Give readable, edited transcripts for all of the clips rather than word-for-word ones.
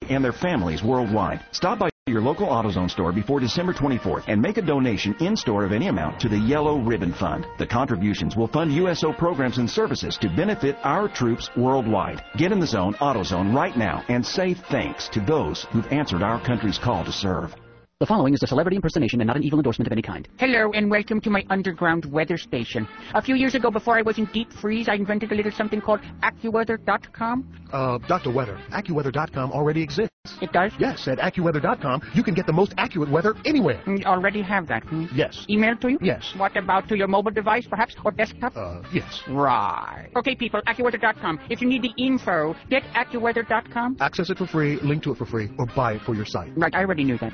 and their families worldwide. Stop by your local AutoZone store before December 24th and make a donation in-store of any amount to the Yellow Ribbon Fund. The contributions will fund USO programs and services to benefit our troops worldwide. Get in the zone, AutoZone, right now and say thanks to those who've answered our country's call to serve. The following is a celebrity impersonation and not an evil endorsement of any kind. Hello and welcome to my underground weather station. A few years ago, before I was in deep freeze, I invented a little something called AccuWeather.com. Dr. Weather, AccuWeather.com already exists. It does? Yes, at AccuWeather.com, you can get the most accurate weather anywhere. You already have that, Yes. Email to you? Yes. What about to your mobile device, perhaps, or desktop? Yes. Right. Okay, people, AccuWeather.com. If you need the info, get AccuWeather.com. Access it for free, link to it for free, or buy it for your site. Right, I already knew that.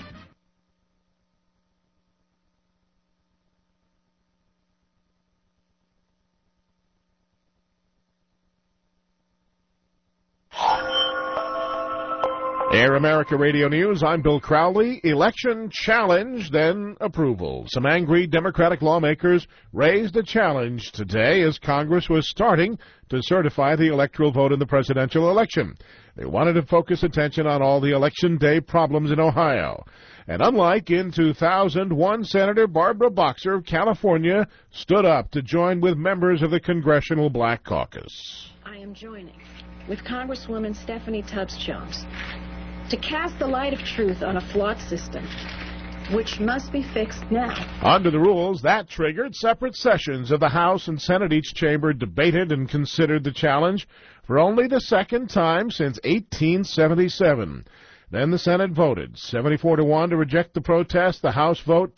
Air America Radio News, I'm Bill Crowley. Election challenge, then approval. Some angry Democratic lawmakers raised a challenge today as Congress was starting to certify the electoral vote in the presidential election. They wanted to focus attention on all the election day problems in Ohio. And unlike in 2001, Senator Barbara Boxer of California stood up to join with members of the Congressional Black Caucus. I am joining with Congresswoman Stephanie Tubbs Jones to cast the light of truth on a flawed system, which must be fixed now. Under the rules, that triggered separate sessions of the House and Senate. Each chamber debated and considered the challenge for only the second time since 1877. Then the Senate voted 74-1 to reject the protest. The House vote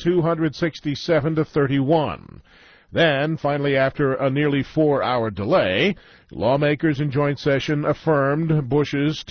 267-31. Then, finally, after a nearly 4-hour delay, lawmakers in joint session affirmed Bush's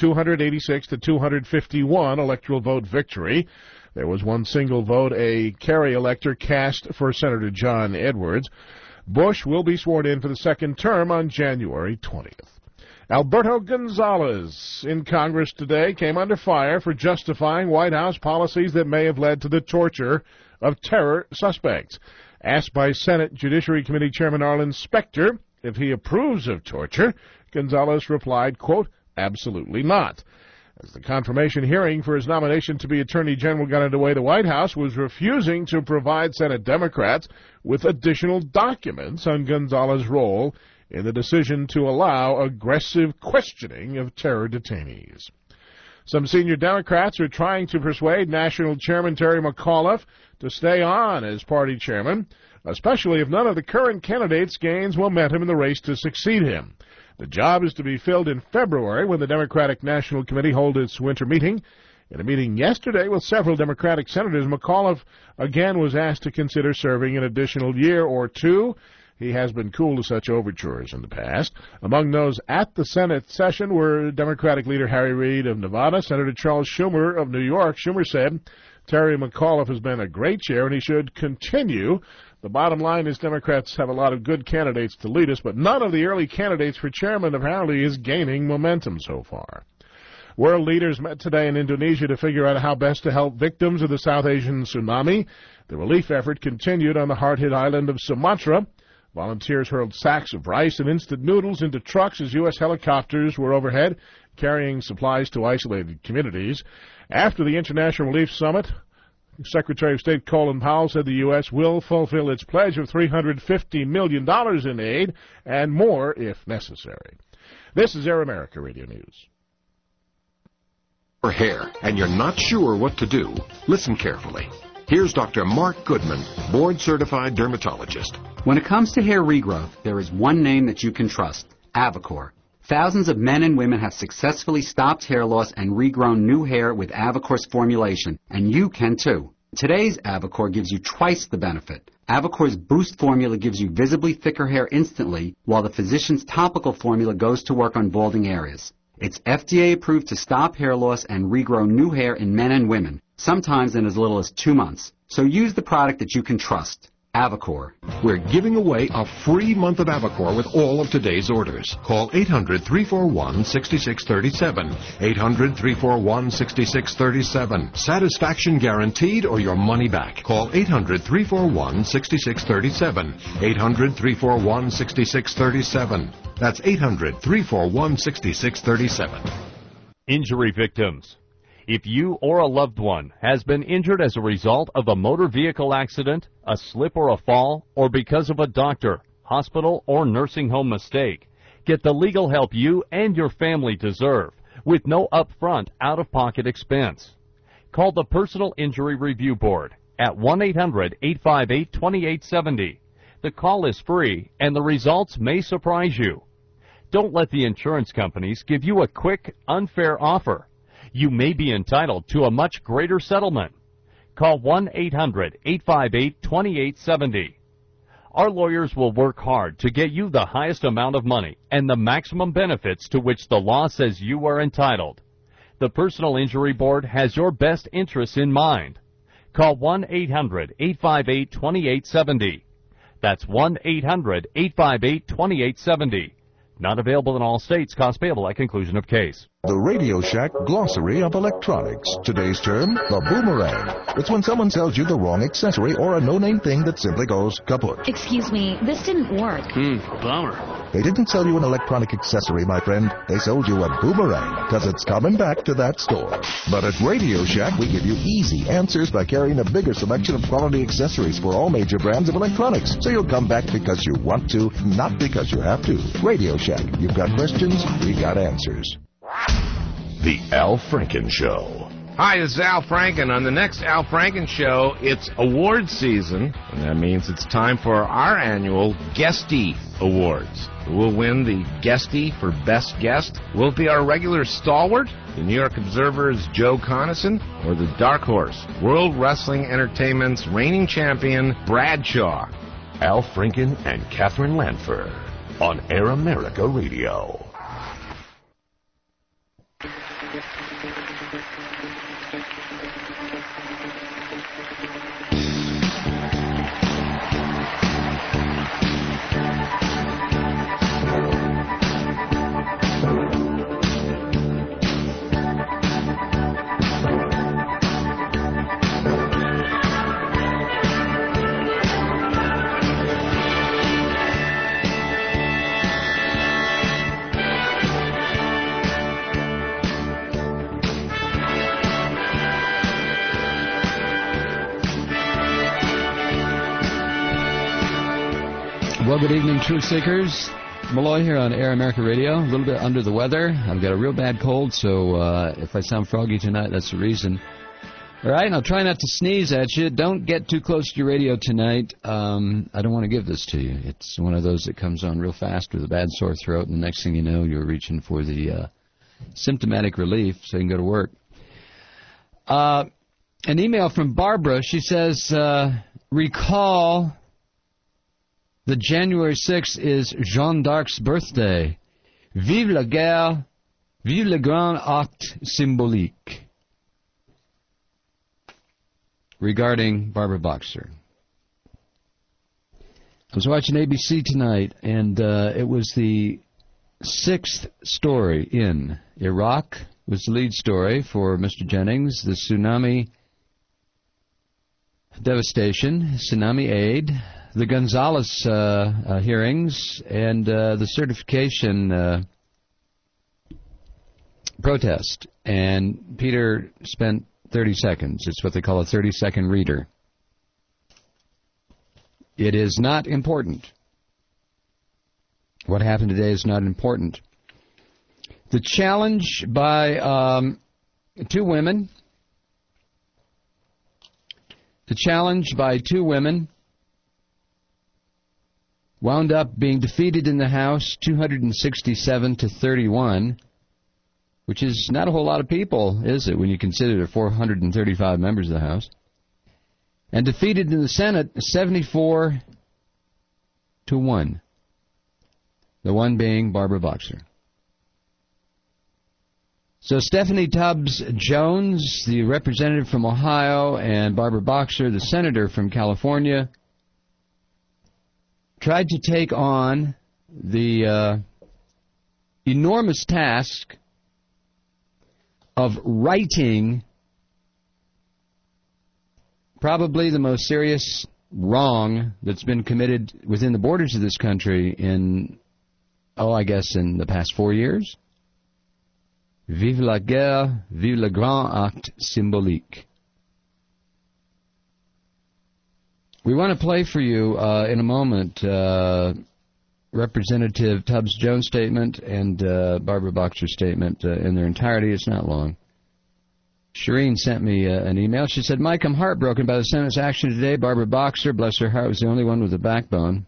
286-251 electoral vote victory. There was one single vote, a Kerry elector cast for Senator John Edwards. Bush will be sworn in for the second term on January 20th. Alberto Gonzales in Congress today came under fire for justifying White House policies that may have led to the torture of terror suspects. Asked by Senate Judiciary Committee Chairman Arlen Specter if he approves of torture, Gonzales replied, quote, absolutely not. As the confirmation hearing for his nomination to be Attorney General got underway, the White House was refusing to provide Senate Democrats with additional documents on Gonzales' role in the decision to allow aggressive questioning of terror detainees. Some senior Democrats are trying to persuade National Chairman Terry McAuliffe to stay on as party chairman, especially if none of the current candidates gains momentum in the race to succeed him. The job is to be filled in February when the Democratic National Committee holds its winter meeting. In a meeting yesterday with several Democratic senators, McAuliffe again was asked to consider serving an additional year or two. He has been cool to such overtures in the past. Among those at the Senate session were Democratic leader Harry Reid of Nevada, Senator Charles Schumer of New York. Schumer said Terry McAuliffe has been a great chair and he should continue. The bottom line is Democrats have a lot of good candidates to lead us, but none of the early candidates for chairman apparently is gaining momentum so far. World leaders met today in Indonesia to figure out how best to help victims of the South Asian tsunami. The relief effort continued on the hard-hit island of Sumatra. Volunteers hurled sacks of rice and instant noodles into trucks as U.S. helicopters were overhead, carrying supplies to isolated communities. After the International Relief Summit, Secretary of State Colin Powell said the U.S. will fulfill its pledge of $350 million in aid and more if necessary. This is Air America Radio News. For hair, and you're not sure what to do, listen carefully. Here's Dr. Mark Goodman, board-certified dermatologist. When it comes to hair regrowth, there is one name that you can trust, Avicor. Thousands of men and women have successfully stopped hair loss and regrown new hair with Avicor's formulation, and you can too. Today's Avicor gives you twice the benefit. Avicor's Boost formula gives you visibly thicker hair instantly, while the physician's topical formula goes to work on balding areas. It's FDA approved to stop hair loss and regrow new hair in men and women, sometimes in as little as 2 months. So use the product that you can trust. Avicor. We're giving away a free month of Avicor with all of today's orders. Call 800-341-6637. 800-341-6637. Satisfaction guaranteed or your money back. Call 800-341-6637. 800-341-6637. That's 800-341-6637. Injury victims, If you or a loved one has been injured as a result of a motor vehicle accident, a slip or a fall, or because of a doctor, hospital, or nursing home mistake, get the legal help you and your family deserve with no upfront, out-of-pocket expense. Call the Personal Injury Review Board at 1-800-858-2870. The call is free, and the results may surprise you. Don't let the insurance companies give you a quick, unfair offer. You may be entitled to a much greater settlement. Call 1-800-858-2870. Our lawyers will work hard to get you the highest amount of money and the maximum benefits to which the law says you are entitled. The Personal Injury Board has your best interests in mind. Call 1-800-858-2870. That's 1-800-858-2870. Not available in all states. Cost payable at conclusion of case. The Radio Shack Glossary of Electronics. Today's term, the boomerang. It's when someone sells you the wrong accessory or a no-name thing that simply goes kaput. Excuse me, this didn't work. Bummer. They didn't sell you an electronic accessory, my friend. They sold you a boomerang, because it's coming back to that store. But at Radio Shack, we give you easy answers by carrying a bigger selection of quality accessories for all major brands of electronics. So you'll come back because you want to, not because you have to. Radio Shack. You've got questions, we got answers. The Al Franken Show. Hi, this is Al Franken. On the next Al Franken Show, it's award season, and that means it's time for our annual Guestie Awards. Who will win the Guestie for Best Guest? Will it be our regular stalwart, the New York Observer's Joe Conason, or the dark horse, World Wrestling Entertainment's reigning champion, Bradshaw? Al Franken and Catherine Lanford on Air America Radio. Well, good evening, truth seekers. Malloy here on Air America Radio. A little bit under the weather. I've got a real bad cold, so if I sound froggy tonight, that's the reason. All right, and I'll try not to sneeze at you. Don't get too close to your radio tonight. I don't want to give this to you. It's one of those that comes on real fast with a bad sore throat, and the next thing you know, you're reaching for the symptomatic relief so you can go to work. An email from Barbara. She says, recall... the January 6th is Jeanne d'Arc's birthday. Vive la guerre, vive le grand acte symbolique. Regarding Barbara Boxer. I was watching ABC tonight, and it was the 6th story in Iraq. Was the lead story for Mr. Jennings. The tsunami devastation, tsunami aid, the Gonzales hearings, and the certification protest. And Peter spent 30 seconds. It's what they call a 30-second reader. It is not important. What happened today is not important. The challenge by two women. The challenge by two women wound up being defeated in the House 267 to 31, which is not a whole lot of people, is it, when you consider there are 435 members of the House, and defeated in the Senate 74 to 1, the one being Barbara Boxer. So Stephanie Tubbs Jones, the representative from Ohio, and Barbara Boxer, the senator from California, tried to take on the enormous task of righting probably the most serious wrong that's been committed within the borders of this country in, I guess in the past 4 years. Vive la guerre, vive le grand acte symbolique. We want to play for you in a moment Representative Tubbs Jones' statement and Barbara Boxer's statement in their entirety. It's not long. Shireen sent me an email. She said, Mike, I'm heartbroken by the Senate's action today. Barbara Boxer, bless her heart, was the only one with a backbone.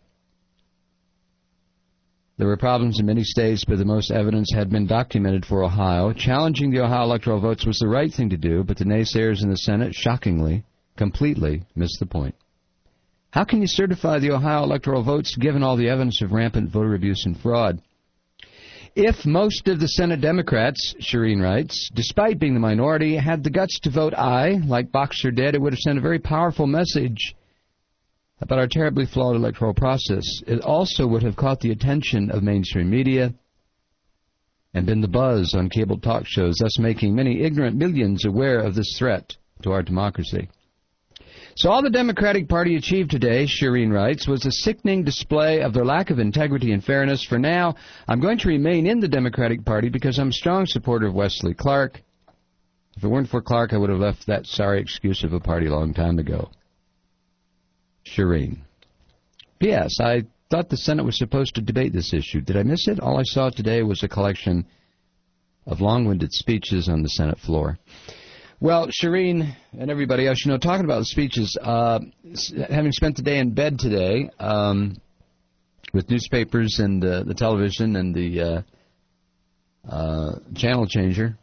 There were problems in many states, but the most evidence had been documented for Ohio. Challenging the Ohio electoral votes was the right thing to do, but the naysayers in the Senate, shockingly, completely missed the point. How can you certify the Ohio electoral votes given all the evidence of rampant voter abuse and fraud? If most of the Senate Democrats, Shireen writes, despite being the minority, had the guts to vote aye, like Boxer did, it would have sent a very powerful message about our terribly flawed electoral process. It also would have caught the attention of mainstream media and been the buzz on cable talk shows, thus making many ignorant millions aware of this threat to our democracy. So all the Democratic Party achieved today, Shireen writes, was a sickening display of their lack of integrity and fairness. For now, I'm going to remain in the Democratic Party because I'm a strong supporter of Wesley Clark. If it weren't for Clark, I would have left that sorry excuse of a party a long time ago. Shireen. P.S. I thought the Senate was supposed to debate this issue. Did I miss it? All I saw today was a collection of long-winded speeches on the Senate floor. Well, Shireen and everybody else, talking about the speeches, having spent the day in bed today with newspapers and the television and the channel changer.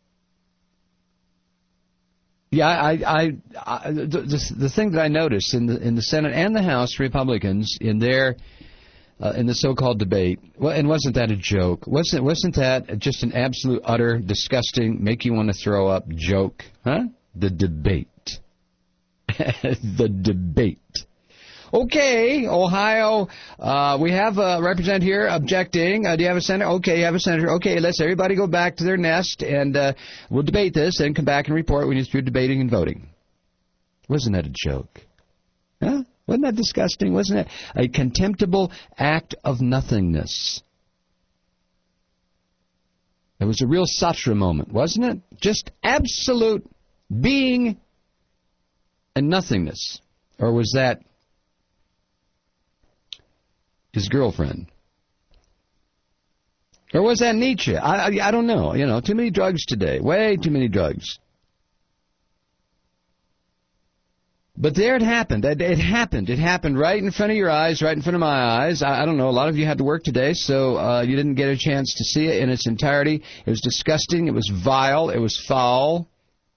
Yeah, the thing that I noticed in the Senate and the House, Republicans in their in the so-called debate, and wasn't that a joke? Wasn't that just an absolute, utter, disgusting, make you want to throw up joke? Huh? The debate. The debate. Okay, Ohio, we have a representative here objecting. Do you have a senator? Okay, you have a senator. Okay, let's everybody go back to their nest, and we'll debate this and come back and report when you're through debating and voting. Wasn't that a joke? Huh? Wasn't that disgusting? Wasn't it a contemptible act of nothingness? It was a real Satra moment, wasn't it? Just absolute being and nothingness. Or was that his girlfriend? Or was that Nietzsche? I don't know. Too many drugs today. Way too many drugs. But there it happened. It happened. It happened right in front of your eyes, right in front of my eyes. I don't know. A lot of you had to work today, so you didn't get a chance to see it in its entirety. It was disgusting. It was vile. It was foul.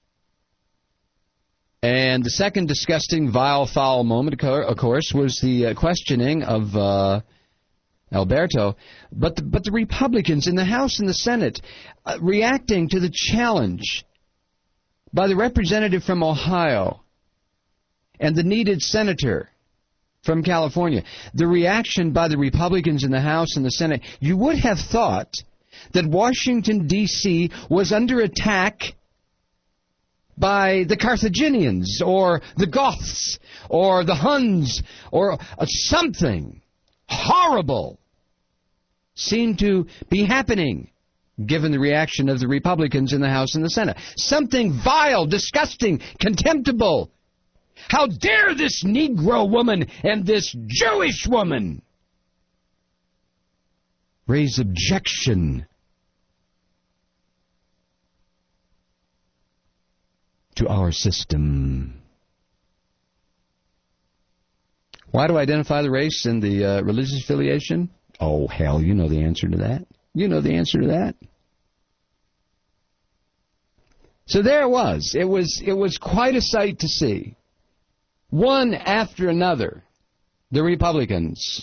And the second disgusting, vile, foul moment, of course, was the questioning of Alberto. But the Republicans in the House and the Senate reacting to the challenge by the representative from Ohio and the needed senator from California, the reaction by the Republicans in the House and the Senate, you would have thought that Washington, D.C. was under attack by the Carthaginians or the Goths or the Huns or something horrible seemed to be happening, given the reaction of the Republicans in the House and the Senate. Something vile, disgusting, contemptible. How dare this Negro woman and this Jewish woman raise objection to our system? Why do I identify the race and the religious affiliation? Oh, hell, you know the answer to that. You know the answer to that. So there it was. It was quite a sight to see. One after another, the Republicans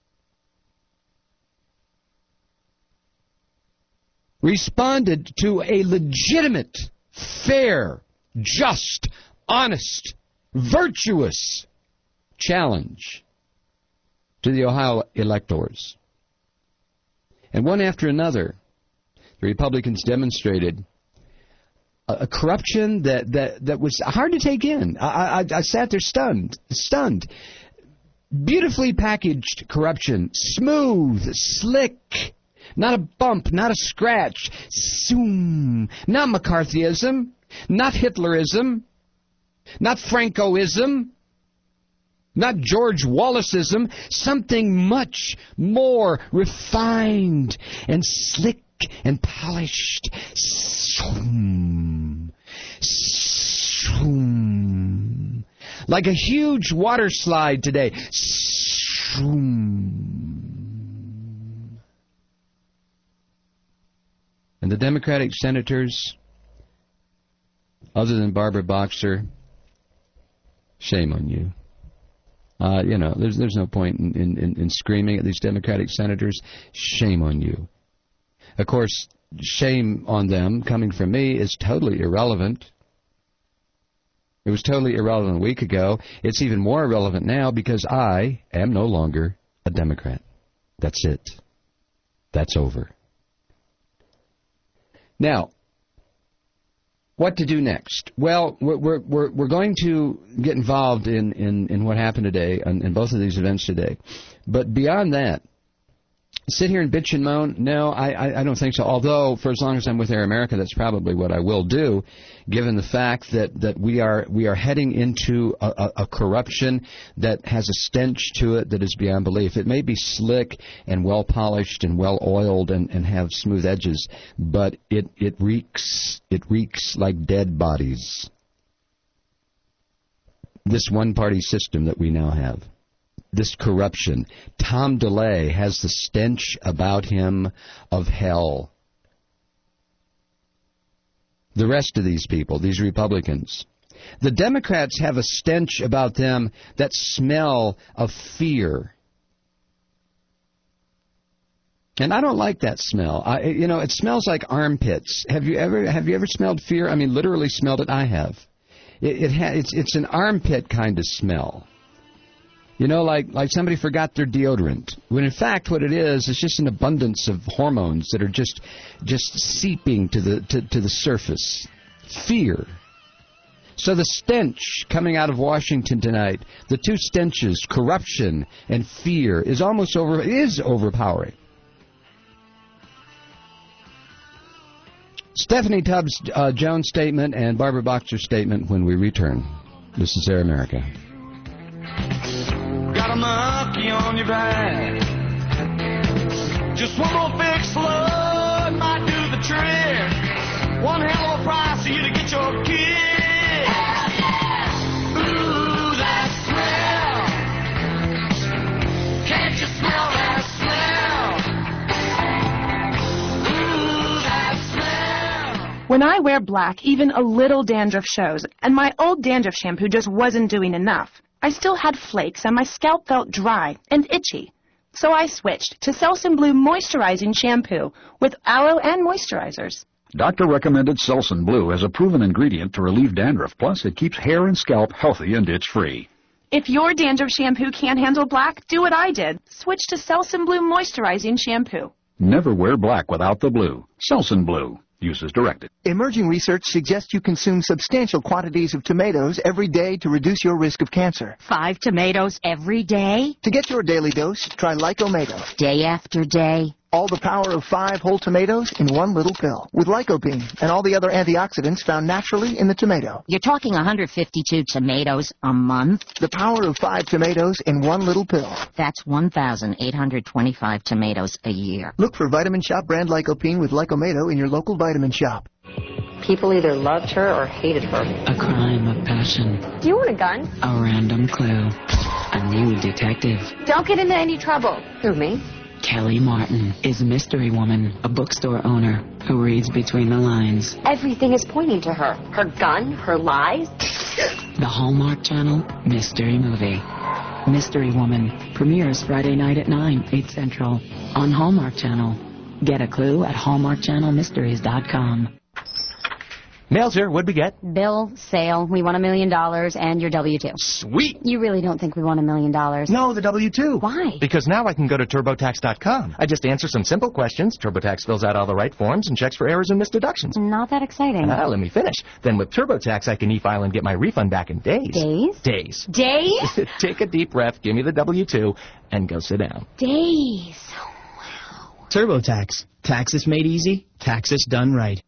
responded to a legitimate, fair, just, honest, virtuous challenge to the Ohio electors. And one after another, the Republicans demonstrated a corruption that was hard to take in. I sat there stunned. Beautifully packaged corruption, smooth, slick, Not a bump, not a scratch. Zoom. Not McCarthyism, not Hitlerism, not Francoism, not George Wallaceism. Something much more refined and slick and polished. Zoom. Zoom. Like a huge water slide today. Zoom. And the Democratic senators, other than Barbara Boxer, shame on you. There's no point in screaming at these Democratic senators. Shame on you. Of course, shame on them, coming from me, is totally irrelevant. It was totally irrelevant a week ago. It's even more irrelevant now because I am no longer a Democrat. That's it. That's over. Now, what to do next? Well, we're going to get involved in what happened today, in both of these events today. But beyond that, sit here and bitch and moan? No, I don't think so. Although, for as long as I'm with Air America, that's probably what I will do, given the fact that we are heading into a corruption that has a stench to it that is beyond belief. It may be slick and well polished and well oiled and have smooth edges, but it reeks like dead bodies. This one-party system that we now have. This corruption. Tom DeLay has the stench about him of hell. The rest of these people, these Republicans, the Democrats have a stench about them that smell of fear. And I don't like that smell. It smells like armpits. Have you ever smelled fear? I mean, literally smelled it. I have. It's an armpit kind of smell. Like somebody forgot their deodorant. When in fact what it is just an abundance of hormones that are just seeping to the surface. Fear. So the stench coming out of Washington tonight, the two stenches, corruption and fear, is overpowering. Stephanie Tubbs Jones' statement and Barbara Boxer's statement when we return. This is Air America. Got a monkey on your back. Just one more big slug might do the trick. One hell of a price for you to get your kick. Hell yeah! Ooh, that smell. Can't you smell that smell? Ooh, that smell. When I wear black, even a little dandruff shows, and my old dandruff shampoo just wasn't doing enough. I still had flakes and my scalp felt dry and itchy. So I switched to Selsun Blue Moisturizing Shampoo with aloe and moisturizers. Doctor recommended Selsun Blue as a proven ingredient to relieve dandruff. Plus, it keeps hair and scalp healthy and itch-free. If your dandruff shampoo can't handle black, do what I did. Switch to Selsun Blue Moisturizing Shampoo. Never wear black without the blue. Selsun Blue. Use as directed. Emerging research suggests you consume substantial quantities of tomatoes every day to reduce your risk of cancer. 5 tomatoes every day? To get your daily dose, try Lycomato. Day after day? All the power of 5 whole tomatoes in one little pill. With lycopene and all the other antioxidants found naturally in the tomato. You're talking 152 tomatoes a month? The power of 5 tomatoes in one little pill. That's 1,825 tomatoes a year. Look for Vitamin Shop brand lycopene with Lycomato in your local vitamin shop. People either loved her or hated her. A crime of passion. Do you want a gun? A random clue. A new detective. Don't get into any trouble. Who, me? Kelly Martin is Mystery Woman, a bookstore owner who reads between the lines. Everything is pointing to her. Her gun, her lies. The Hallmark Channel Mystery Movie. Mystery Woman premieres Friday night at 9, 8 Central on Hallmark Channel. Get a clue at hallmarkchannelmysteries.com. Mail, sir. What'd we get? Bill, sale, we won $1 million, and your W-2. Sweet! You really don't think we won $1 million? No, the W-2. Why? Because now I can go to TurboTax.com. I just answer some simple questions, TurboTax fills out all the right forms, and checks for errors and missed deductions. Not that exciting. Let me finish. Then with TurboTax, I can e-file and get my refund back in days. Days? Days. Days? Take a deep breath, give me the W-2, and go sit down. Days. TurboTax. Taxes made easy, taxes done right.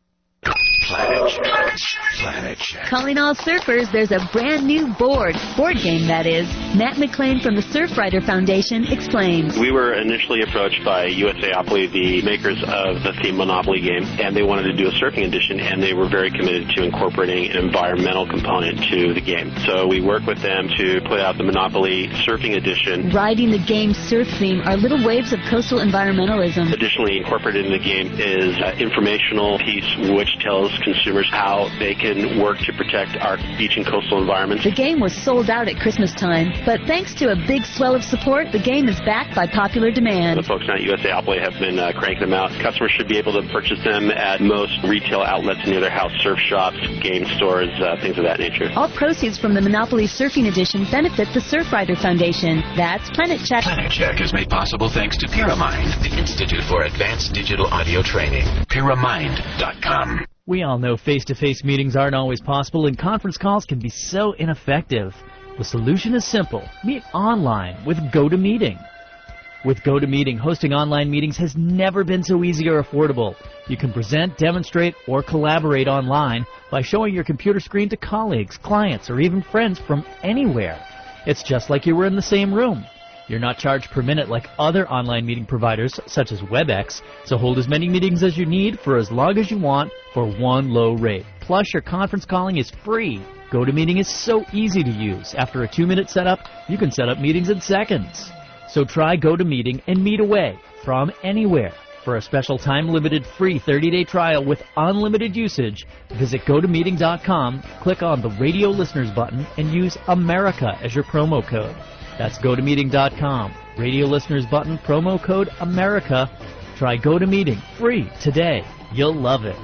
Planet Check. Planet Check. Calling all surfers, there's a brand new board game that is. Matt McClain from the Surfrider Foundation explains. We were initially approached by USAopoly, the makers of the theme Monopoly game, and they wanted to do a surfing edition, and they were very committed to incorporating an environmental component to the game. So we worked with them to put out the Monopoly surfing edition. Riding the game's surf theme are little waves of coastal environmentalism. Additionally, incorporated in the game is an informational piece which tells consumers how they can work to protect our beach and coastal environments. The game was sold out at Christmas time, but thanks to a big swell of support, the game is back by popular demand. The folks at USAopoly have been cranking them out. Customers should be able to purchase them at most retail outlets near their house, surf shops, game stores, things of that nature. All proceeds from the Monopoly Surfing Edition benefit the Surfrider Foundation. That's Planet Check. Planet Check is made possible thanks to Pyramind, the Institute for Advanced Digital Audio Training. Pyramind.com. We all know face-to-face meetings aren't always possible, and conference calls can be so ineffective. The solution is simple. Meet online with GoToMeeting. With GoToMeeting, hosting online meetings has never been so easy or affordable. You can present, demonstrate, or collaborate online by showing your computer screen to colleagues, clients, or even friends from anywhere. It's just like you were in the same room. You're not charged per minute like other online meeting providers such as WebEx, so hold as many meetings as you need for as long as you want for one low rate. Plus, your conference calling is free. GoToMeeting is so easy to use. After a 2-minute setup, you can set up meetings in seconds. So try GoToMeeting and meet away from anywhere. For a special time-limited free 30-day trial with unlimited usage, visit GoToMeeting.com, click on the Radio Listeners button, and use America as your promo code. That's GoToMeeting.com. Radio Listeners button, promo code America. Try GoToMeeting free today. You'll love it.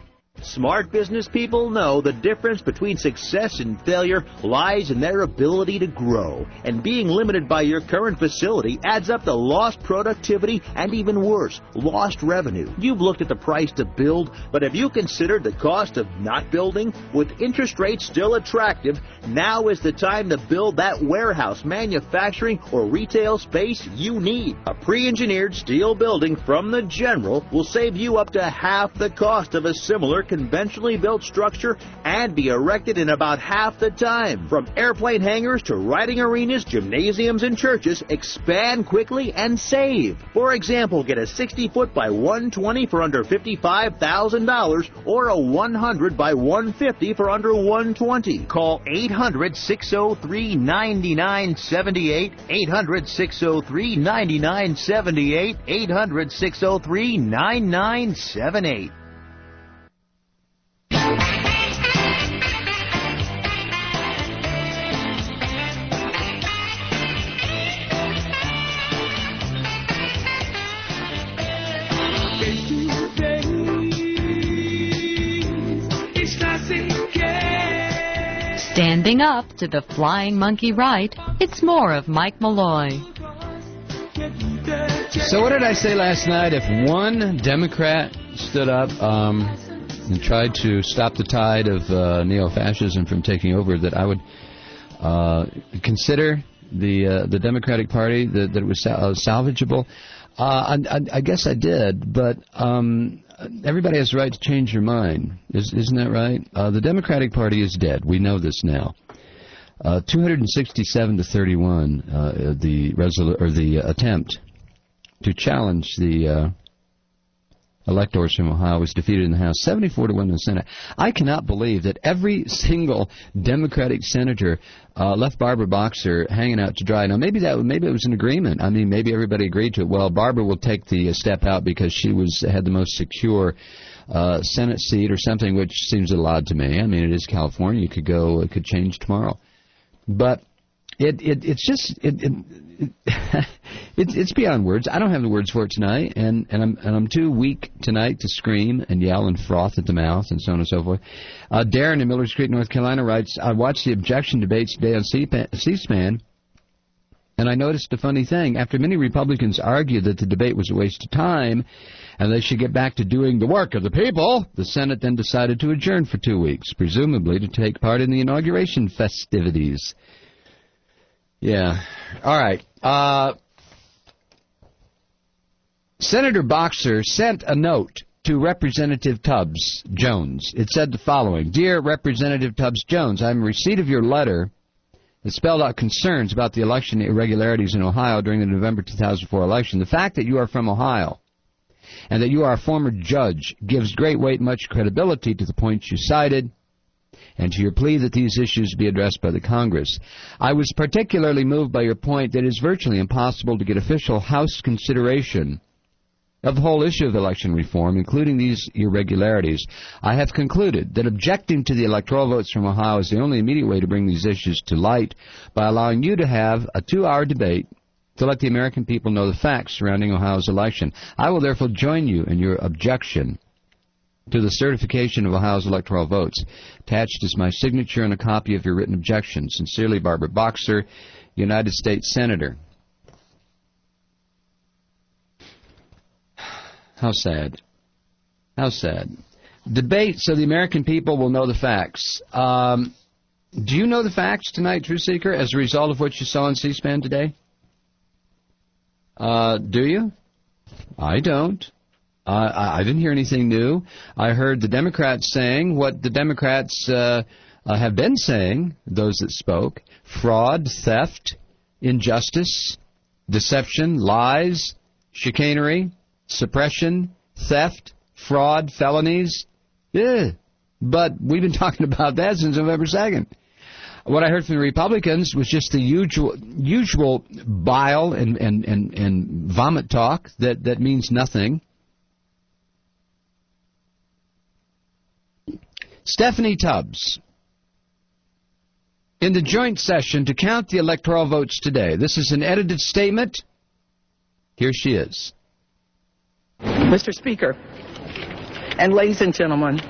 Smart business people know the difference between success and failure lies in their ability to grow. And being limited by your current facility adds up to lost productivity and, even worse, lost revenue. You've looked at the price to build, but have you considered the cost of not building? With interest rates still attractive, now is the time to build that warehouse, manufacturing, or retail space you need. A pre-engineered steel building from the General will save you up to half the cost of a similar conventionally built structure and be erected in about half the time. From airplane hangars to riding arenas, gymnasiums, and churches, expand quickly and save. For example, get a 60-foot by 120 for under $55,000 or a 100 by 150 for under $120. Call 800-603-9978, 800-603-9978, 800-603-9978. Standing up to the flying monkey right, it's more of Mike Malloy. So what did I say last night? If one Democrat stood up and tried to stop the tide of neo-fascism from taking over, that I would consider the Democratic Party, that it was salvageable. I guess I did, but everybody has the right to change their mind. Isn't that right? The Democratic Party is dead. We know this now. 267-31, the attempt to challenge the electors from Ohio was defeated in the House, 74-1 in the Senate. I cannot believe that every single Democratic senator left Barbara Boxer hanging out to dry. Now, maybe it was an agreement. I mean, maybe everybody agreed to it. Well, Barbara will take the step out because she had the most secure Senate seat or something, which seems a little odd to me. I mean, it is California. It could change tomorrow. But it's just it's beyond words. I don't have the words for it tonight, and I'm too weak tonight to scream and yell and froth at the mouth and so on and so forth. Darren in Millers Creek, North Carolina writes, I watched the objection debates today on C-SPAN, and I noticed a funny thing. After many Republicans argued that the debate was a waste of time and they should get back to doing the work of the people, the Senate then decided to adjourn for 2 weeks, presumably to take part in the inauguration festivities. Yeah. All right. Senator Boxer sent a note to Representative Tubbs Jones. It said the following: Dear Representative Tubbs Jones, I'm in receipt of your letter that spelled out concerns about the election irregularities in Ohio during the November 2004 election. The fact that you are from Ohio and that you are a former judge gives great weight, much credibility to the points you cited, and to your plea that these issues be addressed by the Congress. I was particularly moved by your point that it is virtually impossible to get official House consideration of the whole issue of election reform, including these irregularities. I have concluded that objecting to the electoral votes from Ohio is the only immediate way to bring these issues to light by allowing you to have a 2-hour debate to let the American people know the facts surrounding Ohio's election. I will therefore join you in your objection to the certification of Ohio's electoral votes. Attached is my signature and a copy of your written objection. Sincerely, Barbara Boxer, United States Senator. How sad. How sad. Debate so the American people will know the facts. Do you know the facts tonight, Truth Seeker, as a result of what you saw on C-SPAN today? Do you? I don't. I didn't hear anything new. I heard the Democrats saying what the Democrats have been saying, those that spoke: fraud, theft, injustice, deception, lies, chicanery, suppression, theft, fraud, felonies. Yeah. But we've been talking about that since November 2nd. What I heard from the Republicans was just the usual bile and vomit talk that means nothing. Stephanie Tubbs, in the joint session to count the electoral votes today. This is an edited statement. Here she is. Mr. Speaker, and ladies and gentlemen,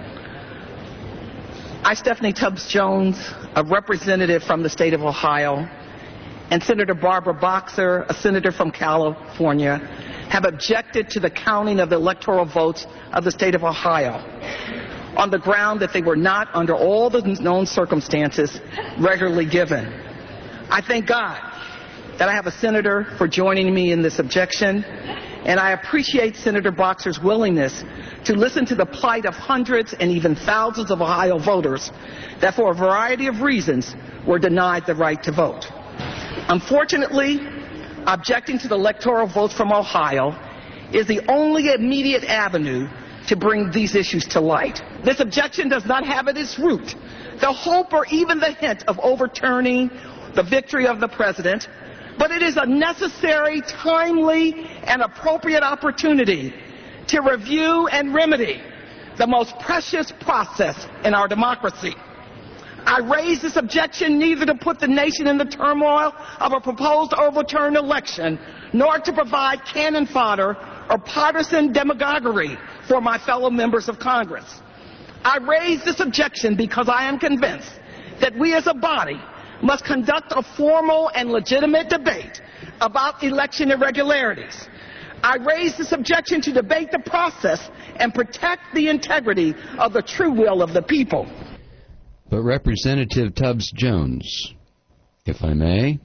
I, Stephanie Tubbs Jones, a representative from the state of Ohio, and Senator Barbara Boxer, a senator from California, have objected to the counting of the electoral votes of the state of Ohio on the ground that they were not, under all the known circumstances, regularly given. I thank God that I have a senator for joining me in this objection, and I appreciate Senator Boxer's willingness to listen to the plight of hundreds and even thousands of Ohio voters that for a variety of reasons were denied the right to vote. Unfortunately, objecting to the electoral votes from Ohio is the only immediate avenue to bring these issues to light. This objection does not have at its root the hope or even the hint of overturning the victory of the president, but it is a necessary, timely, and appropriate opportunity to review and remedy the most precious process in our democracy. I raise this objection neither to put the nation in the turmoil of a proposed overturned election, nor to provide cannon fodder or partisan demagoguery for my fellow members of Congress. I raise this objection because I am convinced that we as a body must conduct a formal and legitimate debate about election irregularities. I raise this objection to debate the process and protect the integrity of the true will of the people. But Representative Tubbs Jones, if I may,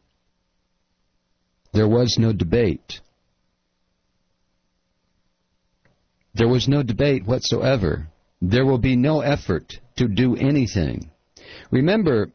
there was no debate. There was no debate whatsoever. There will be no effort to do anything. Remember,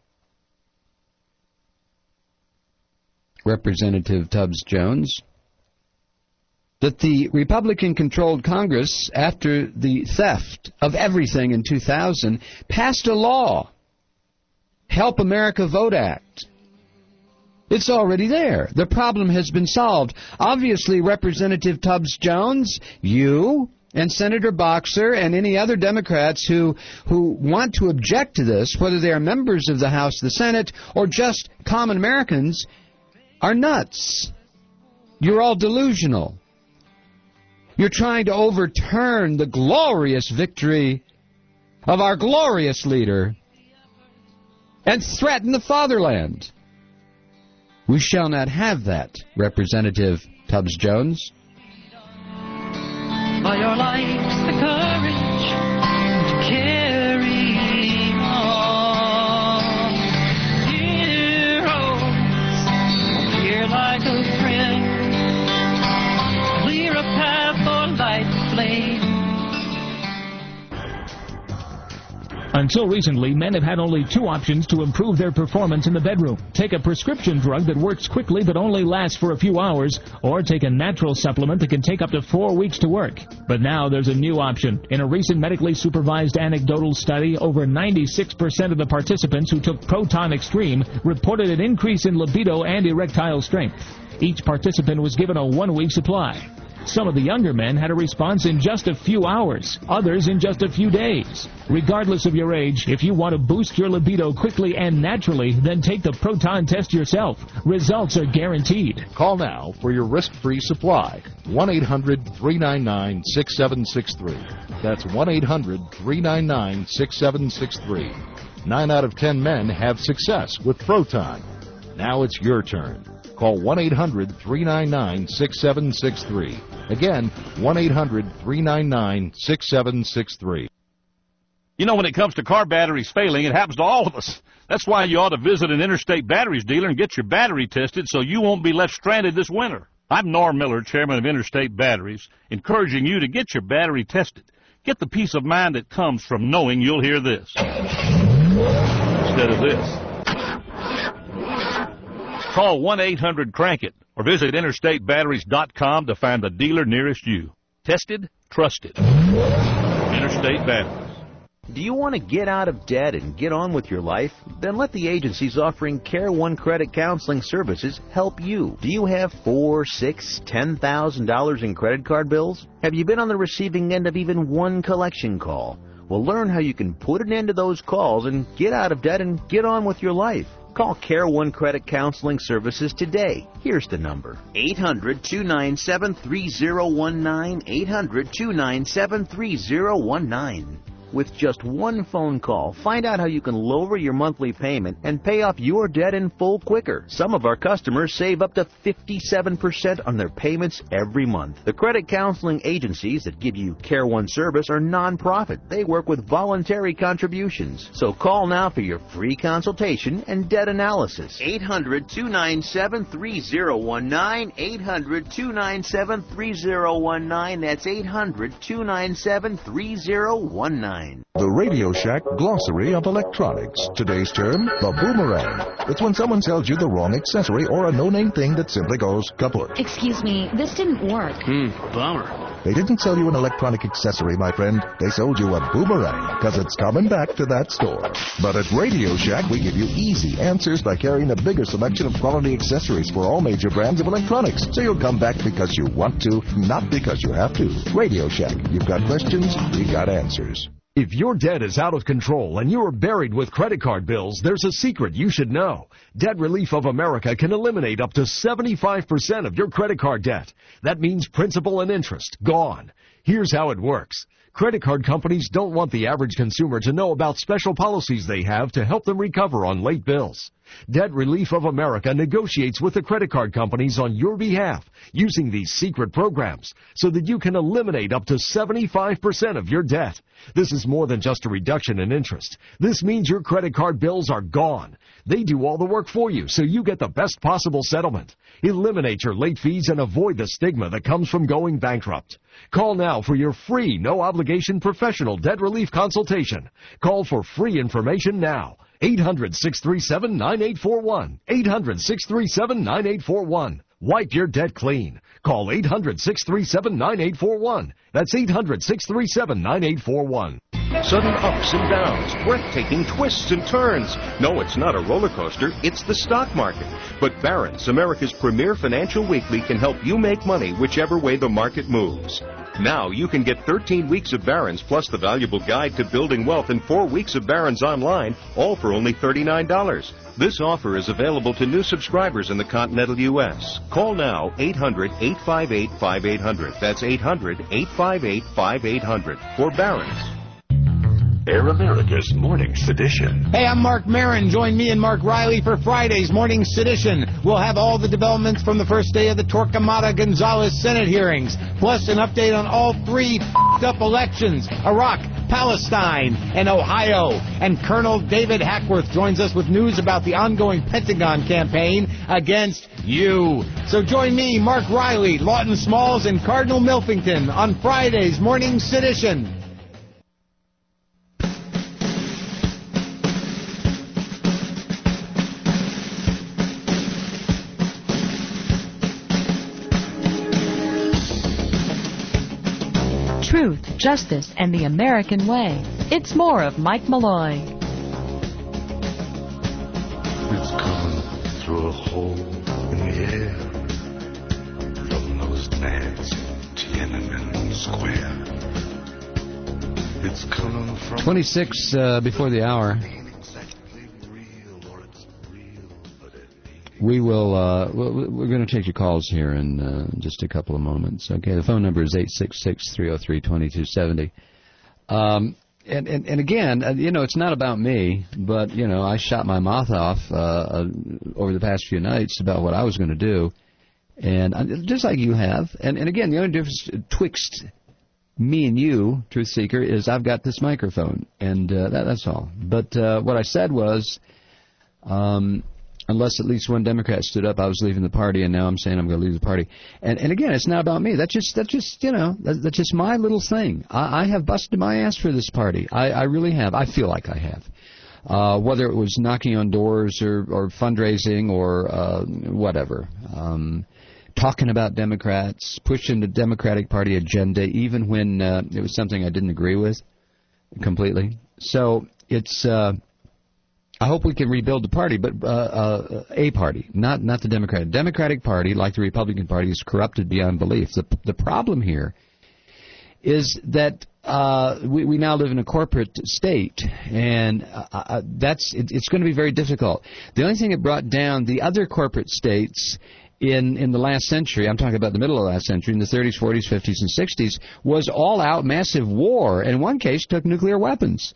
Representative Tubbs Jones, that the Republican-controlled Congress, after the theft of everything in 2000, passed a law, Help America Vote Act. It's already there. The problem has been solved. Obviously, Representative Tubbs Jones, you and Senator Boxer and any other Democrats who want to object to this, whether they are members of the House, the Senate, or just common Americans, are nuts. You're all delusional. You're trying to overturn the glorious victory of our glorious leader and threaten the fatherland. We shall not have that, Representative Tubbs Jones. By your life's the courage to carry on. Heroes, here like a friend. Until recently, men have had only two options to improve their performance in the bedroom. Take a prescription drug that works quickly but only lasts for a few hours, or take a natural supplement that can take up to 4 weeks to work. But now there's a new option. In a recent medically supervised anecdotal study, over 96% of the participants who took Proton Extreme reported an increase in libido and erectile strength. Each participant was given a 1-week supply. Some of the younger men had a response in just a few hours, others in just a few days. Regardless of your age, if you want to boost your libido quickly and naturally, then take the Proton test yourself. Results are guaranteed. Call now for your risk-free supply. 1-800-399-6763. That's 1-800-399-6763. 9 out of 10 men have success with Proton. Now it's your turn. Call 1-800-399-6763. Again, 1-800-399-6763. You know, when it comes to car batteries failing, it happens to all of us. That's why you ought to visit an Interstate Batteries dealer and get your battery tested so you won't be left stranded this winter. I'm Norm Miller, chairman of Interstate Batteries, encouraging you to get your battery tested. Get the peace of mind that comes from knowing you'll hear this instead of this. Call 1-800-CRANK-IT or visit interstatebatteries.com to find the dealer nearest you. Tested, trusted. Interstate Batteries. Do you want to get out of debt and get on with your life? Then let the agencies offering Care One Credit Counseling Services help you. Do you have $4,000, $6,000, $10,000 in credit card bills? Have you been on the receiving end of even one collection call? Well, learn how you can put an end to those calls and get out of debt and get on with your life. Call Care One Credit Counseling Services today. Here's the number. 800-297-3019. 800-297-3019. With just one phone call, find out how you can lower your monthly payment and pay off your debt in full quicker. Some of our customers save up to 57% on their payments every month. The credit counseling agencies that give you Care One service are non-profit. They work with voluntary contributions. So call now for your free consultation and debt analysis. 800-297-3019. 800-297-3019. That's 800-297-3019. The Radio Shack Glossary of Electronics. Today's term, the boomerang. It's when someone sells you the wrong accessory or a no-name thing that simply goes kaput. Excuse me, this didn't work. Bummer. They didn't sell you an electronic accessory, my friend. They sold you a boomerang, because it's coming back to that store. But at Radio Shack, we give you easy answers by carrying a bigger selection of quality accessories for all major brands of electronics. So you'll come back because you want to, not because you have to. Radio Shack. You've got questions, we got answers. If your debt is out of control and you are buried with credit card bills, there's a secret you should know. Debt Relief of America can eliminate up to 75% of your credit card debt. That means principal and interest gone. Here's how it works. Credit card companies don't want the average consumer to know about special policies they have to help them recover on late bills. Debt Relief of America negotiates with the credit card companies on your behalf using these secret programs so that you can eliminate up to 75% of your debt. This is more than just a reduction in interest. This means your credit card bills are gone. They do all the work for you so you get the best possible settlement. Eliminate your late fees and avoid the stigma that comes from going bankrupt. Call now for your free, no-obligation professional debt relief consultation. Call for free information now. 800-637-9841. 800-637-9841. Wipe your debt clean. Call 800-637-9841. That's 800-637-9841. Sudden ups and downs, breathtaking twists and turns. No, it's not a roller coaster, it's the stock market. But Barron's, America's premier financial weekly, can help you make money whichever way the market moves. Now you can get 13 weeks of Barron's plus the valuable guide to building wealth and 4 weeks of Barron's online, all for only $39. This offer is available to new subscribers in the continental U.S. Call now, 800-858-5800. That's 800-858-5800 for Barron's. Air America's Morning Sedition. Hey, I'm Mark Maron. Join me and Mark Riley for Friday's Morning Sedition. We'll have all the developments from the first day of the Torquemada-Gonzalez Senate hearings, plus an update on all 3 f***ed-up elections, Iraq, Palestine, and Ohio. And Colonel David Hackworth joins us with news about the ongoing Pentagon campaign against you. So join me, Mark Riley, Lawton Smalls, and Cardinal Milfington on Friday's Morning Sedition. justice and the American way. It's more of Mike Malloy. It's coming through a hole in the air from those nags in Tiananmen Square. It's coming from 26 before the hour. We will. We're going to take your calls here in just a couple of moments. Okay, the phone number is 866-303-2270. And again, it's not about me, but I shot my mouth off over the past few nights about what I was going to do, and just like you have. And again, the only difference twixt me and you, Truth Seeker, is I've got this microphone, and that's all. But what I said was, unless at least one Democrat stood up, I was leaving the party, and now I'm saying I'm going to leave the party. And again, it's not about me. That's just my little thing. I have busted my ass for this party. I really have. I feel like I have. Whether it was knocking on doors or fundraising or whatever. Talking about Democrats, pushing the Democratic Party agenda, even when it was something I didn't agree with completely. So it's... I hope we can rebuild the party, but a party, not the Democratic. Democratic Party, like the Republican Party, is corrupted beyond belief. The problem here is that we now live in a corporate state, and it's going to be very difficult. The only thing that brought down the other corporate states in the last century, I'm talking about the middle of the last century, in the 30s, 40s, 50s, and 60s, was all-out massive war. In one case, took nuclear weapons.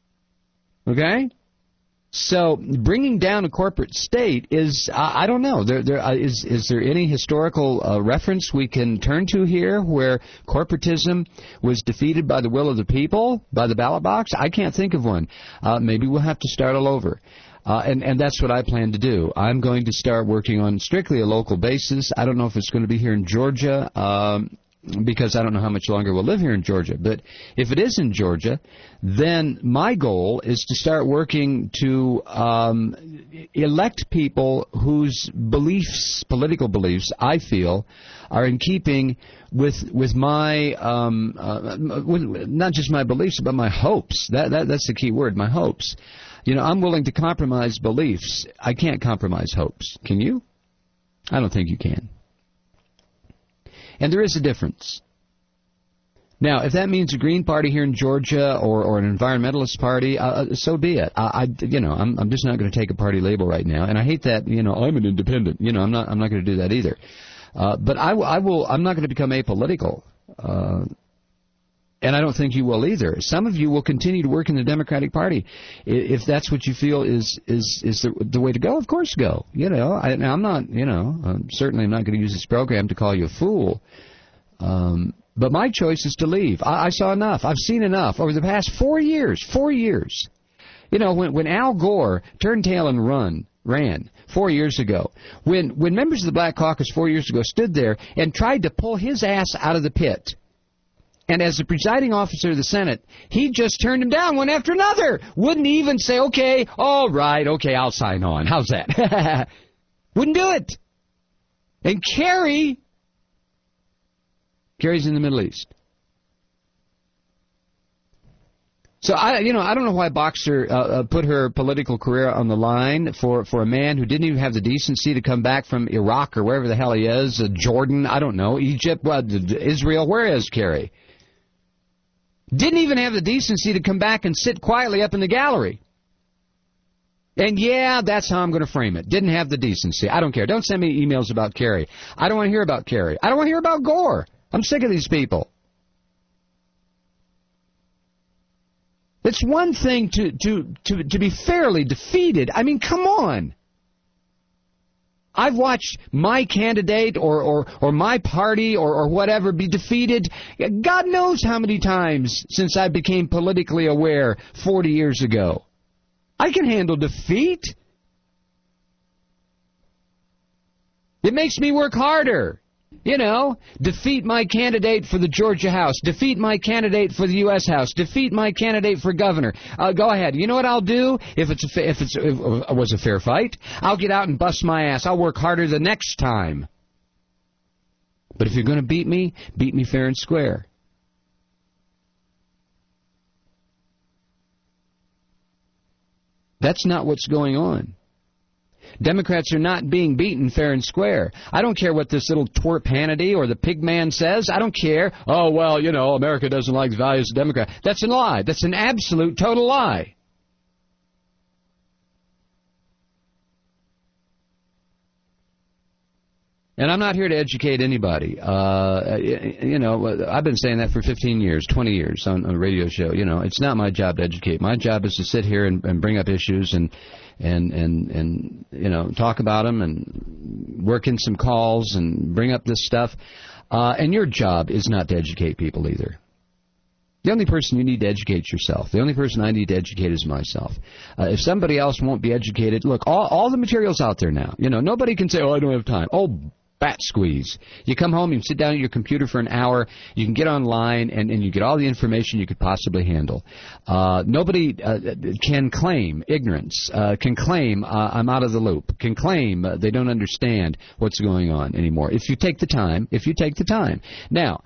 Okay? So bringing down a corporate state is, I don't know, is there any historical reference we can turn to here where corporatism was defeated by the will of the people, by the ballot box? I can't think of one. Maybe we'll have to start all over. And that's what I plan to do. I'm going to start working on strictly a local basis. I don't know if it's going to be here in Georgia, because I don't know how much longer we'll live here in Georgia. But if it is in Georgia, then my goal is to start working to elect people whose beliefs, political beliefs, I feel, are in keeping with my, not just my beliefs, but my hopes. That's the key word, my hopes. I'm willing to compromise beliefs. I can't compromise hopes. Can you? I don't think you can. And there is a difference. Now, if that means a Green Party here in Georgia or an environmentalist party, so be it. I'm just not going to take a party label right now, and I hate that. I'm an independent. I'm not going to do that either. But I'm not going to become apolitical, and I don't think you will either. Some of you will continue to work in the Democratic Party if that's what you feel is the way to go. Of course, go. I'm not. Certainly I'm not going to use this program to call you a fool. But my choice is to leave. I saw enough. I've seen enough over the past 4 years. 4 years. When Al Gore turned tail and ran 4 years ago, when members of the Black Caucus 4 years ago stood there and tried to pull his ass out of the pit. And as the presiding officer of the Senate, he just turned him down one after another. Wouldn't even say, okay, all right, okay, I'll sign on. How's that? Wouldn't do it. And Kerry's in the Middle East. So I don't know why Boxer put her political career on the line for a man who didn't even have the decency to come back from Iraq or wherever the hell he is, Jordan, I don't know, Egypt, Israel. Where is Kerry? Didn't even have the decency to come back and sit quietly up in the gallery. And yeah, that's how I'm going to frame it. Didn't have the decency. I don't care. Don't send me emails about Kerry. I don't want to hear about Kerry. I don't want to hear about Gore. I'm sick of these people. It's one thing to be fairly defeated. I mean, come on. I've watched my candidate or my party or whatever be defeated God knows how many times since I became politically aware 40 years ago. I can handle defeat. It makes me work harder. Defeat my candidate for the Georgia House. Defeat my candidate for the U.S. House. Defeat my candidate for governor. Go ahead. You know what I'll do if it was a fair fight? I'll get out and bust my ass. I'll work harder the next time. But if you're going to beat me fair and square. That's not what's going on. Democrats are not being beaten fair and square. I don't care what this little twerp Hannity or the pig man says. I don't care. Oh, well, you know, America doesn't like the values of Democrats. That's a lie. That's an absolute, total lie. And I'm not here to educate anybody. You know, I've been saying that for 15 years, 20 years on a radio show. You know, it's not my job to educate. My job is to sit here and bring up issues and you know, talk about them and work in some calls and bring up this stuff. And your job is not to educate people either. The only person you need to educate is yourself. The only person I need to educate is myself. If somebody else won't be educated, look, all the material's out there now. You know, nobody can say, oh, I don't have time. Oh, bat squeeze. You come home, you sit down at your computer for an hour, you can get online, and you get all the information you could possibly handle. Nobody can claim ignorance, can claim I'm out of the loop, can claim they don't understand what's going on anymore. If you take the time, Now,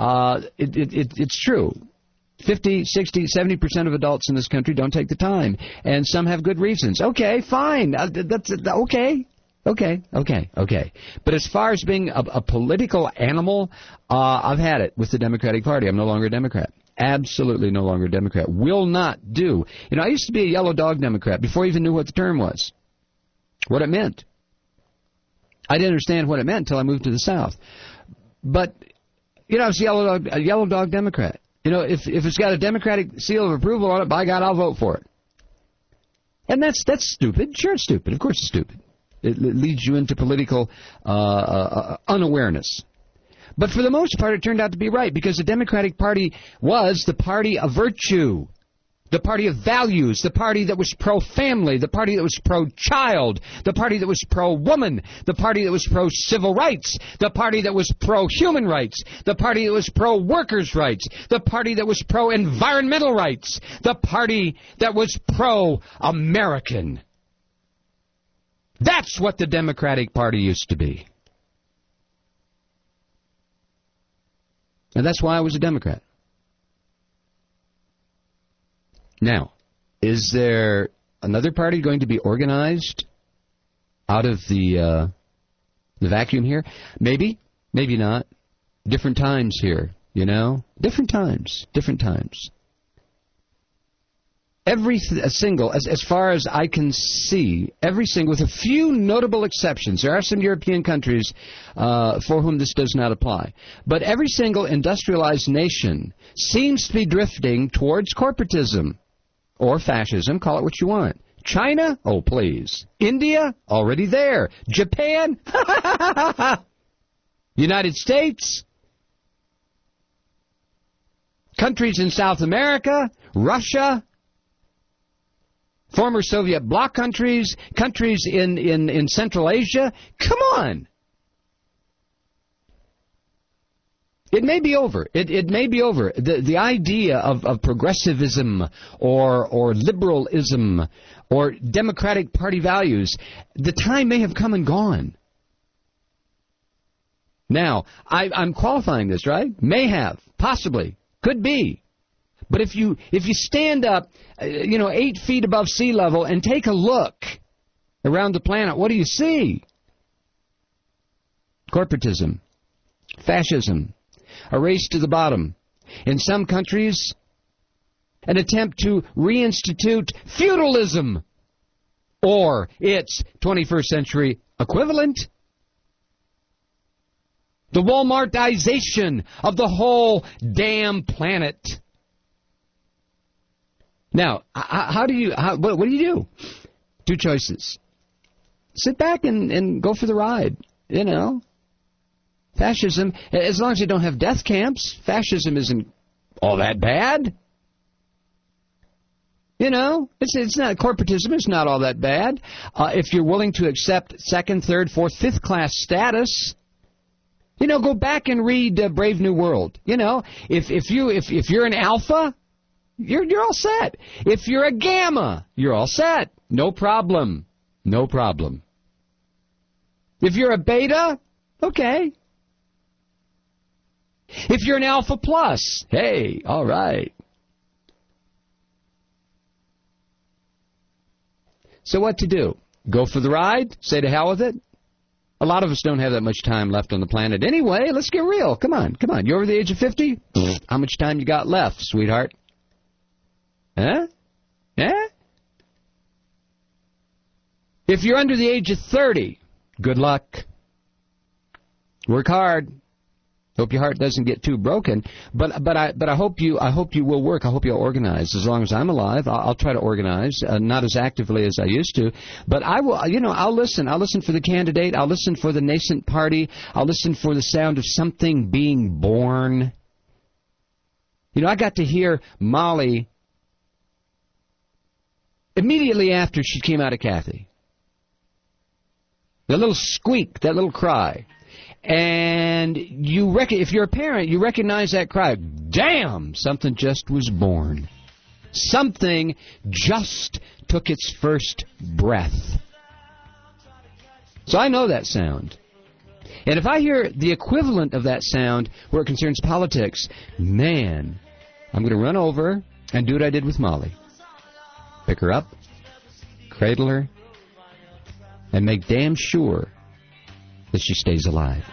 it's true. 50, 60, 70% of adults in this country don't take the time, and some have good reasons. Okay, fine. That's okay. Okay. But as far as being a political animal, I've had it with the Democratic Party. I'm no longer a Democrat. Absolutely no longer a Democrat. Will not do. You know, I used to be a yellow dog Democrat before I even knew what the term was, what it meant. I didn't understand what it meant until I moved to the South. But, you know, I was a yellow dog Democrat. You know, if it's got a Democratic seal of approval on it, by God, I'll vote for it. And that's stupid. Sure, it's stupid. Of course it's stupid. It leads you into political unawareness. But for the most part, it turned out to be right, because the Democratic Party was the party of virtue, the party of values, the party that was pro-family, the party that was pro-child, the party that was pro-woman, the party that was pro-civil rights, the party that was pro-human rights, the party that was pro-workers' rights, the party that was pro-environmental rights, the party that was pro-American. That's what the Democratic Party used to be. And that's why I was a Democrat. Now, is there another party going to be organized out of the vacuum here? Maybe, maybe not. Different times here, you know? Different times. Every single, as far as I can see, every single, with a few notable exceptions, there are some European countries for whom this does not apply, but every single industrialized nation seems to be drifting towards corporatism or fascism, call it what you want. China? Oh, please. India? Already there. Japan? United States? Countries in South America? Russia? Former Soviet bloc countries, countries in Central Asia. Come on. It may be over. It may be over. The idea of progressivism or liberalism or Democratic Party values, the time may have come and gone. Now, I'm qualifying this, right? May have. Possibly. Could be. But if you stand up, 8 feet above sea level and take a look around the planet, what do you see? Corporatism, fascism, a race to the bottom. In some countries, an attempt to reinstitute feudalism or its 21st century equivalent. The Walmartization of the whole damn planet. Now, what do you do? Two choices. Sit back and go for the ride, you know. Fascism, as long as you don't have death camps, fascism isn't all that bad. You know, it's not, corporatism is not all that bad. If you're willing to accept second, third, fourth, fifth class status, you know, go back and read Brave New World. You know, if you're an alpha, you're all set. If you're a gamma, you're all set. No problem. No problem. If you're a beta, okay. If you're an alpha plus, hey, all right. So what to do? Go for the ride? Say to hell with it? A lot of us don't have that much time left on the planet. Anyway, let's get real. Come on. You over the age of 50? How much time you got left, sweetheart? Huh? Yeah? If you're under the age of 30, good luck. Work hard. Hope your heart doesn't get too broken. But I hope you will work. I hope you'll organize. As long as I'm alive, I'll try to organize. Not as actively as I used to, but I will. I'll listen. I'll listen for the candidate. I'll listen for the nascent party. I'll listen for the sound of something being born. I got to hear Molly immediately after she came out of Kathy. That little squeak, that little cry. And if you're a parent, you recognize that cry. Damn, something just was born. Something just took its first breath. So I know that sound. And if I hear the equivalent of that sound where it concerns politics, man, I'm going to run over and do what I did with Molly. Pick her up, cradle her, and make damn sure that she stays alive.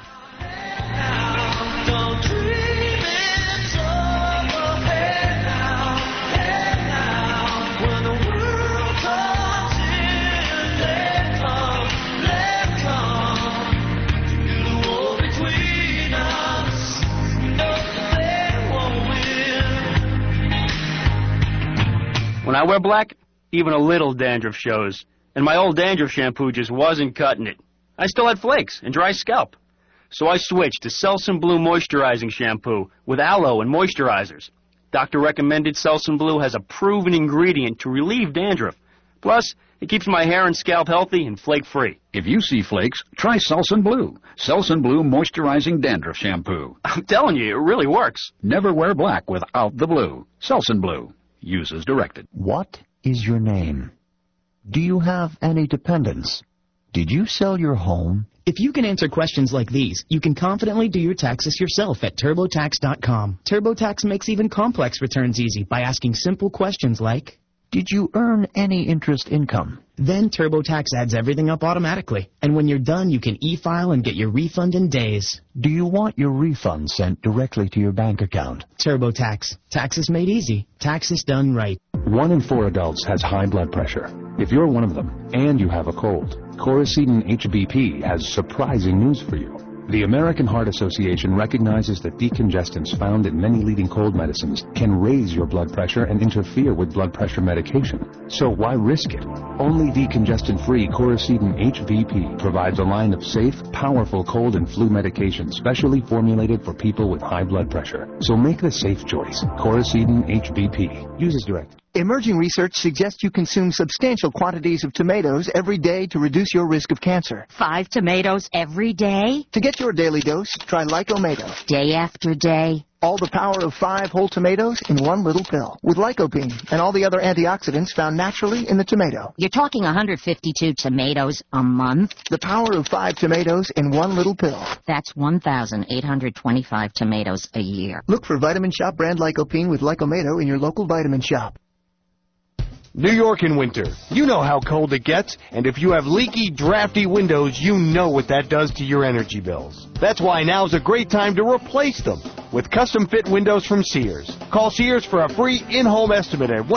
When I wear black, even a little dandruff shows, and my old dandruff shampoo just wasn't cutting it. I still had flakes and dry scalp. So I switched to Selsun Blue Moisturizing Shampoo with aloe and moisturizers. Doctor recommended Selsun Blue has a proven ingredient to relieve dandruff. Plus, it keeps my hair and scalp healthy and flake-free. If you see flakes, try Selsun Blue. Selsun Blue Moisturizing Dandruff Shampoo. I'm telling you, it really works. Never wear black without the blue. Selsun Blue. Use as directed. What is your name? Do you have any dependents? Did you sell your home? If you can answer questions like these, you can confidently do your taxes yourself at TurboTax.com. TurboTax makes even complex returns easy by asking simple questions like, did you earn any interest income? Then TurboTax adds everything up automatically. And when you're done, you can e-file and get your refund in days. Do you want your refund sent directly to your bank account? TurboTax. Taxes made easy. Taxes done right. 1 in 4 adults has high blood pressure. If you're one of them and you have a cold, Coricidin HBP has surprising news for you. The American Heart Association recognizes that decongestants found in many leading cold medicines can raise your blood pressure and interfere with blood pressure medication. So why risk it? Only decongestant-free Coricidin HBP provides a line of safe, powerful cold and flu medications specially formulated for people with high blood pressure. So make the safe choice. Coricidin HBP. Use as directed. Emerging research suggests you consume substantial quantities of tomatoes every day to reduce your risk of cancer. 5 tomatoes every day? To get your daily dose, try Lycomato. Day after day? All the power of 5 whole tomatoes in one little pill. With lycopene and all the other antioxidants found naturally in the tomato. You're talking 152 tomatoes a month? The power of 5 tomatoes in one little pill. That's 1,825 tomatoes a year. Look for Vitamin Shop brand lycopene with Lycomato in your local vitamin shop. New York in winter. You know how cold it gets, and if you have leaky, drafty windows, you know what that does to your energy bills. That's why now's a great time to replace them with custom fit windows from Sears. Call Sears for a free in-home estimate at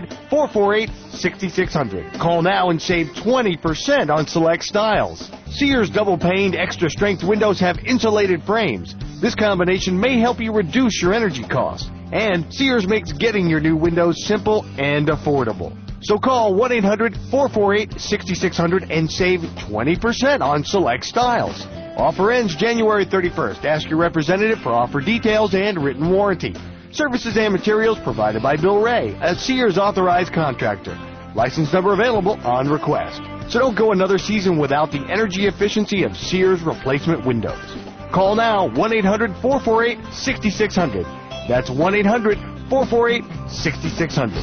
1-800-448-6600. Call now and save 20% on select styles. Sears double-paned, extra-strength windows have insulated frames. This combination may help you reduce your energy costs. And Sears makes getting your new windows simple and affordable. So call 1-800-448-6600 and save 20% on select styles. Offer ends January 31st. Ask your representative for offer details and written warranty. Services and materials provided by Bill Ray, a Sears authorized contractor. License number available on request. So don't go another season without the energy efficiency of Sears replacement windows. Call now 1-800-448-6600. That's 1-800-448-6600.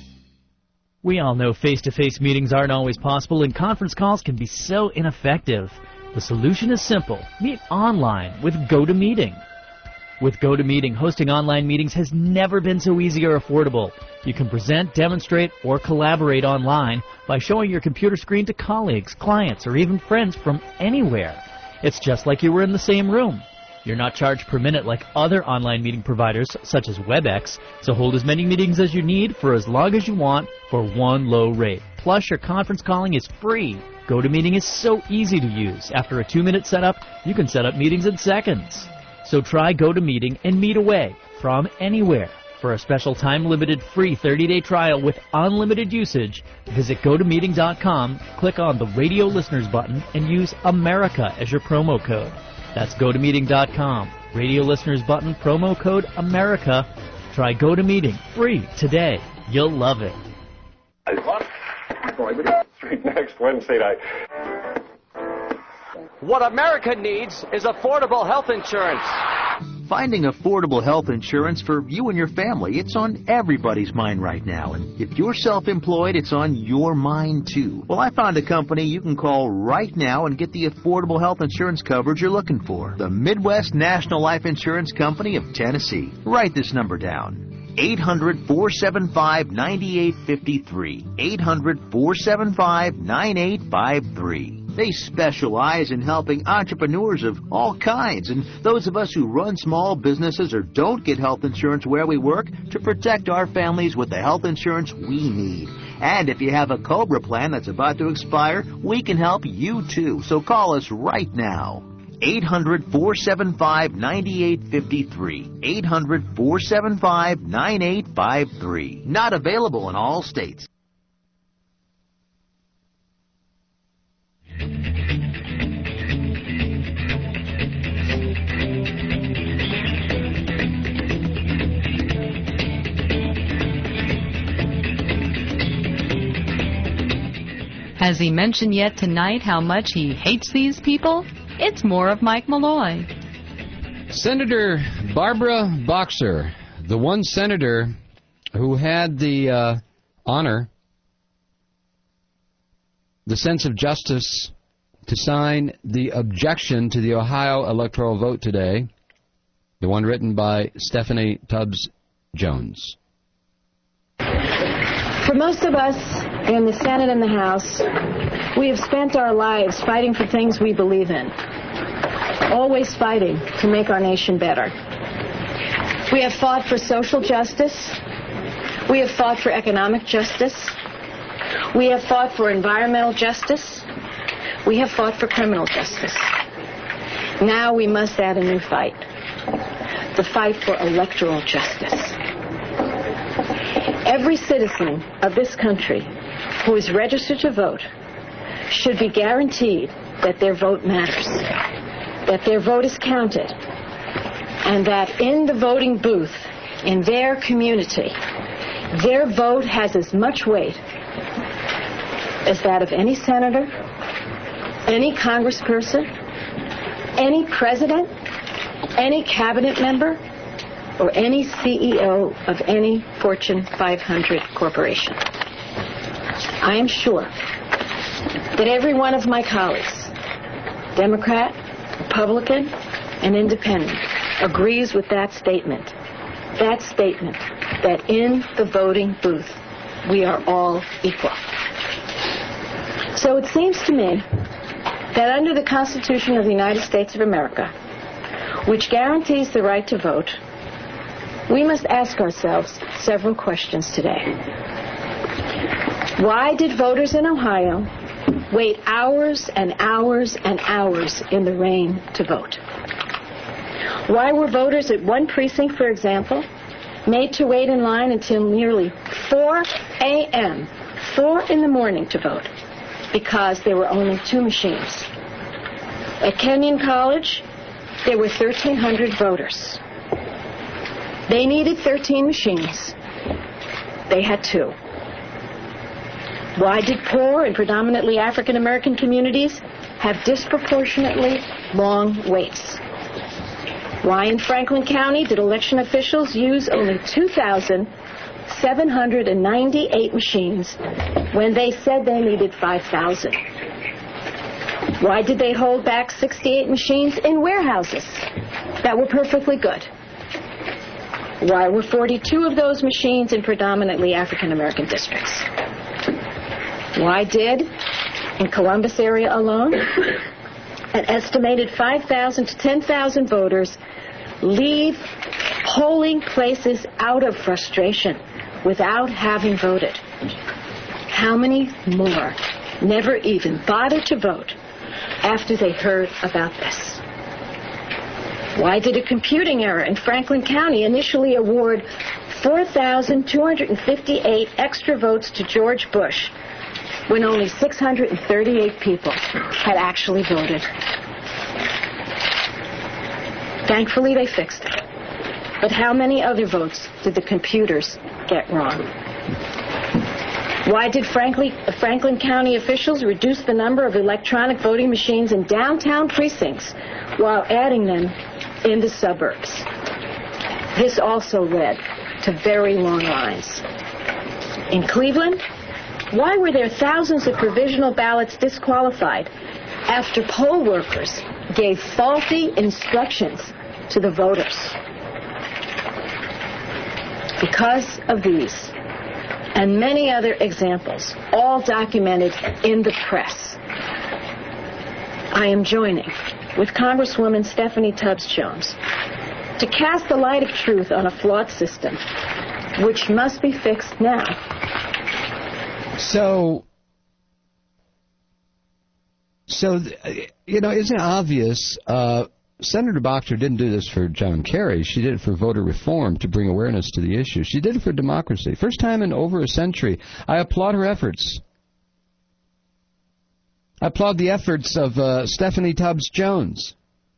We all know face-to-face meetings aren't always possible, and conference calls can be so ineffective. The solution is simple. Meet online with GoToMeeting. With GoToMeeting, hosting online meetings has never been so easy or affordable. You can present, demonstrate, or collaborate online by showing your computer screen to colleagues, clients, or even friends from anywhere. It's just like you were in the same room. You're not charged per minute like other online meeting providers such as WebEx, so hold as many meetings as you need for as long as you want for one low rate. Plus, your conference calling is free. GoToMeeting is so easy to use. After a 2-minute setup, you can set up meetings in seconds. So try GoToMeeting and meet away from anywhere. For a special time-limited free 30-day trial with unlimited usage, visit GoToMeeting.com, click on the Radio Listeners button, and use America as your promo code. That's GoToMeeting.com. Radio Listeners button, promo code America. Try GoToMeeting free today. You'll love it. Next Wednesday night. What America needs is affordable health insurance. Finding affordable health insurance for you and your family, it's on everybody's mind right now. And if you're self-employed, it's on your mind too. Well, I found a company you can call right now and get the affordable health insurance coverage you're looking for. The Midwest National Life Insurance Company of Tennessee. Write this number down. 800-475-9853. 800-475-9853. They specialize in helping entrepreneurs of all kinds and those of us who run small businesses or don't get health insurance where we work to protect our families with the health insurance we need. And if you have a COBRA plan that's about to expire, we can help you too. So call us right now. 800-475-9853. 800-475-9853. Not available in all states. Has he mentioned yet tonight how much he hates these people? It's more of Mike Malloy. Senator Barbara Boxer, the one senator who had the honor, the sense of justice, to sign the objection to the Ohio electoral vote today, the one written by Stephanie Tubbs Jones. For most of us in the Senate and the House, we have spent our lives fighting for things we believe in, always fighting to make our nation better. We have fought for social justice. We have fought for economic justice. We have fought for environmental justice. We have fought for criminal justice. Now we must add a new fight, the fight for electoral justice. Every citizen of this country who is registered to vote should be guaranteed that their vote matters, that their vote is counted, and that in the voting booth, in their community, their vote has as much weight as that of any senator, any congressperson, any president, any cabinet member, or any CEO of any Fortune 500 corporation. I am sure that every one of my colleagues, Democrat, Republican, and Independent, agrees with that statement that in the voting booth, we are all equal. So it seems to me that under the Constitution of the United States of America, which guarantees the right to vote, we must ask ourselves several questions today. Why did voters in Ohio wait hours and hours and hours in the rain to vote? Why were voters at one precinct, for example, made to wait in line until nearly 4 a.m., 4 in the morning to vote, because there were only 2 machines? At Kenyon College, there were 1,300 voters. They needed 13 machines. They had 2. Why did poor and predominantly African American communities have disproportionately long waits? Why in Franklin County did election officials use only 2,798 machines when they said they needed 5,000? Why did they hold back 68 machines in warehouses that were perfectly good Why were 42 of those machines in predominantly African-American districts? Why did, in Columbus area alone, an estimated 5,000 to 10,000 voters leave polling places out of frustration without having voted? How many more never even bothered to vote after they heard about this? Why did a computing error in Franklin County initially award 4,258 extra votes to George Bush when only 638 people had actually voted? Thankfully, they fixed it. But how many other votes did the computers get wrong? Why did Franklin County officials reduce the number of electronic voting machines in downtown precincts while adding them in the suburbs? This also led to very long lines. In Cleveland, why were there thousands of provisional ballots disqualified after poll workers gave faulty instructions to the voters? Because of these and many other examples, all documented in the press, I am joining with Congresswoman Stephanie Tubbs Jones to cast the light of truth on a flawed system, which must be fixed now. So, isn't it obvious? Senator Boxer didn't do this for John Kerry. She did it for voter reform to bring awareness to the issue. She did it for democracy. First time in over a century. I applaud her efforts. I applaud the efforts of Stephanie Tubbs Jones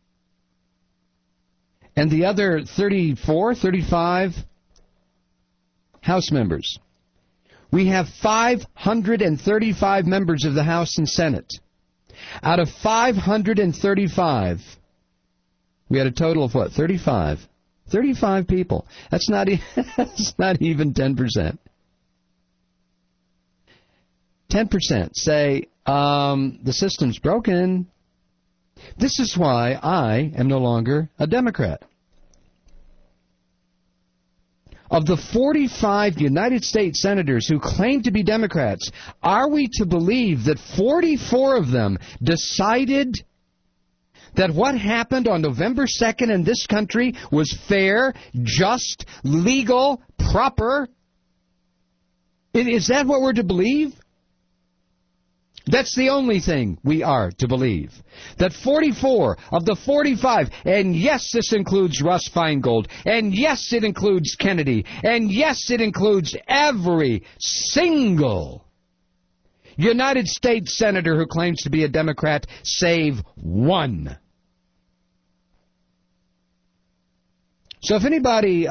and the other 35 House members. We have 535 members of the House and Senate. Out of 535, we had a total of what? 35. 35 people. That's not even 10%. 10% say the system's broken. This is why I am no longer a Democrat. Of the 45 United States senators who claim to be Democrats, are we to believe that 44 of them decided that what happened on November 2nd in this country was fair, just, legal, proper? Is that what we're to believe? That's the only thing we are to believe. That 44 of the 45, and yes, this includes Russ Feingold, and yes, it includes Kennedy, and yes, it includes every single United States senator who claims to be a Democrat, save one. So if anybody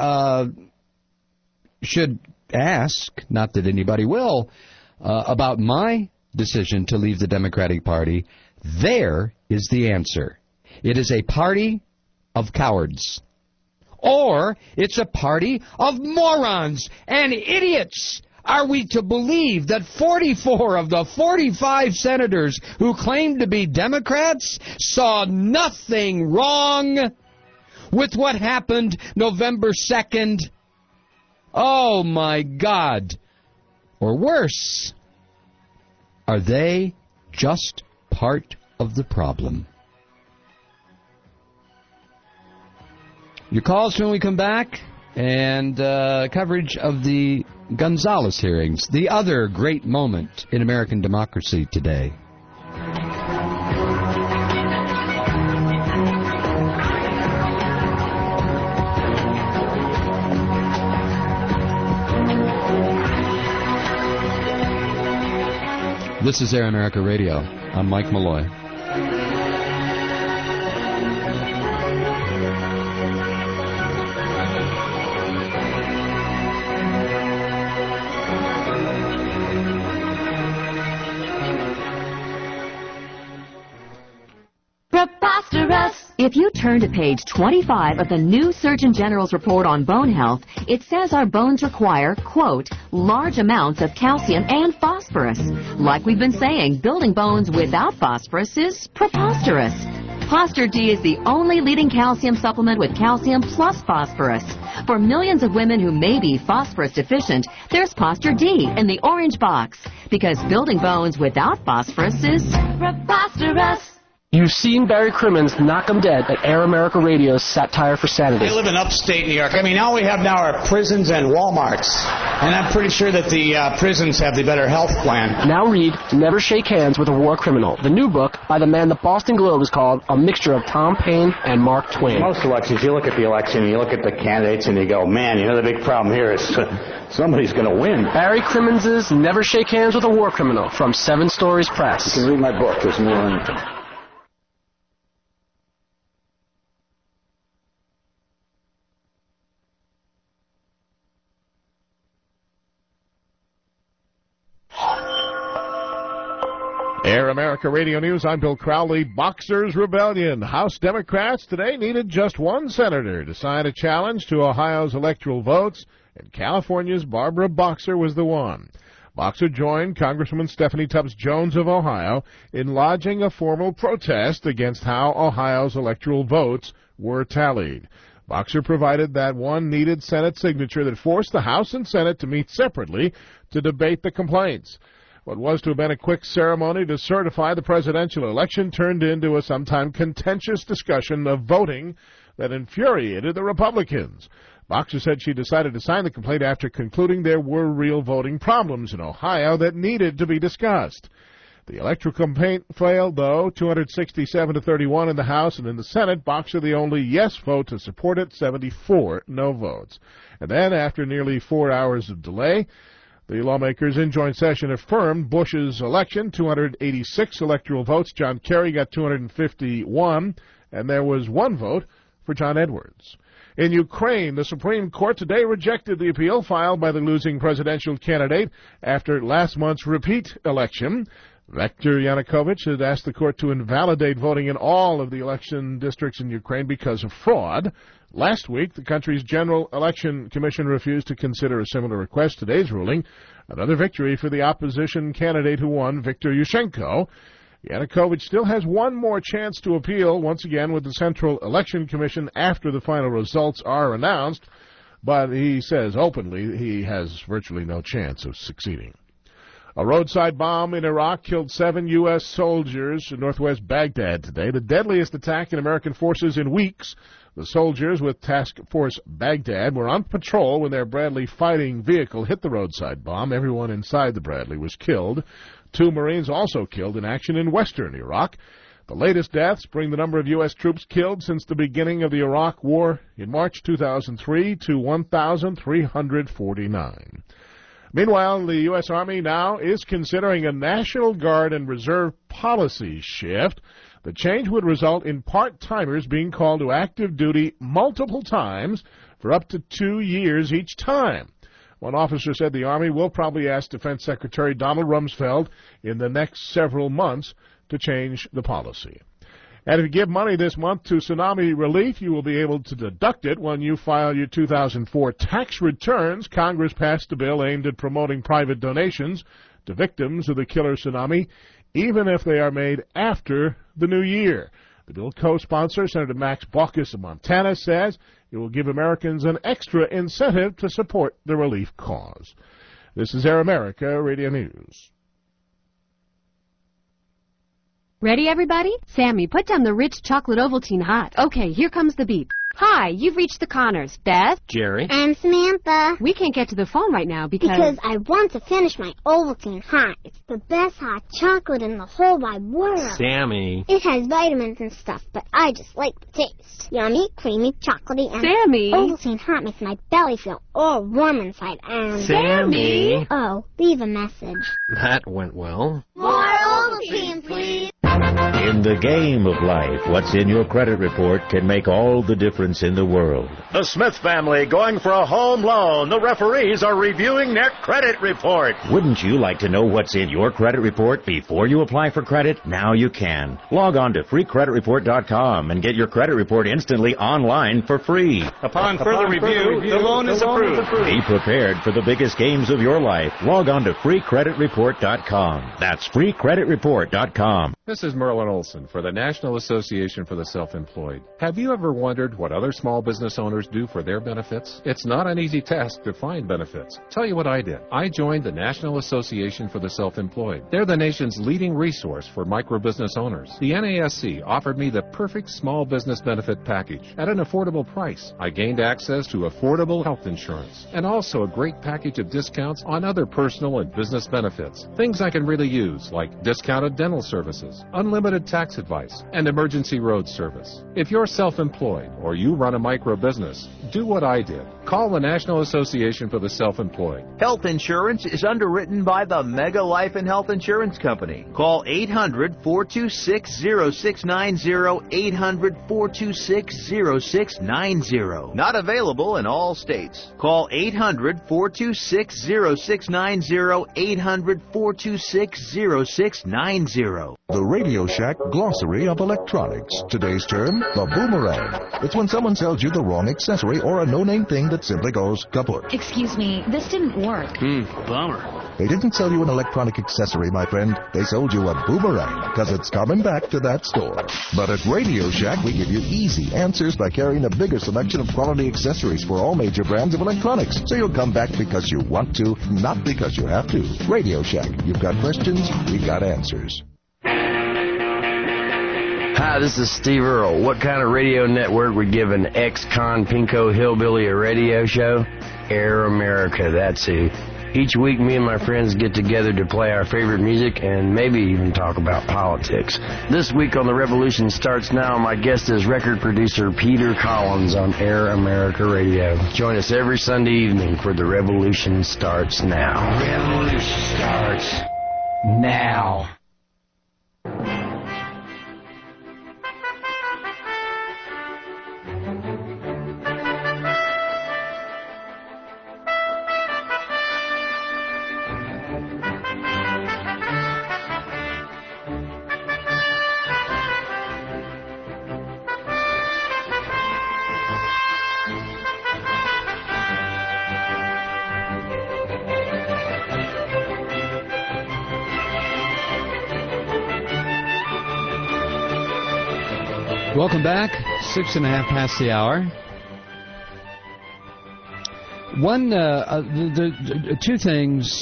should ask, not that anybody will, about my decision to leave the Democratic Party, there is the answer. It is a party of cowards. Or it's a party of morons and idiots. Are we to believe that 44 of the 45 senators who claim to be Democrats saw nothing wrong with what happened November 2nd? Oh, my God. Or worse, are they just part of the problem? Your calls when we come back, and coverage of the Gonzales hearings, the other great moment in American democracy today. This is Air America Radio. I'm Mike Malloy. Preposterous! If you turn to page 25 of the new Surgeon General's report on bone health, it says our bones require, quote, large amounts of calcium and phosphorus. Like we've been saying, building bones without phosphorus is preposterous. Posture D is the only leading calcium supplement with calcium plus phosphorus. For millions of women who may be phosphorus deficient, there's Posture D in the orange box. Because building bones without phosphorus is preposterous. You've seen Barry Crimmins knock 'em dead at Air America Radio's Satire for Sanity. I live in upstate New York. I mean, all we have now are prisons and Walmarts. And I'm pretty sure that the prisons have the better health plan. Now read Never Shake Hands with a War Criminal, the new book by the man the Boston Globe has called a mixture of Tom Paine and Mark Twain. Most elections, you look at the election, you look at the candidates, and you go, man, you know the big problem here is somebody's going to win. Barry Crimmins' Never Shake Hands with a War Criminal from 7 Stories Press. You can read my book. There's more in it. Air America Radio News, I'm Bill Crowley. Boxers' Rebellion. House Democrats today needed just one senator to sign a challenge to Ohio's electoral votes, and California's Barbara Boxer was the one. Boxer joined Congresswoman Stephanie Tubbs Jones of Ohio in lodging a formal protest against how Ohio's electoral votes were tallied. Boxer provided that one needed Senate signature that forced the House and Senate to meet separately to debate the complaints. What was to have been a quick ceremony to certify the presidential election turned into a sometime contentious discussion of voting that infuriated the Republicans. Boxer said she decided to sign the complaint after concluding there were real voting problems in Ohio that needed to be discussed. The electoral complaint failed, though, 267 to 31 in the House, and in the Senate, Boxer the only yes vote to support it, 74 no votes. And then, after nearly 4 hours of delay, the lawmakers in joint session affirmed Bush's election, 286 electoral votes. John Kerry got 251, and there was one vote for John Edwards. In Ukraine, the Supreme Court today rejected the appeal filed by the losing presidential candidate after last month's repeat election. Viktor Yanukovych had asked the court to invalidate voting in all of the election districts in Ukraine because of fraud. Last week, the country's General Election Commission refused to consider a similar request. Today's ruling, another victory for the opposition candidate who won, Viktor Yushchenko. Yanukovych still has one more chance to appeal, once again with the Central Election Commission after the final results are announced, but he says openly he has virtually no chance of succeeding. A roadside bomb in Iraq killed 7 U.S. soldiers in northwest Baghdad today, the deadliest attack in American forces in weeks. The soldiers with Task Force Baghdad were on patrol when their Bradley fighting vehicle hit the roadside bomb. Everyone inside the Bradley was killed. 2 Marines also killed in action in western Iraq. The latest deaths bring the number of U.S. troops killed since the beginning of the Iraq War in March 2003 to 1,349. Meanwhile, the U.S. Army now is considering a National Guard and Reserve policy shift. The change would result in part-timers being called to active duty multiple times for up to 2 years each time. One officer said the Army will probably ask Defense Secretary Donald Rumsfeld in the next several months to change the policy. And if you give money this month to tsunami relief, you will be able to deduct it when you file your 2004 tax returns. Congress passed a bill aimed at promoting private donations to victims of the killer tsunami, even if they are made after the new year. The bill co-sponsor, Senator Max Baucus of Montana, says it will give Americans an extra incentive to support the relief cause. This is Air America Radio News. Ready, everybody? Sammy, put down the rich chocolate Ovaltine hot. Okay, here comes the beep. Hi, you've reached the Connors. Beth? Jerry? I'm Samantha. We can't get to the phone right now because I want to finish my Ovaltine hot. It's the best hot chocolate in the whole wide world. Sammy. It has vitamins and stuff, but I just like the taste. Yummy, creamy, chocolatey, and Sammy! Ovaltine hot makes my belly feel all warm inside and... Sammy! Oh, leave a message. That went well. More Ovaltine, please! In the game of life, what's in your credit report can make all the difference in the world. The Smith family going for a home loan. The referees are reviewing their credit report. Wouldn't you like to know what's in your credit report before you apply for credit? Now you can. Log on to freecreditreport.com and get your credit report instantly online for free. Upon further review, the loan is approved. Be prepared for the biggest games of your life. Log on to freecreditreport.com. That's freecreditreport.com. This is Merlin Olson for the National Association for the Self-Employed. Have you ever wondered what other small business owners do for their benefits? It's not an easy task to find benefits. Tell you what I did. I joined the National Association for the Self-Employed. They're the nation's leading resource for micro-business owners. The NASC offered me the perfect small business benefit package at an affordable price. I gained access to affordable health insurance and also a great package of discounts on other personal and business benefits. Things I can really use, like discounted dental services, unlimited tax advice, and emergency road service. If you're self-employed or you run a micro business, do what I did. Call the National Association for the Self-Employed. Health insurance is underwritten by the Mega Life and Health Insurance Company. Call 800-426-0690, 800-426-0690. Not available in all states. Call 800-426-0690, 800-426-0690. The Radio Shack Glossary of Electronics. Today's term, the boomerang. It's when someone sells you the wrong accessory or a no-name thing that simply goes kaput. Excuse me, this didn't work. Bummer. They didn't sell you an electronic accessory, my friend. They sold you a boomerang, because it's coming back to that store. But at Radio Shack, we give you easy answers by carrying a bigger selection of quality accessories for all major brands of electronics. So you'll come back because you want to, not because you have to. Radio Shack. You've got questions, we've got answers. Hi, this is Steve Earle. What kind of radio network would give an ex-con pinko hillbilly a radio show? Air America, that's who. Each week, me and my friends get together to play our favorite music and maybe even talk about politics. This week on The Revolution Starts Now, my guest is record producer Peter Collins on Air America Radio. Join us every Sunday evening for The Revolution Starts Now. Revolution starts now. Welcome back. 6:30 past the hour. Two things,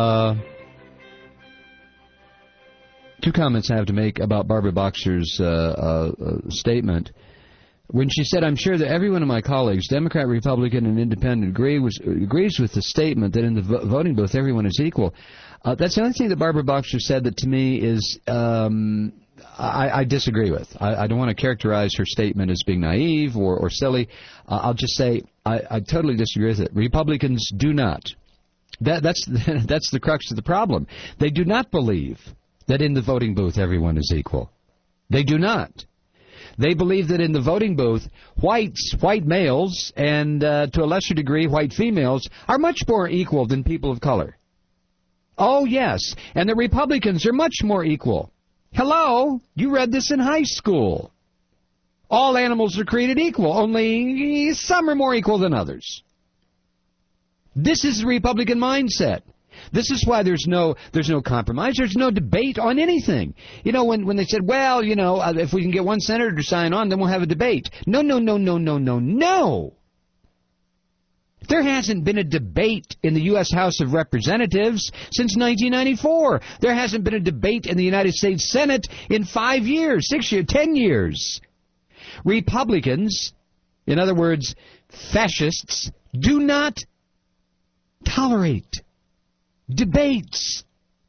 two comments I have to make about Barbara Boxer's statement. When she said, I'm sure that every one of my colleagues, Democrat, Republican, and Independent, agrees with the statement that in the voting booth everyone is equal. That's the only thing that Barbara Boxer said that to me is I disagree with. I don't want to characterize her statement as being naive or silly. I'll just say I totally disagree with it. Republicans do not. That's the crux of the problem. They do not believe that in the voting booth everyone is equal. They do not. They believe that in the voting booth, white males, and to a lesser degree white females, are much more equal than people of color. Oh, yes, and the Republicans are much more equal. Hello, you read this in high school. All animals are created equal, only some are more equal than others. This is the Republican mindset. This is why there's no compromise. There's no debate on anything. You know, when they said, well, you know, if we can get one senator to sign on, then we'll have a debate. No. There hasn't been a debate in the U.S. House of Representatives since 1994. There hasn't been a debate in the United States Senate in 5 years, 6 years, 10 years. Republicans, in other words, fascists, do not tolerate debates.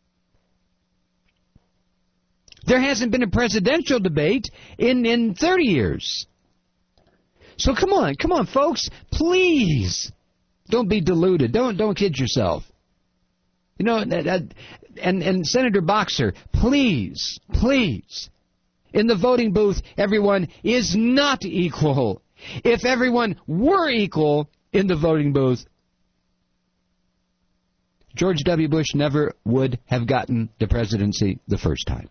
There hasn't been a presidential debate in 30 years. So come on, folks, please. Don't be deluded. Don't kid yourself. You know, and Senator Boxer, please, in the voting booth, everyone is not equal. If everyone were equal in the voting booth, George W. Bush never would have gotten the presidency the first time.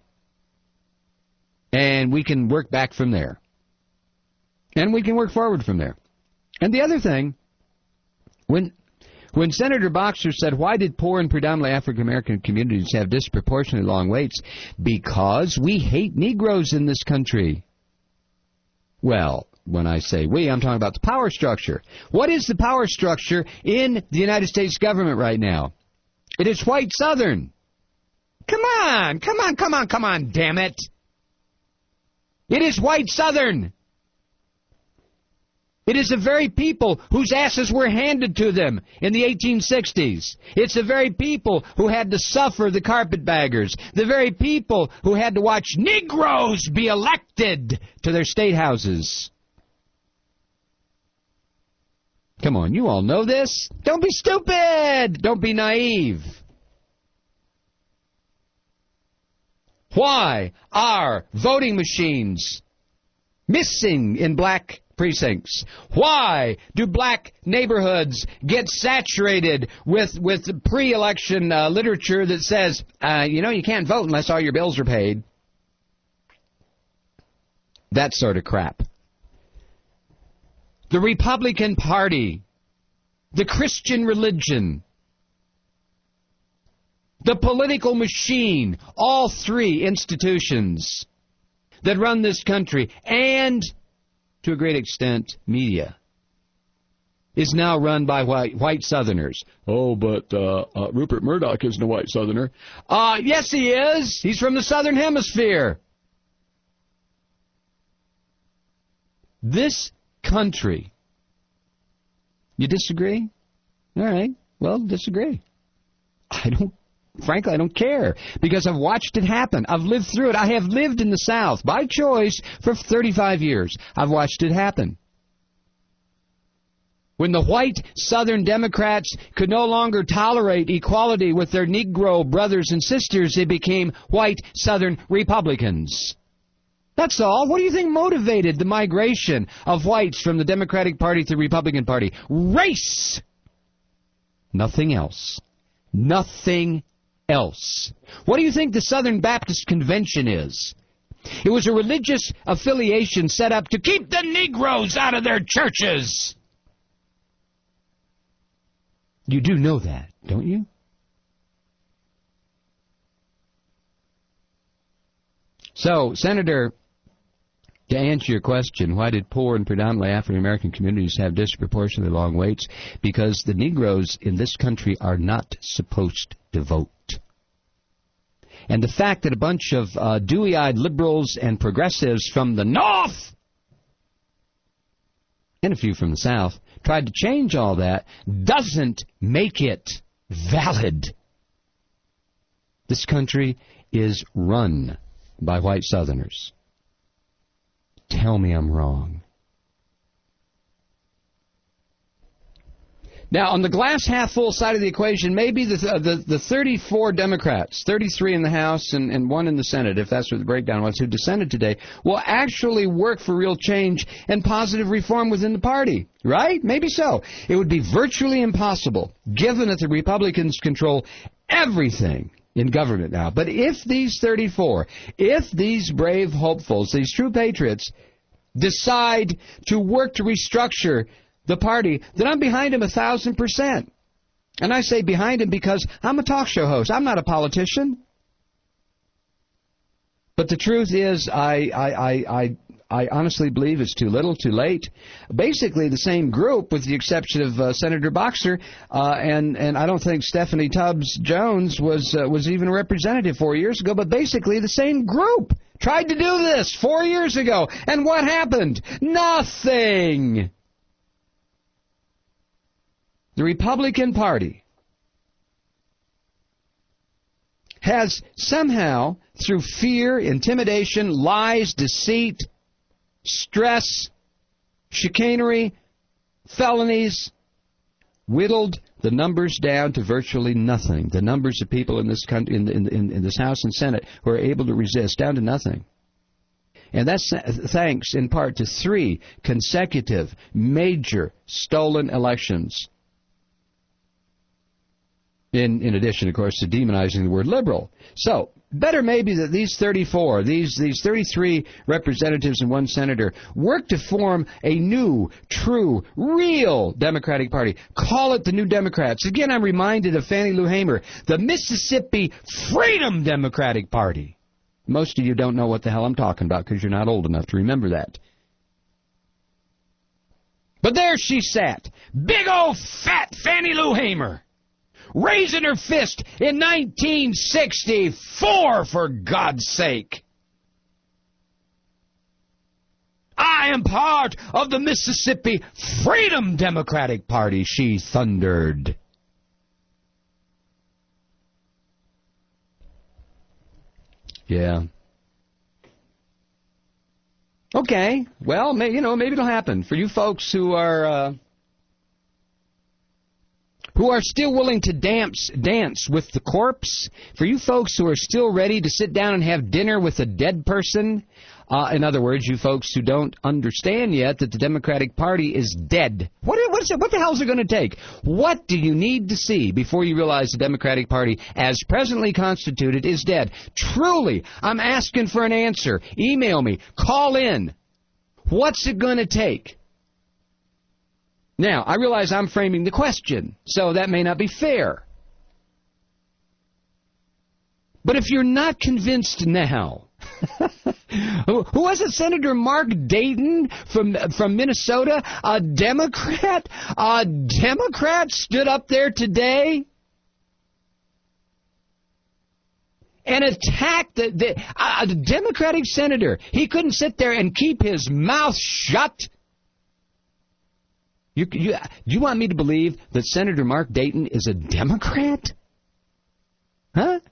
And we can work back from there. And we can work forward from there. And the other thing, when When Senator Boxer said, why did poor and predominantly African-American communities have disproportionately long waits? Because we hate Negroes in this country. Well, when I say we, I'm talking about the power structure. What is the power structure in the United States government right now? It is white Southern. Come on, damn it. It is white Southern. It is the very people whose asses were handed to them in the 1860s. It's the very people who had to suffer the carpetbaggers. The very people who had to watch Negroes be elected to their state houses. Come on, you all know this. Don't be stupid. Don't be naive. Why are voting machines missing in black precincts? Why do black neighborhoods get saturated with pre-election literature that says, you can't vote unless all your bills are paid? That sort of crap. The Republican Party, the Christian religion, the political machine, all three institutions that run this country, and, to a great extent, media, is now run by white Southerners. Oh, but Rupert Murdoch isn't a white Southerner. Yes, he is. He's from the Southern Hemisphere. This country. You disagree? All right. Well, disagree. Frankly, I don't care, because I've watched it happen. I've lived through it. I have lived in the South by choice for 35 years. I've watched it happen. When the white Southern Democrats could no longer tolerate equality with their Negro brothers and sisters, they became white Southern Republicans. That's all. What do you think motivated the migration of whites from the Democratic Party to the Republican Party? Race! Nothing else. Nothing else. What do you think the Southern Baptist Convention is? It was a religious affiliation set up to keep the Negroes out of their churches. You do know that, don't you? So, Senator, to answer your question, why did poor and predominantly African-American communities have disproportionately long waits? Because the Negroes in this country are not supposed to vote. And the fact that a bunch of dewy-eyed liberals and progressives from the North, and a few from the South, tried to change all that doesn't make it valid. This country is run by white Southerners. Tell me I'm wrong. Now, on the glass half full side of the equation, maybe the 34 Democrats, 33 in the House and 1 in the Senate, if that's what the breakdown was, who dissented today, will actually work for real change and positive reform within the party. Right? Maybe so. It would be virtually impossible, given that the Republicans control everything in government now. But if these 34, if these brave hopefuls, these true patriots, decide to work to restructure the party, then I'm behind him 1,000%. And I say behind him because I'm a talk show host. I'm not a politician. But the truth is, I honestly believe it's too little, too late. Basically, the same group, with the exception of Senator Boxer, and I don't think Stephanie Tubbs Jones was even a representative 4 years ago. But basically, the same group tried to do this 4 years ago, and what happened? Nothing. The Republican Party has somehow, through fear, intimidation, lies, deceit, stress, chicanery, felonies, whittled the numbers down to virtually nothing. The numbers of people in this country, in this House and Senate, who are able to resist, down to nothing. And that's thanks in part to 3 consecutive major stolen elections. In addition, of course, to demonizing the word liberal. So, Better maybe that these 34, these 33 representatives and one senator work to form a new, true, real Democratic Party. Call it the New Democrats. Again, I'm reminded of Fannie Lou Hamer, the Mississippi Freedom Democratic Party. Most of you don't know what the hell I'm talking about because you're not old enough to remember that. But there she sat, big old fat Fannie Lou Hamer, raising her fist in 1964, for God's sake. I am part of the Mississippi Freedom Democratic Party, she thundered. Yeah. Okay, well, maybe it'll happen for you folks who are still willing to dance with the corpse. For you folks who are still ready to sit down and have dinner with a dead person. In other words, you folks who don't understand yet that the Democratic Party is dead. What the hell is it going to take? What do you need to see before you realize the Democratic Party, as presently constituted, is dead? Truly, I'm asking for an answer. Email me. Call in. What's it going to take? Now, I realize I'm framing the question, so that may not be fair. But if you're not convinced now, who was it, Senator Mark Dayton from Minnesota, a Democrat? A Democrat stood up there today and attacked the Democratic senator. He couldn't sit there and keep his mouth shut. Do you want me to believe that Senator Mark Dayton is a Democrat? Huh?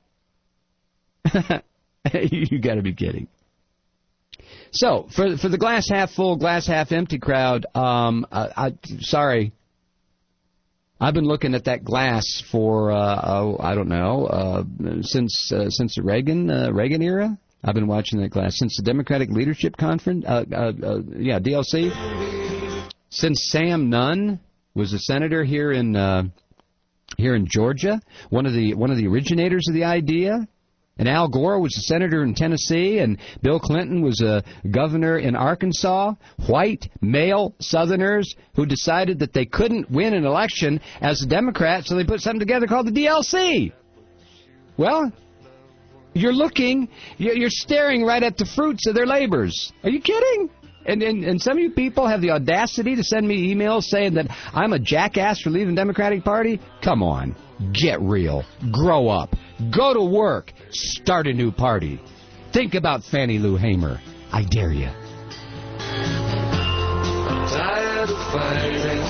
You got to be kidding. So, for the glass half full, glass half empty crowd, sorry. I've been looking at that glass for I don't know, since the Reagan era. I've been watching that glass since the Democratic Leadership Conference. DLC. Since Sam Nunn was a senator here in Georgia, one of the originators of the idea. And Al Gore was a senator in Tennessee, and Bill Clinton was a governor in Arkansas. White, male Southerners who decided that they couldn't win an election as a Democrat, so they put something together called the DLC. Well, you're staring right at the fruits of their labors. Are you kidding? And some of you people have the audacity to send me emails saying that I'm a jackass for leaving the Democratic Party? Come on. Get real. Grow up. Go to work. Start a new party. Think about Fannie Lou Hamer. I dare you. Tired of fighting.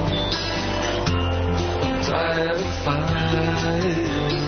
Tired of fighting.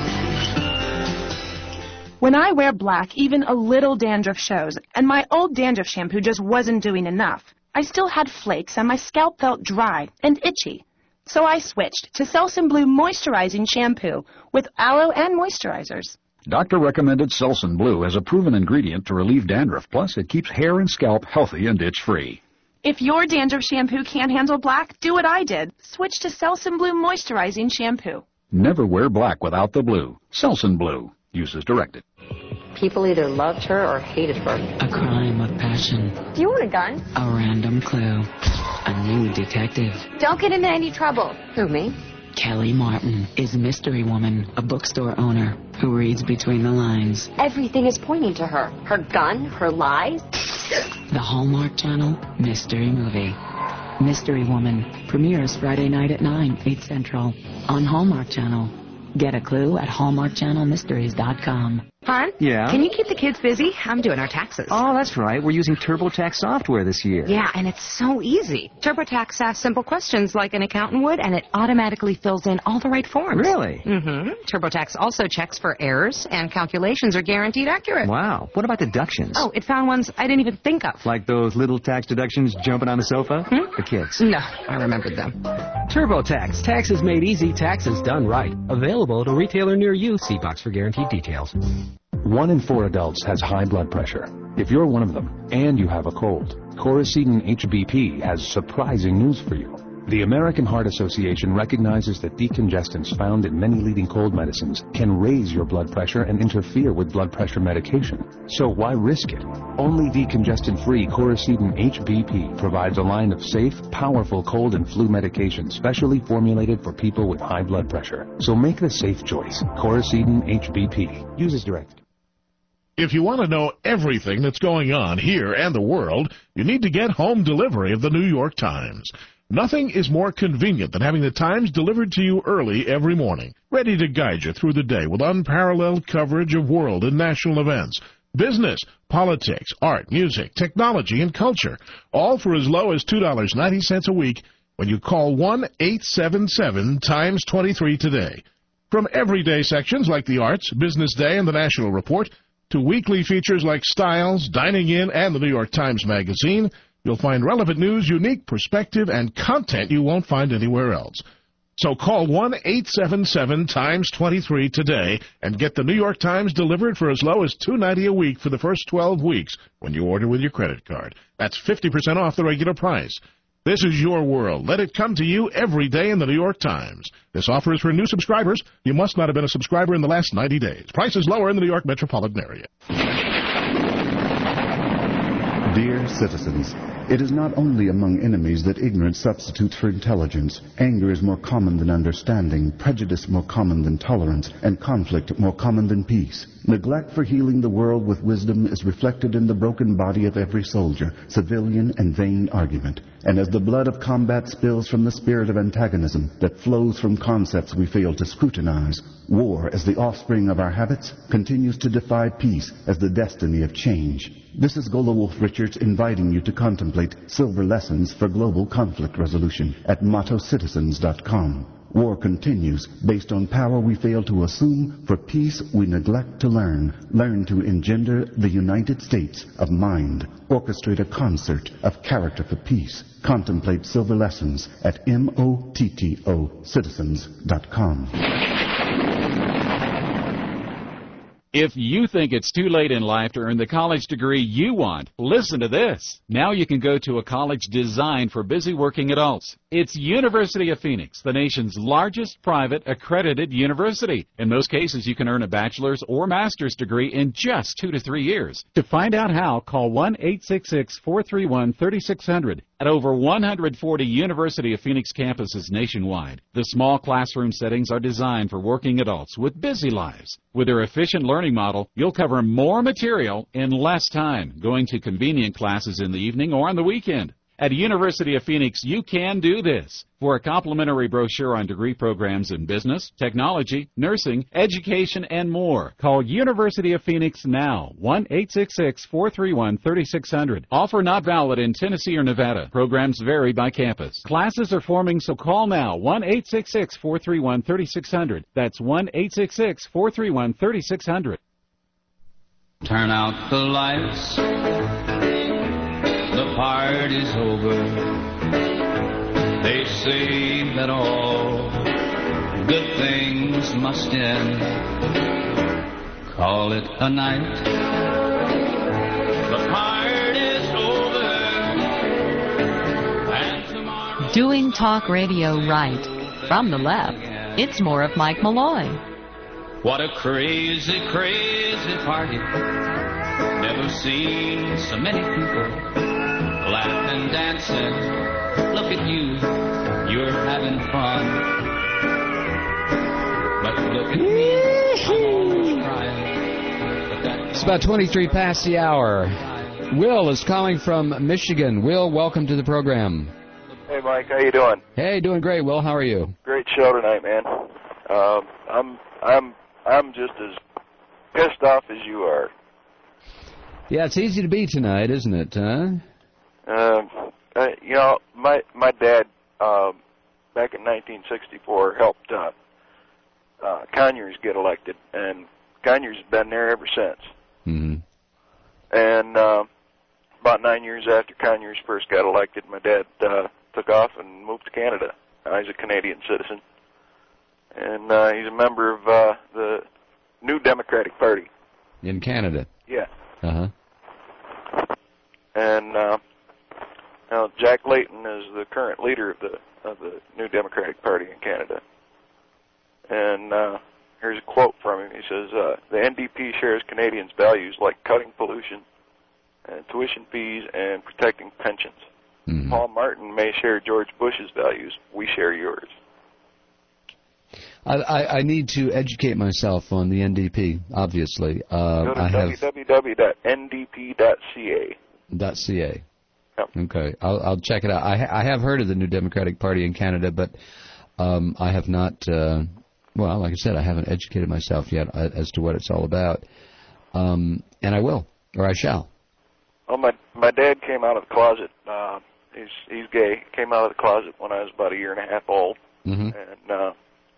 When I wear black, even a little dandruff shows, and my old dandruff shampoo just wasn't doing enough. I still had flakes, and my scalp felt dry and itchy. So I switched to Selsun Blue Moisturizing Shampoo with aloe and moisturizers. Doctor recommended Selsun Blue as a proven ingredient to relieve dandruff. Plus, it keeps hair and scalp healthy and itch-free. If your dandruff shampoo can't handle black, do what I did. Switch to Selsun Blue Moisturizing Shampoo. Never wear black without the blue. Selsun Blue. Use as directed. People either loved her or hated her. A crime of passion. Do you want a gun? A random clue. A new detective. Don't get into any trouble. Who, me? Kelly Martin is Mystery Woman, a bookstore owner who reads between the lines. Everything is pointing to her. Her gun, her lies. The Hallmark Channel Mystery Movie. Mystery Woman premieres Friday night at 9, 8 Central on Hallmark Channel. Get a clue at HallmarkChannelMysteries.com. Hon? Yeah? Can you keep the kids busy? I'm doing our taxes. Oh, that's right. We're using TurboTax software this year. Yeah, and it's so easy. TurboTax asks simple questions like an accountant would, and it automatically fills in all the right forms. Really? Mm-hmm. TurboTax also checks for errors, and calculations are guaranteed accurate. Wow. What about deductions? Oh, it found ones I didn't even think of. Like those little tax deductions jumping on the sofa? The kids. No, I remembered them. TurboTax. Taxes made easy. Taxes done right. Available at a retailer near you. See box for guaranteed details. 1 in 4 adults has high blood pressure. If you're one of them and you have a cold, Coracetin HBP has surprising news for you. The American Heart Association recognizes that decongestants found in many leading cold medicines can raise your blood pressure and interfere with blood pressure medication. So why risk it? Only decongestant-free Coricidin HBP provides a line of safe, powerful cold and flu medication specially formulated for people with high blood pressure. So make the safe choice. Coricidin HBP. Use as directed. If you want to know everything that's going on here and the world, you need to get home delivery of the New York Times. Nothing is more convenient than having the Times delivered to you early every morning, ready to guide you through the day with unparalleled coverage of world and national events, business, politics, art, music, technology, and culture, all for as low as $2.90 a week when you call 1-877-TIMES-23 today. From everyday sections like the Arts, Business Day, and the National Report, to weekly features like Styles, Dining In, and the New York Times Magazine, you'll find relevant news, unique perspective, and content you won't find anywhere else. So call 1-877-TIMES-23 today and get the New York Times delivered for as low as $2.90 a week for the first 12 weeks when you order with your credit card. That's 50% off the regular price. This is your world. Let it come to you every day in the New York Times. This offer is for new subscribers. You must not have been a subscriber in the last 90 days. Price is lower in the New York metropolitan area. Dear citizens, it is not only among enemies that ignorance substitutes for intelligence. Anger is more common than understanding, prejudice more common than tolerance, and conflict more common than peace. Neglect for healing the world with wisdom is reflected in the broken body of every soldier, civilian and vain argument. And as the blood of combat spills from the spirit of antagonism that flows from concepts we fail to scrutinize, war, as the offspring of our habits, continues to defy peace as the destiny of change. This is Gola Wolf Richards inviting you to contemplate Silver Lessons for Global Conflict Resolution at mottocitizens.com. War continues based on power we fail to assume for peace we neglect to learn. Learn to engender the United States of mind. Orchestrate a concert of character for peace. Contemplate Silver Lessons at mottocitizens.com. If you think it's too late in life to earn the college degree you want, listen to this. Now you can go to a college designed for busy working adults. It's University of Phoenix, the nation's largest private accredited university. In most cases, you can earn a bachelor's or master's degree in just 2 to 3 years. To find out how, call 1-866-431-3600 at over 140 University of Phoenix campuses nationwide. The small classroom settings are designed for working adults with busy lives. With their efficient learning model, you'll cover more material in less time, going to convenient classes in the evening or on the weekend. At University of Phoenix, you can do this. For a complimentary brochure on degree programs in business, technology, nursing, education, and more, call University of Phoenix now, 1-866-431-3600. Offer not valid in Tennessee or Nevada. Programs vary by campus. Classes are forming, so call now, 1-866-431-3600. That's 1-866-431-3600. Turn out the lights. The party's over. They say that all good things must end. Call it a night. The party's over. And tomorrow. Doing talk radio right. From the left, it's more of Mike Malloy. What a crazy, crazy party. Never seen so many people laughing, dancing. Look at you, you're having fun. But look at me, I'm almost crying. It's about 23 past the hour. Will is calling from Michigan. Will, welcome to the program. Hey, Mike, how you doing? Hey, doing great. Will, how are you? Great show tonight, man. I'm just as pissed off as you are. Yeah, it's easy to be tonight, isn't it, huh? You know, my dad, back in 1964, helped Conyers get elected, and Conyers has been there ever since. Mm-hmm. And about 9 years after Conyers first got elected, my dad took off and moved to Canada. He's a Canadian citizen, and he's a member of the New Democratic Party. In Canada? Yeah. Uh-huh. And Now, Jack Layton is the current leader of the New Democratic Party in Canada. And here's a quote from him. He says, the NDP shares Canadians' values like cutting pollution and tuition fees and protecting pensions. Mm-hmm. Paul Martin may share George Bush's values. We share yours. I need to educate myself on the NDP, obviously. Go to www.ndp.ca. .ca. Yep. Okay, I'll check it out. I have heard of the New Democratic Party in Canada, but I have not, well, like I said, I haven't educated myself yet as to what it's all about. And I will, or I shall. Well, my dad came out of the closet. He's gay. Came out of the closet when I was about a year and a half old. Mm-hmm. And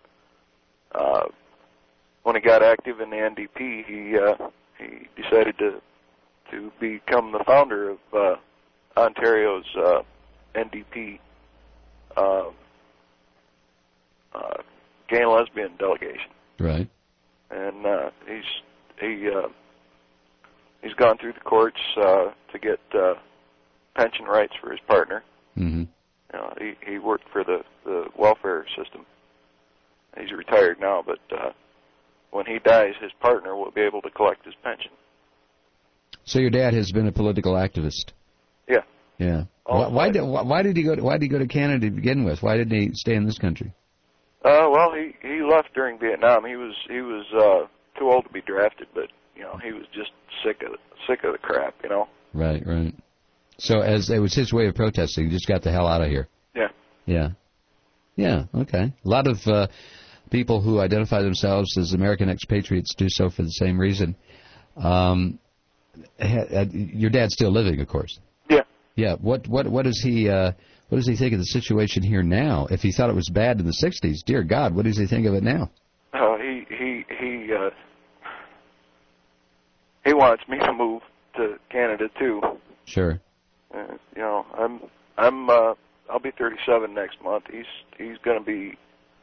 when he got active in the NDP, he decided to become the founder of Ontario's NDP gay and lesbian delegation. Right. And he's gone through the courts to get pension rights for his partner. Mm-hmm. You know, he worked for the welfare system. He's retired now, but when he dies, his partner will be able to collect his pension. So your dad has been a political activist. Yeah. Yeah. Why did he go to Canada to begin with? Why didn't he stay in this country? Well, he left during Vietnam. He was too old to be drafted, but you know he was just sick of the crap. You know. Right. So as it was his way of protesting, he just got the hell out of here. Yeah. Yeah. Okay. A lot of people who identify themselves as American expatriates do so for the same reason. Your dad's still living, of course. Yeah. Yeah. What does he think of the situation here now? If he thought it was bad in the '60s, dear God, what does he think of it now? He wants me to move to Canada too. Sure. You know, I'll be 37 next month. He's going to be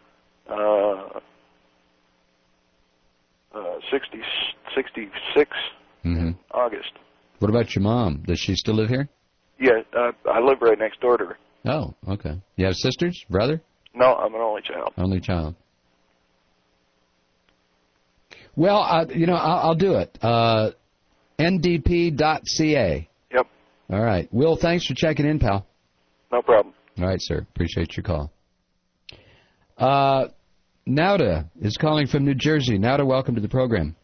66 in August. What about your mom? Does she still live here? Yeah, I live right next door to her. Oh, okay. You have sisters, brother? No, I'm an only child. Only child. Well, I'll do it. ndp.ca. Yep. All right. Will, thanks for checking in, pal. No problem. All right, sir. Appreciate your call. Nauda is calling from New Jersey. Nauda, welcome to the program.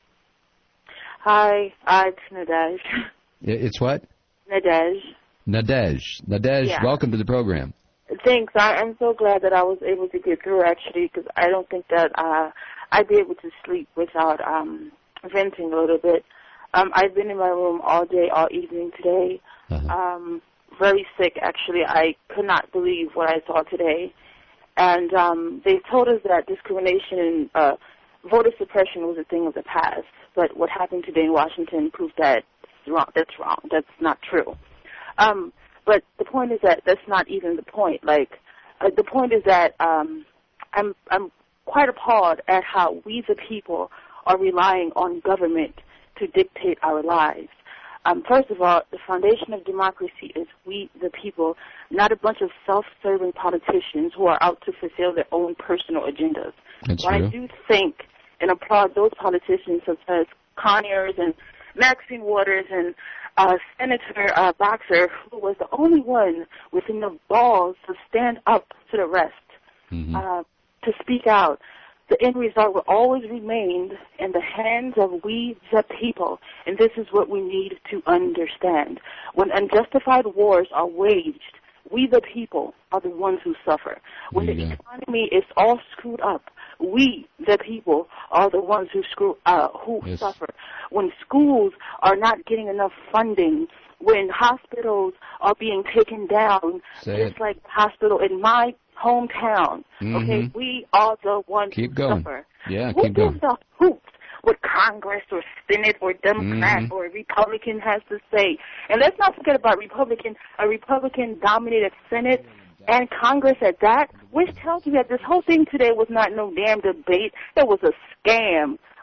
Hi, it's Nadej. It's what? Nadej. Yeah. Welcome to the program. Thanks. I'm so glad that I was able to get through, actually, because I don't think that I'd be able to sleep without venting a little bit. I've been in my room all day, all evening today. Very sick, actually. I could not believe what I saw today. And they told us that discrimination and voter suppression was a thing of the past. But what happened today in Washington proved that that's wrong. That's not true. But the point is that that's not even the point. The point is that I'm quite appalled at how we, the people, are relying on government to dictate our lives. First of all, the foundation of democracy is we, the people, not a bunch of self-serving politicians who are out to fulfill their own personal agendas. That's true. I do think and applaud those politicians such as Conyers and Maxine Waters and Senator Boxer, who was the only one with enough balls to stand up to the rest, to speak out. The end result will always remain in the hands of we, the people, and this is what we need to understand. When unjustified wars are waged, we, the people, are the ones who suffer. When the economy is all screwed up, we, the people, are the ones who suffer. When schools are not getting enough funding, when hospitals are being taken down, like the hospital in my hometown, okay, we are the ones who suffer. Yeah, who keep going. gives a hoot what Congress or Senate or Democrat or Republican has to say? And let's not forget about a Republican-dominated Senate and Congress at that, which tells you that this whole thing today was not no damn debate. It was a scam,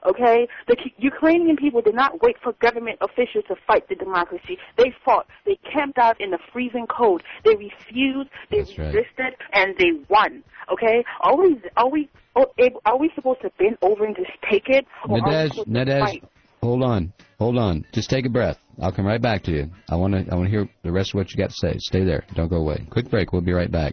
okay? The Ukrainian people did not wait for government officials to fight the democracy. They fought. They camped out in the freezing cold. They refused, they resisted, and they won, okay? Are we supposed to bend over and just take it? Or Nadej, hold on. Just take a breath. I'll come right back to you. I want to hear the rest of what you got to say. Stay there. Don't go away. Quick break. We'll be right back.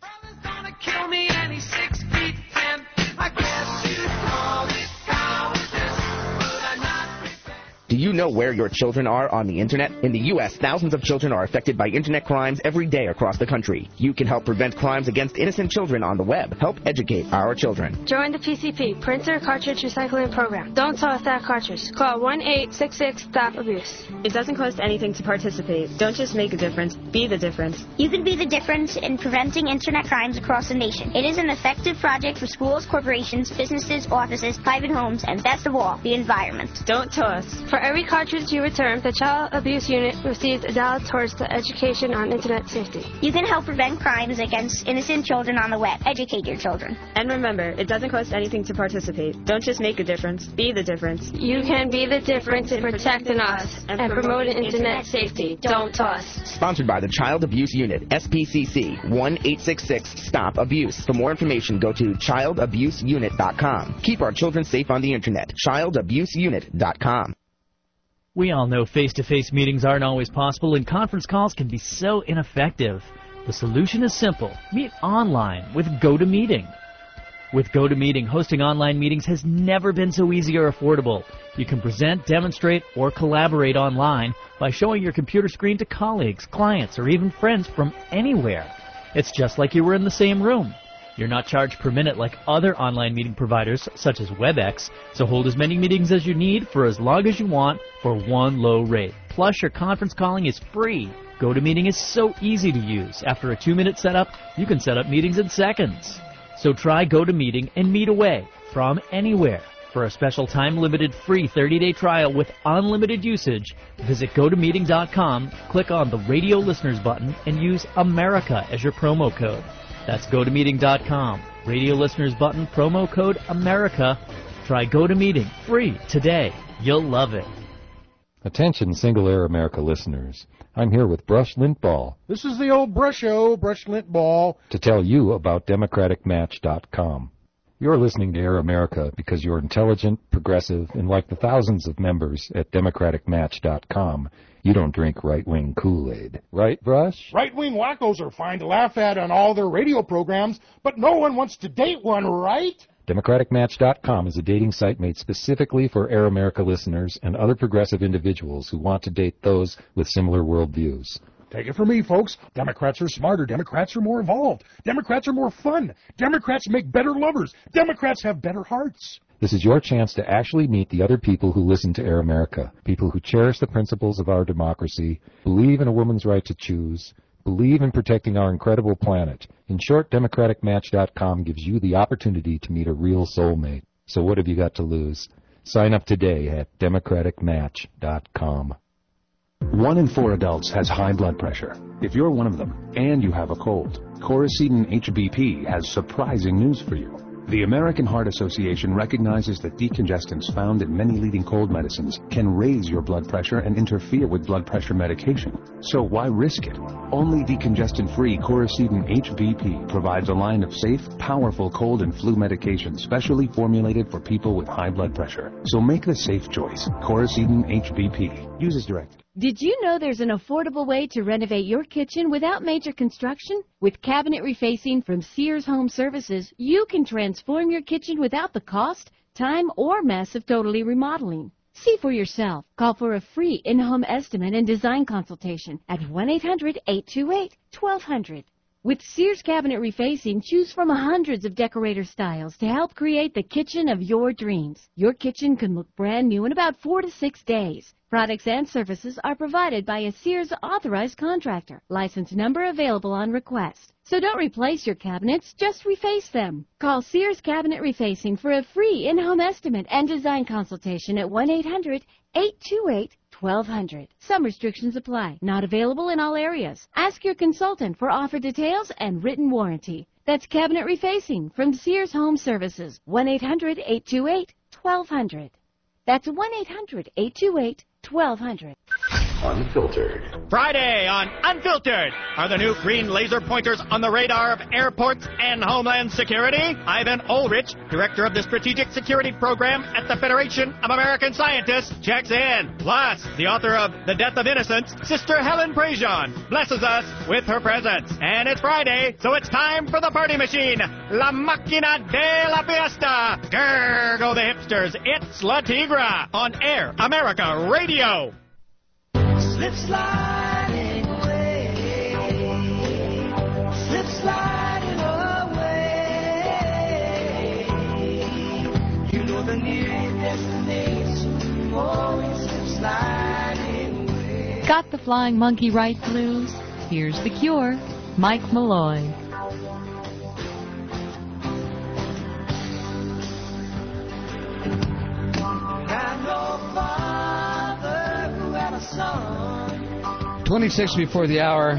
Kill me and he's 6 feet 10. I guess you'd call it cowardice, but I'm not prepared. Do you know where your children are on the Internet? In the U.S., thousands of children are affected by Internet crimes every day across the country. You can help prevent crimes against innocent children on the web. Help educate our children. Join the PCP, Printer Cartridge Recycling Program. Don't toss that cartridge. Call 1-866-STOP-ABUSE. It doesn't cost anything to participate. Don't just make a difference. Be the difference. You can be the difference in preventing Internet crimes across the nation. It is an effective project for schools, corporations, businesses, offices, private homes, and best of all, the environment. Don't toss. For every cartridge you return, the Child Abuse Unit receives $1 towards the education on Internet safety. You can help prevent crimes against innocent children on the web. Educate your children. And remember, it doesn't cost anything to participate. Don't just make a difference. Be the difference. You can be the difference in protecting us and promoting Internet safety. Don't toss. Sponsored by the Child Abuse Unit, SPCC, 1-866-STOP-ABUSE. For more information, go to childabuseunit.com. Keep our children safe on the Internet. childabuseunit.com. We all know face-to-face meetings aren't always possible, and conference calls can be so ineffective. The solution is simple. Meet online with GoToMeeting. With GoToMeeting, hosting online meetings has never been so easy or affordable. You can present, demonstrate, or collaborate online by showing your computer screen to colleagues, clients, or even friends from anywhere. It's just like you were in the same room. You're not charged per minute like other online meeting providers such as WebEx, so hold as many meetings as you need for as long as you want for one low rate. Plus, your conference calling is free. GoToMeeting is so easy to use. After a 2-minute setup, you can set up meetings in seconds. So try GoToMeeting and meet away from anywhere. For a special time-limited free 30-day trial with unlimited usage, visit GoToMeeting.com, click on the Radio Listeners button, and use America as your promo code. That's GoToMeeting.com. Radio Listeners button, promo code America. Try GoToMeeting free today. You'll love it. Attention, Single Air America listeners. I'm here with Brush Lintball. This is the old Brusho, Brush Lintball. To tell you about DemocraticMatch.com. You're listening to Air America because you're intelligent, progressive, and like the thousands of members at DemocraticMatch.com, you don't drink right-wing Kool-Aid. Right, Brush? Right-wing wackos are fine to laugh at on all their radio programs, but no one wants to date one, right? DemocraticMatch.com is a dating site made specifically for Air America listeners and other progressive individuals who want to date those with similar worldviews. Take it from me, folks. Democrats are smarter. Democrats are more evolved. Democrats are more fun. Democrats make better lovers. Democrats have better hearts. This is your chance to actually meet the other people who listen to Air America, people who cherish the principles of our democracy, believe in a woman's right to choose, believe in protecting our incredible planet. In short, DemocraticMatch.com gives you the opportunity to meet a real soulmate. So what have you got to lose? Sign up today at DemocraticMatch.com. 1 in 4 adults has high blood pressure. If you're one of them and you have a cold, Coracidin HBP has surprising news for you. The American Heart Association recognizes that decongestants found in many leading cold medicines can raise your blood pressure and interfere with blood pressure medication. So why risk it? Only decongestant-free Coracidin HBP provides a line of safe, powerful cold and flu medications specially formulated for people with high blood pressure. So make the safe choice. Coracidin HBP. Use as directed. Did you know there's an affordable way to renovate your kitchen without major construction? With cabinet refacing from Sears Home Services, you can transform your kitchen without the cost, time, or mess of totally remodeling. See for yourself. Call for a free in-home estimate and design consultation at 1-800-828-1200. With Sears Cabinet Refacing, choose from hundreds of decorator styles to help create the kitchen of your dreams. Your kitchen can look brand new in about 4 to 6 days. Products and services are provided by a Sears authorized contractor. License number available on request. So don't replace your cabinets, just reface them. Call Sears Cabinet Refacing for a free in-home estimate and design consultation at 1-800-828-1200. Some restrictions apply. Not available in all areas. Ask your consultant for offer details and written warranty. That's Cabinet Refacing from Sears Home Services. 1-800-828-1200. 1200. That's 1-800-828-1200. Unfiltered. Friday on Unfiltered. Are the new green laser pointers on the radar of airports and Homeland Security? Ivan Ulrich, director of the Strategic Security Program at the Federation of American Scientists, checks in. Plus, the author of The Death of Innocence, Sister Helen Prejean, blesses us with her presence. And it's Friday, so it's time for the party machine, La Máquina de la Fiesta. Grr, go the hipsters. It's La Tigra on Air America Radio. Slip sliding away, slip sliding away. You know the near destination, always slip sliding away. Got the Flying Monkey Right blues? Here's the cure. Mike Malloy. And no father who had a son. 26 before the hour.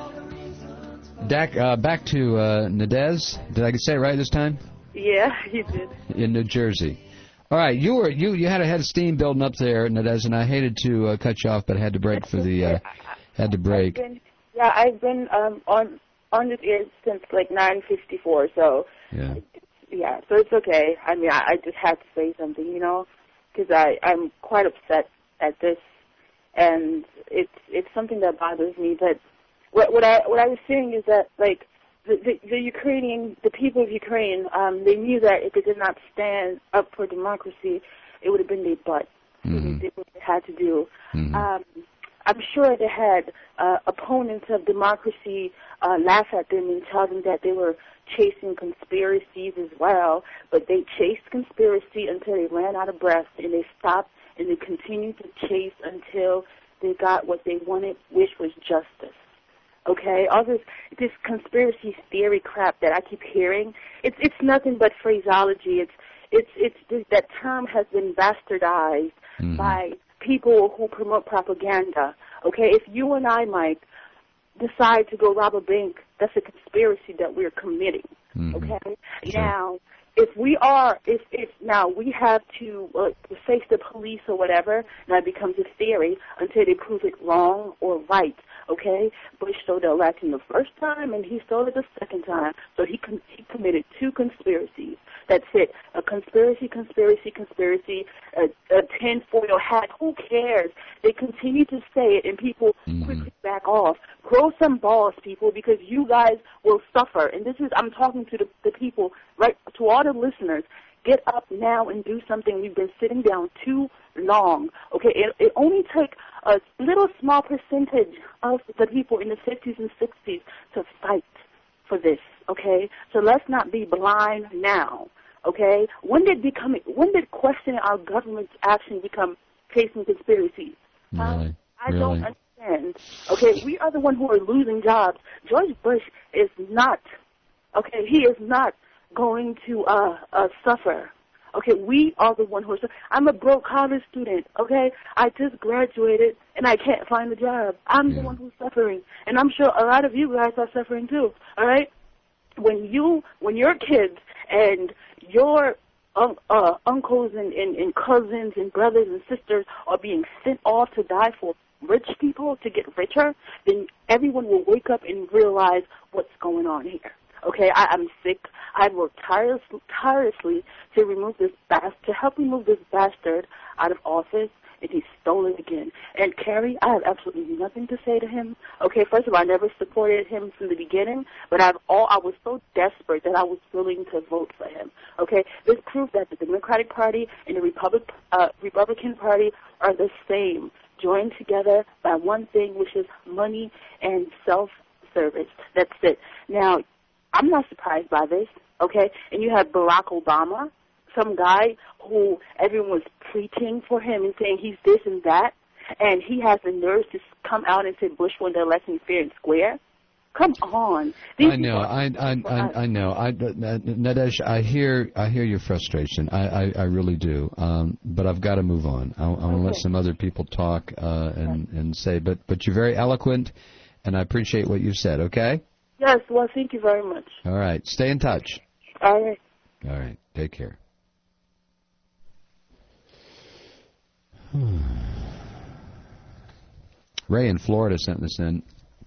Back to Nadez. Did I say it right this time? Yeah, you did. In New Jersey. All right, you had a head of steam building up there, Nadez, and I hated to cut you off, but I had to break for the had to break. I've been on this air since like 9:54, so yeah, so it's okay. I mean, I just had to say something, you know, because I'm quite upset at this. And it's something that bothers me. But what I was saying is that, like, the Ukrainian, the people of Ukraine, they knew that if they did not stand up for democracy, it would have been their butt. They did what they had to do. I'm sure they had opponents of democracy laugh at them and tell them that they were chasing conspiracies as well. But they chased conspiracy until they ran out of breath, and they stopped. And they continued to chase until they got what they wanted, which was justice. Okay, all this conspiracy theory crap that I keep hearing, it's nothing but phraseology. It's that term has been bastardized by people who promote propaganda. Okay, if you and I, Mike, decide to go rob a bank, that's a conspiracy that we're committing. Okay, now. If now we have to face the police or whatever, now it becomes a theory until they prove it wrong or right, okay? Bush stole the election the first time, and he stole it the second time, so he committed two conspiracies. That's it. A conspiracy, a tinfoil hat. Who cares? They continue to say it, and people quickly back off. Grow some balls, people, because you guys will suffer. And I'm talking to the people, right, to all the listeners. Get up now and do something. We've been sitting down too long. Okay, it only took a little small percentage of the people in the 50s and 60s to fight for this. Okay, so let's not be blind now. Okay, when did questioning our government's action become chasing conspiracies? Really? I don't understand. Okay, we are the one who are losing jobs. George Bush is not. Okay, he is not going to suffer. Okay, we are the one who are. I'm a broke college student. Okay, I just graduated and I can't find a job. I'm the one who's suffering, and I'm sure a lot of you guys are suffering too. All right, when your kids and your uncles and cousins and brothers and sisters are being sent off to die for rich people to get richer, then everyone will wake up and realize what's going on here. Okay, I'm sick. I've worked tirelessly to help remove this bastard out of office, and he stole it again. And Kerry, I have absolutely nothing to say to him. Okay, first of all, I never supported him from the beginning, but I was so desperate that I was willing to vote for him. Okay, this proves that the Democratic Party and the Republican Party are the same, joined together by one thing, which is money and self-service. That's it. Now, I'm not surprised by this, okay? And you have Barack Obama, some guy who everyone was preaching for him and saying he's this and that, and he has the nerve to come out and say Bush won the election fair and square. Come on. I know. Nadej, I hear your frustration. I really do. But I've got to move on. I want to let some other people talk and say. But you're very eloquent, and I appreciate what you said. Okay. Yes. Well, thank you very much. All right. Stay in touch. All right. All right. Take care. Ray in Florida sent this in.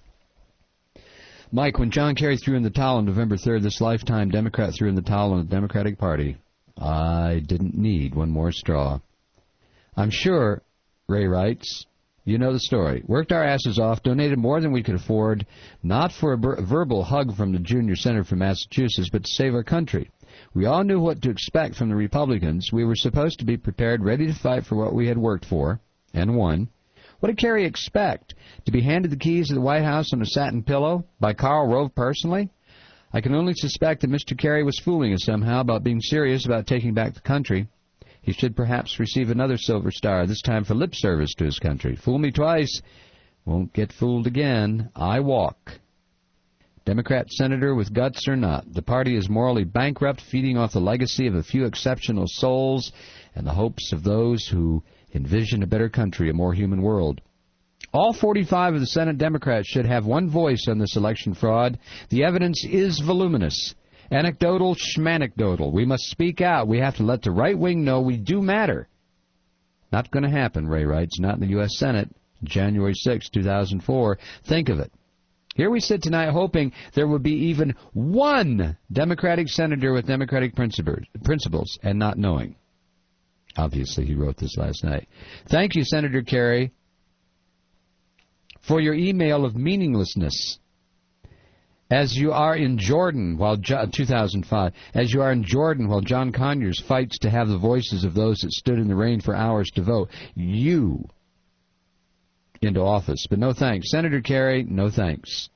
Mike, when John Kerry threw in the towel on November 3rd, this lifetime Democrat threw in the towel on the Democratic Party. I didn't need one more straw. I'm sure, Ray writes, you know the story. Worked our asses off, donated more than we could afford, not for a verbal hug from the junior senator from Massachusetts, but to save our country. We all knew what to expect from the Republicans. We were supposed to be prepared, ready to fight for what we had worked for, and won. What did Kerry expect? To be handed the keys to the White House on a satin pillow by Karl Rove personally? I can only suspect that Mr. Kerry was fooling us somehow about being serious about taking back the country. He should perhaps receive another Silver Star, this time for lip service to his country. Fool me twice, won't get fooled again. I walk. Democrat senator with guts or not, the party is morally bankrupt, feeding off the legacy of a few exceptional souls and the hopes of those who envision a better country, a more human world. All 45 of the Senate Democrats should have one voice on this election fraud. The evidence is voluminous. Anecdotal, schmanecdotal. We must speak out. We have to let the right wing know we do matter. Not going to happen, Ray writes, not in the U.S. Senate, January 6, 2004. Think of it. Here we sit tonight hoping there would be even one Democratic senator with Democratic principles and not knowing. Obviously, he wrote this last night. Thank you, Senator Kerry, for your email of meaninglessness. As you are in Jordan while 2005, as you are in Jordan while John Conyers fights to have the voices of those that stood in the rain for hours to vote you into office. But no thanks. Senator Kerry, no thanks.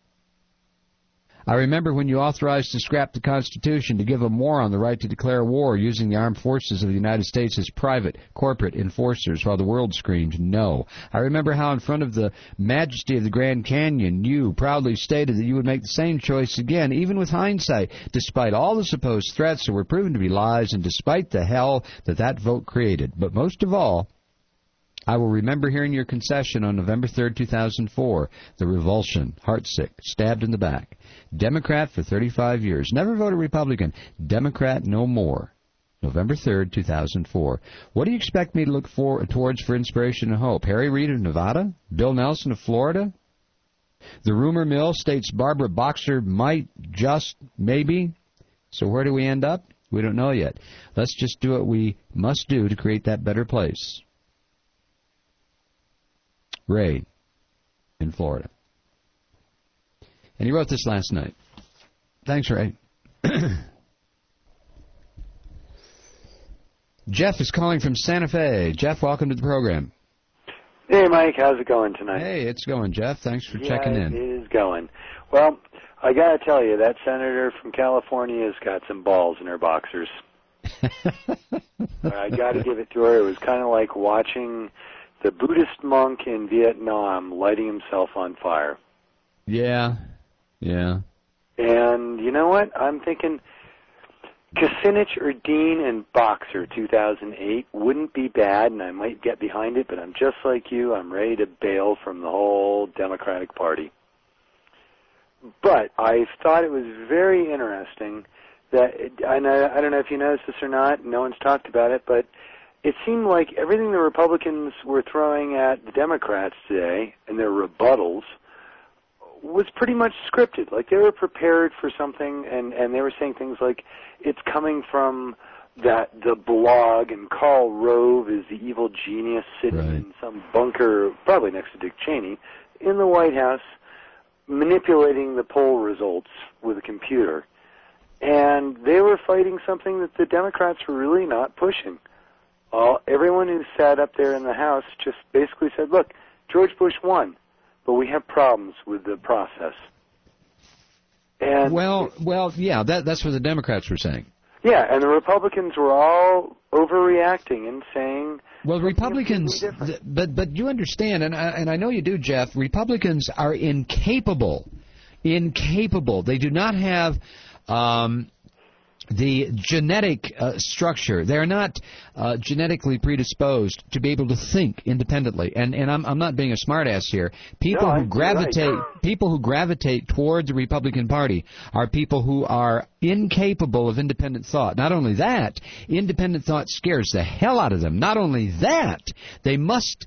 I remember when you authorized to scrap the Constitution to give a moron the right to declare war using the armed forces of the United States as private, corporate enforcers while the world screamed no. I remember how in front of the majesty of the Grand Canyon you proudly stated that you would make the same choice again, even with hindsight, despite all the supposed threats that were proven to be lies and despite the hell that vote created. But most of all, I will remember hearing your concession on November 3rd, 2004, the revulsion, heartsick, stabbed in the back. Democrat for 35 years. Never voted Republican. Democrat no more. November 3rd, 2004. What do you expect me to look towards for inspiration and hope? Harry Reid of Nevada? Bill Nelson of Florida? The rumor mill states Barbara Boxer might, just, maybe. So where do we end up? We don't know yet. Let's just do what we must do to create that better place. Ray in Florida. And he wrote this last night. Thanks, Ray. Jeff is calling from Santa Fe. Jeff, welcome to the program. Hey, Mike. How's it going tonight? Hey, it's going, Jeff. Thanks for checking in. It is going. Well, I got to tell you, that senator from California has got some balls in her boxers. I got to give it to her. It was kind of like watching the Buddhist monk in Vietnam lighting himself on fire. Yeah. And you know what? I'm thinking Kucinich or Dean and Boxer 2008 wouldn't be bad, and I might get behind it, but I'm just like you. I'm ready to bail from the whole Democratic Party. But I thought it was very interesting that, and I don't know if you noticed this or not, no one's talked about it, but it seemed like everything the Republicans were throwing at the Democrats today and their rebuttals was pretty much scripted. Like they were prepared for something, and they were saying things like, it's coming from the blog, and Karl Rove is the evil genius sitting in some bunker, probably next to Dick Cheney, in the White House, manipulating the poll results with a computer. And they were fighting something that the Democrats were really not pushing. Everyone who sat up there in the House just basically said, look, George Bush won, but we have problems with the process. And yeah, that's what the Democrats were saying. Yeah, and the Republicans were all overreacting and saying... Well, Republicans, but you understand, and I know you do, Jeff, Republicans are incapable. They do not have the genetic structure. They're not genetically predisposed to be able to think independently. And I'm not being a smartass here. People who gravitate toward the Republican Party are people who are incapable of independent thought. Not only that, independent thought scares the hell out of them. Not only that, they must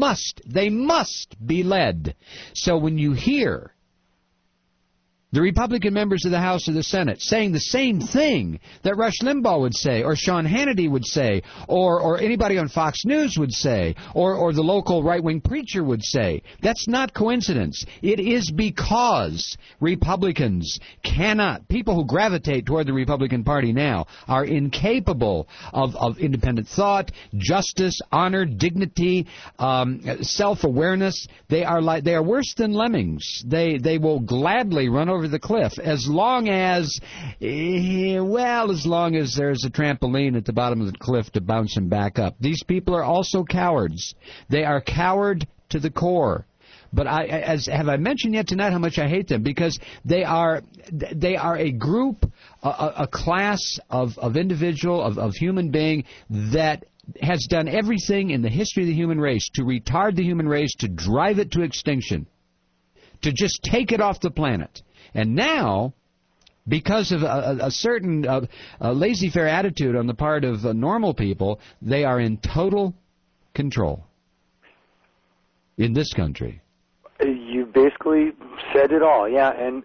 be led. So when you hear the Republican members of the House or the Senate saying the same thing that Rush Limbaugh would say, or Sean Hannity would say, or anybody on Fox News would say, or the local right-wing preacher would say, that's not coincidence. It is because Republicans cannot, people who gravitate toward the Republican Party now are incapable of independent thought, justice, honor, dignity, self-awareness. They are worse than lemmings. They will gladly run over the cliff as long as there's a trampoline at the bottom of the cliff to bounce them back up. These people are also cowards. They are coward to the core. But have I mentioned yet tonight how much I hate them? Because they are a group, a class of individual, of human being that has done everything in the history of the human race to retard the human race, to drive it to extinction, to just take it off the planet. And now, because of a certain laissez-faire attitude on the part of normal people, they are in total control in this country. You basically said it all, yeah. And,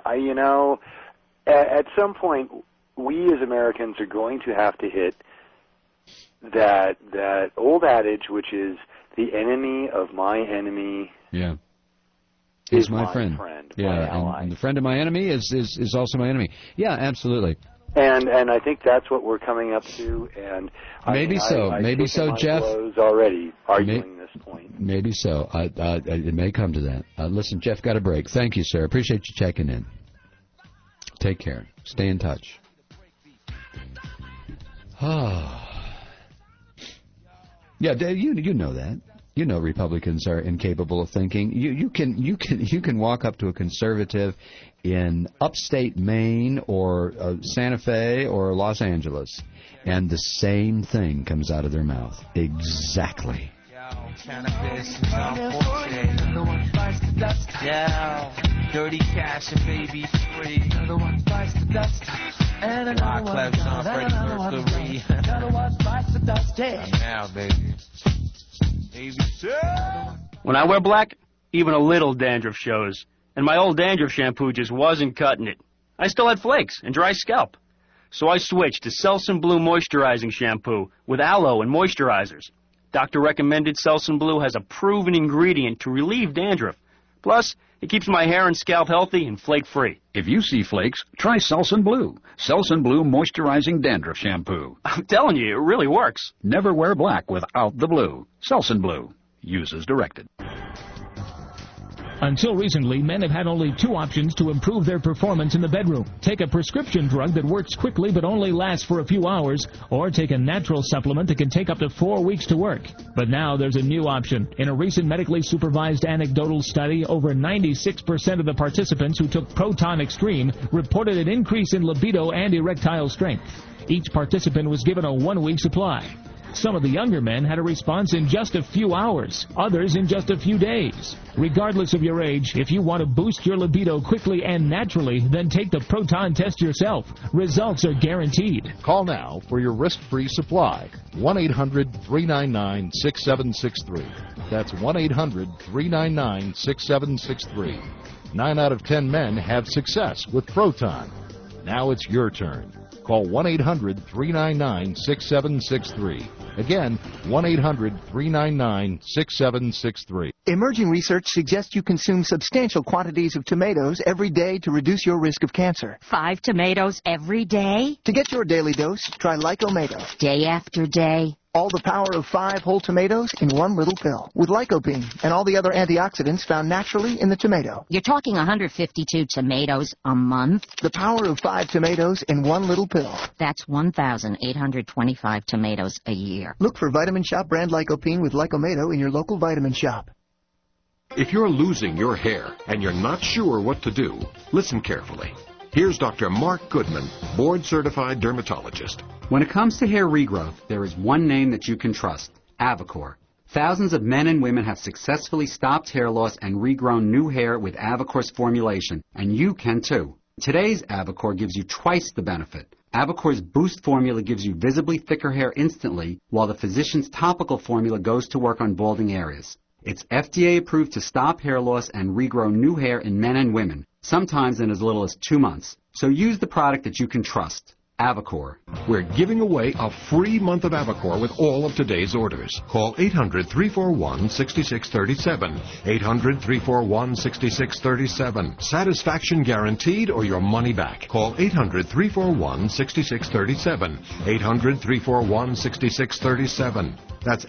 at some point, we as Americans are going to have to hit that old adage, which is the enemy of my enemy. Yeah. Is my friend. Yeah, and the friend of my enemy is also my enemy. Yeah, absolutely. And I think that's what we're coming up to. And maybe so, Jeff. Already arguing this point. Maybe so. It may come to that. Listen, Jeff, got a break. Thank you, sir. Appreciate you checking in. Take care. Stay in touch. Yeah, you know that. You know Republicans are incapable of thinking. You can walk up to a conservative in upstate Maine or Santa Fe or Los Angeles, and the same thing comes out of their mouth. Exactly. Cannabis, dirty cash and baby free. Another one bites the dust. And another one Mercury. Another one bites the dust. Yeah. Now, baby. When I wear black, even a little dandruff shows. And my old dandruff shampoo just wasn't cutting it. I still had flakes and dry scalp. So I switched to Selsun Blue Moisturizing Shampoo with aloe and moisturizers. Doctor recommended Selsun Blue has a proven ingredient to relieve dandruff. Plus, it keeps my hair and scalp healthy and flake-free. If you see flakes, try Selsun Blue. Selsun Blue Moisturizing Dandruff Shampoo. I'm telling you, it really works. Never wear black without the blue. Selsun Blue. Use as directed. Until recently, men have had only two options to improve their performance in the bedroom. Take a prescription drug that works quickly but only lasts for a few hours, or take a natural supplement that can take up to 4 weeks to work. But now there's a new option. In a recent medically supervised anecdotal study, over 96% of the participants who took Proton Extreme reported an increase in libido and erectile strength. Each participant was given a 1-week supply. Some of the younger men had a response in just a few hours, others in just a few days. Regardless of your age, if you want to boost your libido quickly and naturally, then take the Proton test yourself. Results are guaranteed. Call now for your risk-free supply. 1-800-399-6763. That's 1-800-399-6763. 9 out of 10 men have success with Proton. Now it's your turn. Call 1-800-399-6763. Again, 1-800-399-6763. Emerging research suggests you consume substantial quantities of tomatoes every day to reduce your risk of cancer. 5 tomatoes every day? To get your daily dose, try Lycomato. Day after day? All the power of 5 whole tomatoes in one little pill. With lycopene and all the other antioxidants found naturally in the tomato. You're talking 152 tomatoes a month? The power of 5 tomatoes in one little pill. That's 1,825 tomatoes a year. Look for Vitamin Shop brand lycopene with Lycomato in your local vitamin shop. If you're losing your hair and you're not sure what to do, listen carefully. Here's Dr. Mark Goodman, board-certified dermatologist. When it comes to hair regrowth, there is one name that you can trust, Avacor. Thousands of men and women have successfully stopped hair loss and regrown new hair with Avacor's formulation, and you can too. Today's Avacor gives you twice the benefit. Avacor's Boost formula gives you visibly thicker hair instantly, while the physician's topical formula goes to work on balding areas. It's FDA approved to stop hair loss and regrow new hair in men and women, sometimes in as little as 2 months. So use the product that you can trust. Avacor. We're giving away a free month of Avacor with all of today's orders. Call 800-341-6637. 800-341-6637. Satisfaction guaranteed or your money back. Call 800-341-6637. 800-341-6637. That's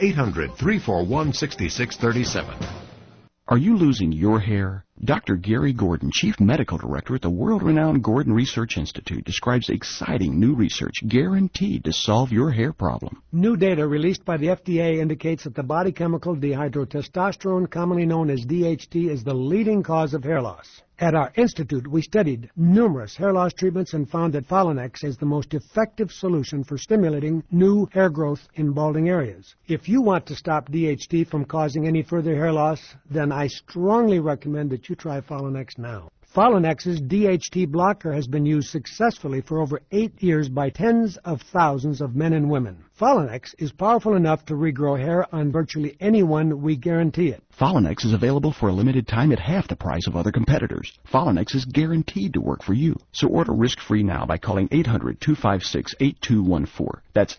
800-341-6637. Are you losing your hair? Dr. Gary Gordon, Chief Medical Director at the world-renowned Gordon Research Institute, describes exciting new research guaranteed to solve your hair problem. New data released by the FDA indicates that the body chemical dihydrotestosterone, commonly known as DHT, is the leading cause of hair loss. At our institute, we studied numerous hair loss treatments and found that Folinex is the most effective solution for stimulating new hair growth in balding areas. If you want to stop DHT from causing any further hair loss, then I strongly recommend that you try Folinex now. Folinex's DHT blocker has been used successfully for over 8 years by tens of thousands of men and women. Folinex is powerful enough to regrow hair on virtually anyone, we guarantee it. Folinex is available for a limited time at half the price of other competitors. Folinex is guaranteed to work for you. So order risk-free now by calling 800-256-8214. That's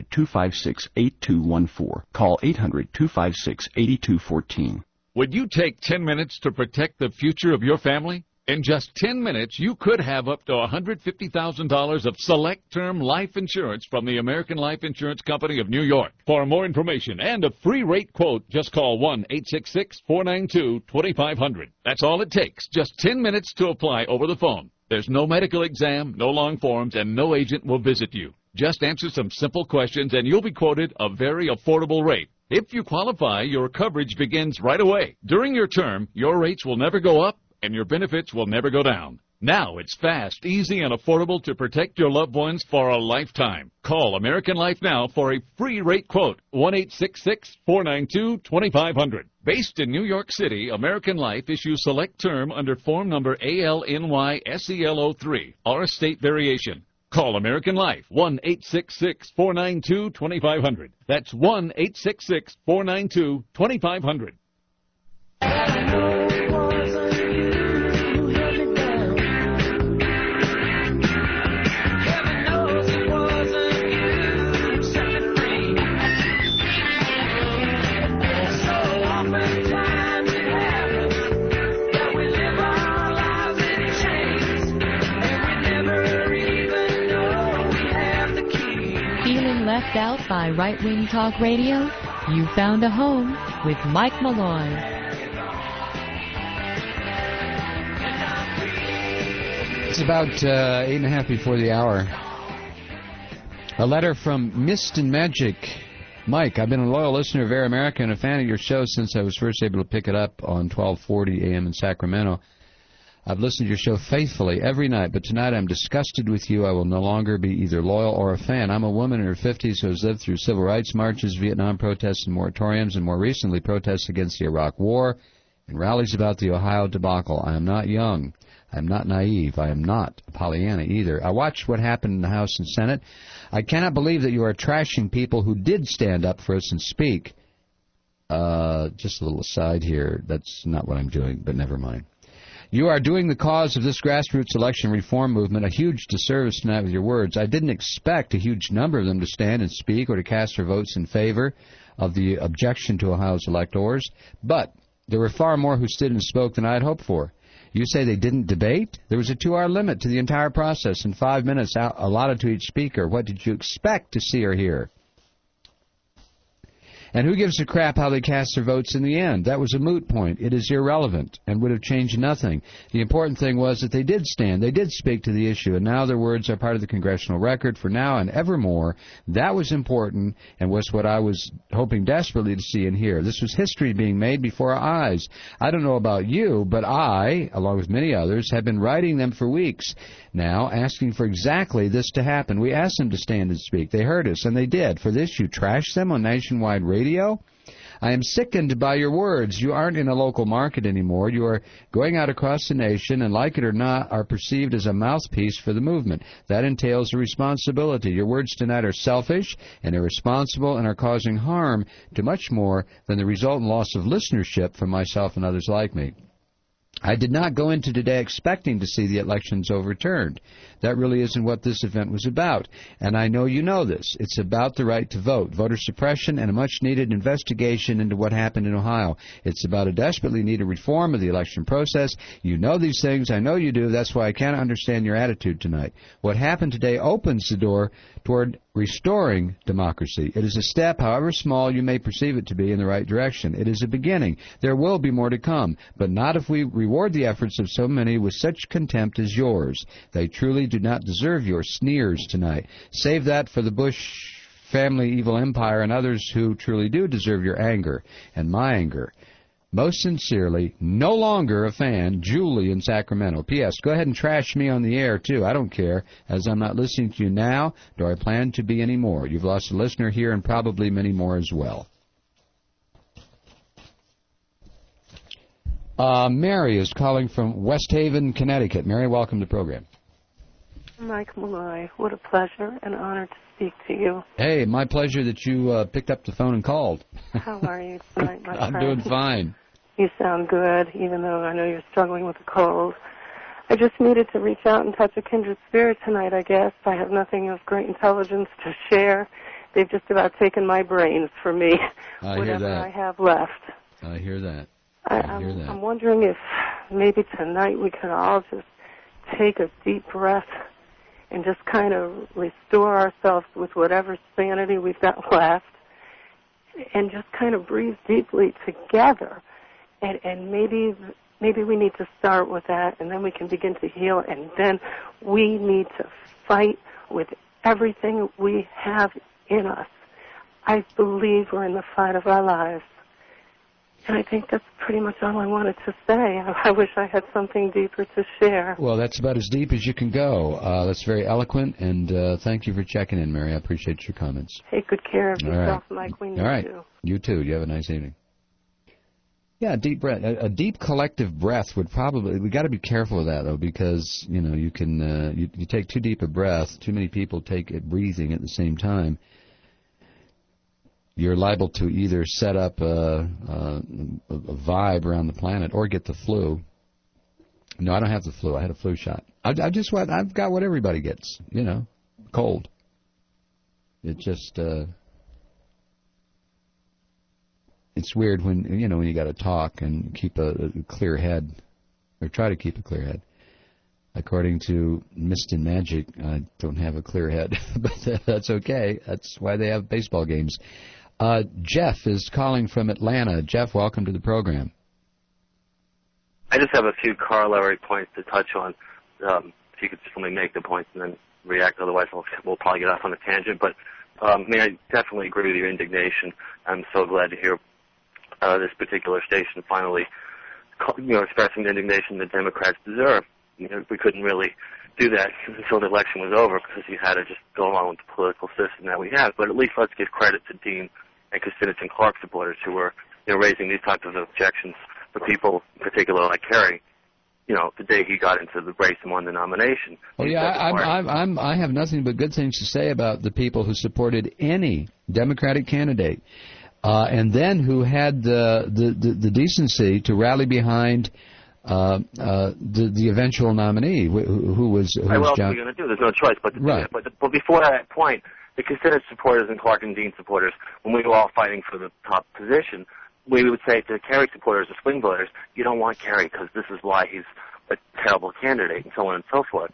800-256-8214. Call 800-256-8214. Would you take 10 minutes to protect the future of your family? In just 10 minutes, you could have up to $150,000 of select-term life insurance from the American Life Insurance Company of New York. For more information and a free rate quote, just call 1-866-492-2500. That's all it takes, just 10 minutes to apply over the phone. There's no medical exam, no long forms, and no agent will visit you. Just answer some simple questions, and you'll be quoted a very affordable rate. If you qualify, your coverage begins right away. During your term, your rates will never go up, and your benefits will never go down. Now it's fast, easy, and affordable to protect your loved ones for a lifetime. Call American Life now for a free rate quote, 1-866-492-2500. Based in New York City, American Life issues select term under form number ALNY-SEL03, or a state variation. Call American Life, 1-866-492-2500. That's 1-866-492-2500. Left out by right-wing talk radio? You found a home with Mike Malloy. It's about 8:30 before the hour. A letter from Mist and Magic. Mike, I've been a loyal listener of Air America and a fan of your show since I was first able to pick it up on 1240 a.m. in Sacramento. I've listened to your show faithfully every night, but tonight I'm disgusted with you. I will no longer be either loyal or a fan. I'm a woman in her 50s who has lived through civil rights marches, Vietnam protests and moratoriums, and more recently protests against the Iraq War and rallies about the Ohio debacle. I am not young. I am not naive. I am not a Pollyanna either. I watched what happened in the House and Senate. I cannot believe that you are trashing people who did stand up for us and speak. Just a little aside here. That's not what I'm doing, but never mind. You are doing the cause of this grassroots election reform movement a huge disservice tonight with your words. I didn't expect a huge number of them to stand and speak or to cast their votes in favor of the objection to Ohio's electors, but there were far more who stood and spoke than I had hoped for. You say they didn't debate? There was a 2-hour limit to the entire process and 5 minutes allotted to each speaker. What did you expect to see or hear? And who gives a crap how they cast their votes in the end? That was a moot point. It is irrelevant and would have changed nothing. The important thing was that they did stand. They did speak to the issue, and now their words are part of the congressional record for now and evermore. That was important and was what I was hoping desperately to see and hear. This was history being made before our eyes. I don't know about you, but I, along with many others, have been writing them for weeks now, asking for exactly this to happen. We asked them to stand and speak. They heard us, and they did. For this, you trash them on nationwide radio? I am sickened by your words. You aren't in a local market anymore. You are going out across the nation, and like it or not, are perceived as a mouthpiece for the movement. That entails a responsibility. Your words tonight are selfish and irresponsible and are causing harm to much more than the resultant loss of listenership from myself and others like me. I did not go into today expecting to see the elections overturned. That really isn't what this event was about. And I know you know this. It's about the right to vote, voter suppression, and a much-needed investigation into what happened in Ohio. It's about a desperately needed reform of the election process. You know these things. I know you do. That's why I can't understand your attitude tonight. What happened today opens the door toward restoring democracy. It is a step, however small you may perceive it to be, in the right direction. It is a beginning. There will be more to come, but not if we reward the efforts of so many with such contempt as yours. They truly do not deserve your sneers tonight. Save that for the Bush family evil empire and others who truly do deserve your anger and my anger. Most sincerely, no longer a fan, Julie in Sacramento. P.S. Go ahead and trash me on the air, too. I don't care, as I'm not listening to you now, nor I plan to be anymore. You've lost a listener here and probably many more as well. Mary is calling from West Haven, Connecticut. Mary, welcome to the program. Mike Malloy, what a pleasure and honor to speak to you. Hey, my pleasure that you picked up the phone and called. How are you tonight, my friend? I'm doing fine. You sound good, even though I know you're struggling with a cold. I just needed to reach out and touch a kindred spirit tonight, I guess. I have nothing of great intelligence to share. They've just about taken my brains for me, whatever I have left. I hear that. I'm wondering if maybe tonight we could all just take a deep breath and just kind of restore ourselves with whatever sanity we've got left and just kind of breathe deeply together. And maybe we need to start with that, and then we can begin to heal, and then we need to fight with everything we have in us. I believe we're in the fight of our lives. And I think that's pretty much all I wanted to say. I wish I had something deeper to share. Well, that's about as deep as you can go. That's very eloquent, and thank you for checking in, Mary. I appreciate your comments. Take good care of yourself, Mike. We need you. All right. You too. You have a nice evening. Yeah, a deep breath. A deep collective breath would probably... We've got to be careful with that, though, because, you know, you can... you take too deep a breath, too many people take it breathing at the same time, you're liable to either set up a vibe around the planet or get the flu. No, I don't have the flu. I had a flu shot. I've got what everybody gets, you know, cold. It just, it's weird when you got to talk and keep a clear head, or try to keep a clear head. According to Mist and Magic, I don't have a clear head, but that's okay. That's why they have baseball games. Jeff is calling from Atlanta. Jeff, welcome to the program. I just have a few corollary points to touch on. If you could just let me make the points and then react, otherwise we'll probably get off on a tangent. But I definitely agree with your indignation. I'm so glad to hear this particular station finally, expressing the indignation the Democrats deserve. We couldn't really do that until the election was over because you had to just go along with the political system that we have. But at least let's give credit to Dean and Kucinich and Clark supporters who were raising these types of objections for people, in particular like Kerry, the day he got into the race and won the nomination. Oh yeah, I have nothing but good things to say about the people who supported any Democratic candidate, and then who had the decency to rally behind the eventual nominee, who was John. What else are we going to do? There's no choice but to do that. But before that point, the Kucinich supporters and Clark and Dean supporters, when we were all fighting for the top position, we would say to Kerry supporters or swing voters, you don't want Kerry because this is why he's a terrible candidate and so on and so forth.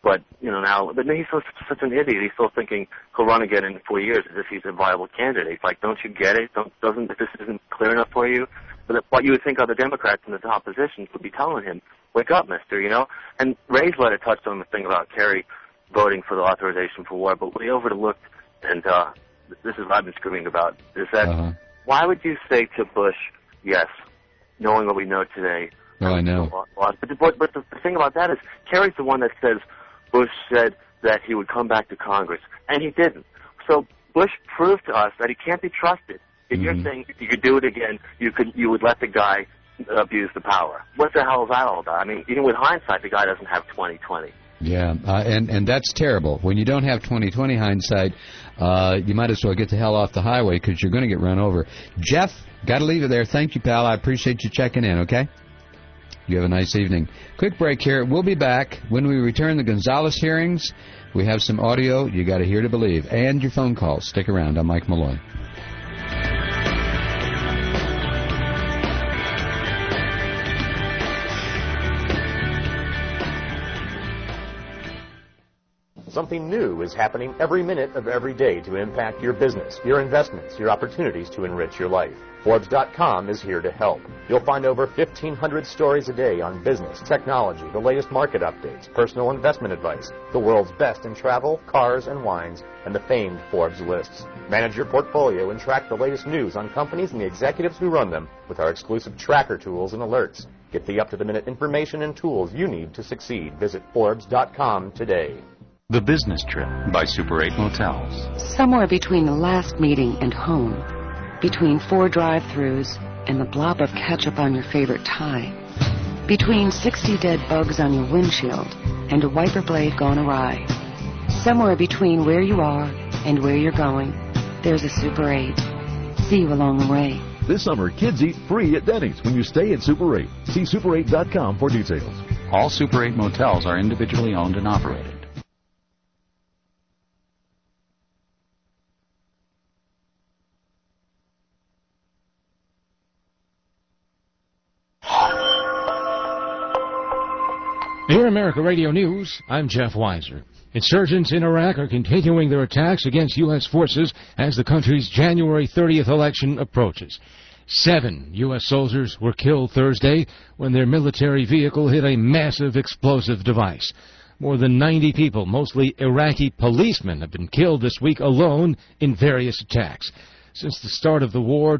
But, now, but he's such an idiot. He's still thinking he'll run again in 4 years as if he's a viable candidate. It's like, don't you get it? If this isn't clear enough for you? But what you would think other Democrats in the top positions would be telling him, wake up, mister, And Ray's letter touched on the thing about Kerry voting for the authorization for war, but what he overlooked, and this is what I've been screaming about, is that why would you say to Bush, yes, knowing what we know today? Oh, I know. But the thing about that is Kerry's the one that says Bush said that he would come back to Congress, and he didn't. So Bush proved to us that he can't be trusted. If you're saying if you could do it again, you would let the guy abuse the power. What the hell is that all about? I mean, even with hindsight, the guy doesn't have 20/20. Yeah, and that's terrible. When you don't have 20/20 hindsight, you might as well get the hell off the highway because you're going to get run over. Jeff, got to leave it there. Thank you, pal. I appreciate you checking in, okay? You have a nice evening. Quick break here. We'll be back. When we return the Gonzales hearings, we have some audio you got to hear to believe, and your phone calls. Stick around. I'm Mike Malloy. Something new is happening every minute of every day to impact your business, your investments, your opportunities to enrich your life. Forbes.com is here to help. You'll find over 1,500 stories a day on business, technology, the latest market updates, personal investment advice, the world's best in travel, cars, and wines, and the famed Forbes lists. Manage your portfolio and track the latest news on companies and the executives who run them with our exclusive tracker tools and alerts. Get the up-to-the-minute information and tools you need to succeed. Visit Forbes.com today. The Business Trip by Super 8 Motels. Somewhere between the last meeting and home, between 4 drive-thrus and the blob of ketchup on your favorite tie, between 60 dead bugs on your windshield and a wiper blade gone awry, somewhere between where you are and where you're going, there's a Super 8. See you along the way. This summer, kids eat free at Denny's when you stay at Super 8. See Super8.com for details. All Super 8 motels are individually owned and operated. Air America Radio News, I'm Jeff Weiser. Insurgents in Iraq are continuing their attacks against U.S. forces as the country's January 30th election approaches. 7 U.S. soldiers were killed Thursday when their military vehicle hit a massive explosive device. More than 90 people, mostly Iraqi policemen, have been killed this week alone in various attacks. Since the start of the war,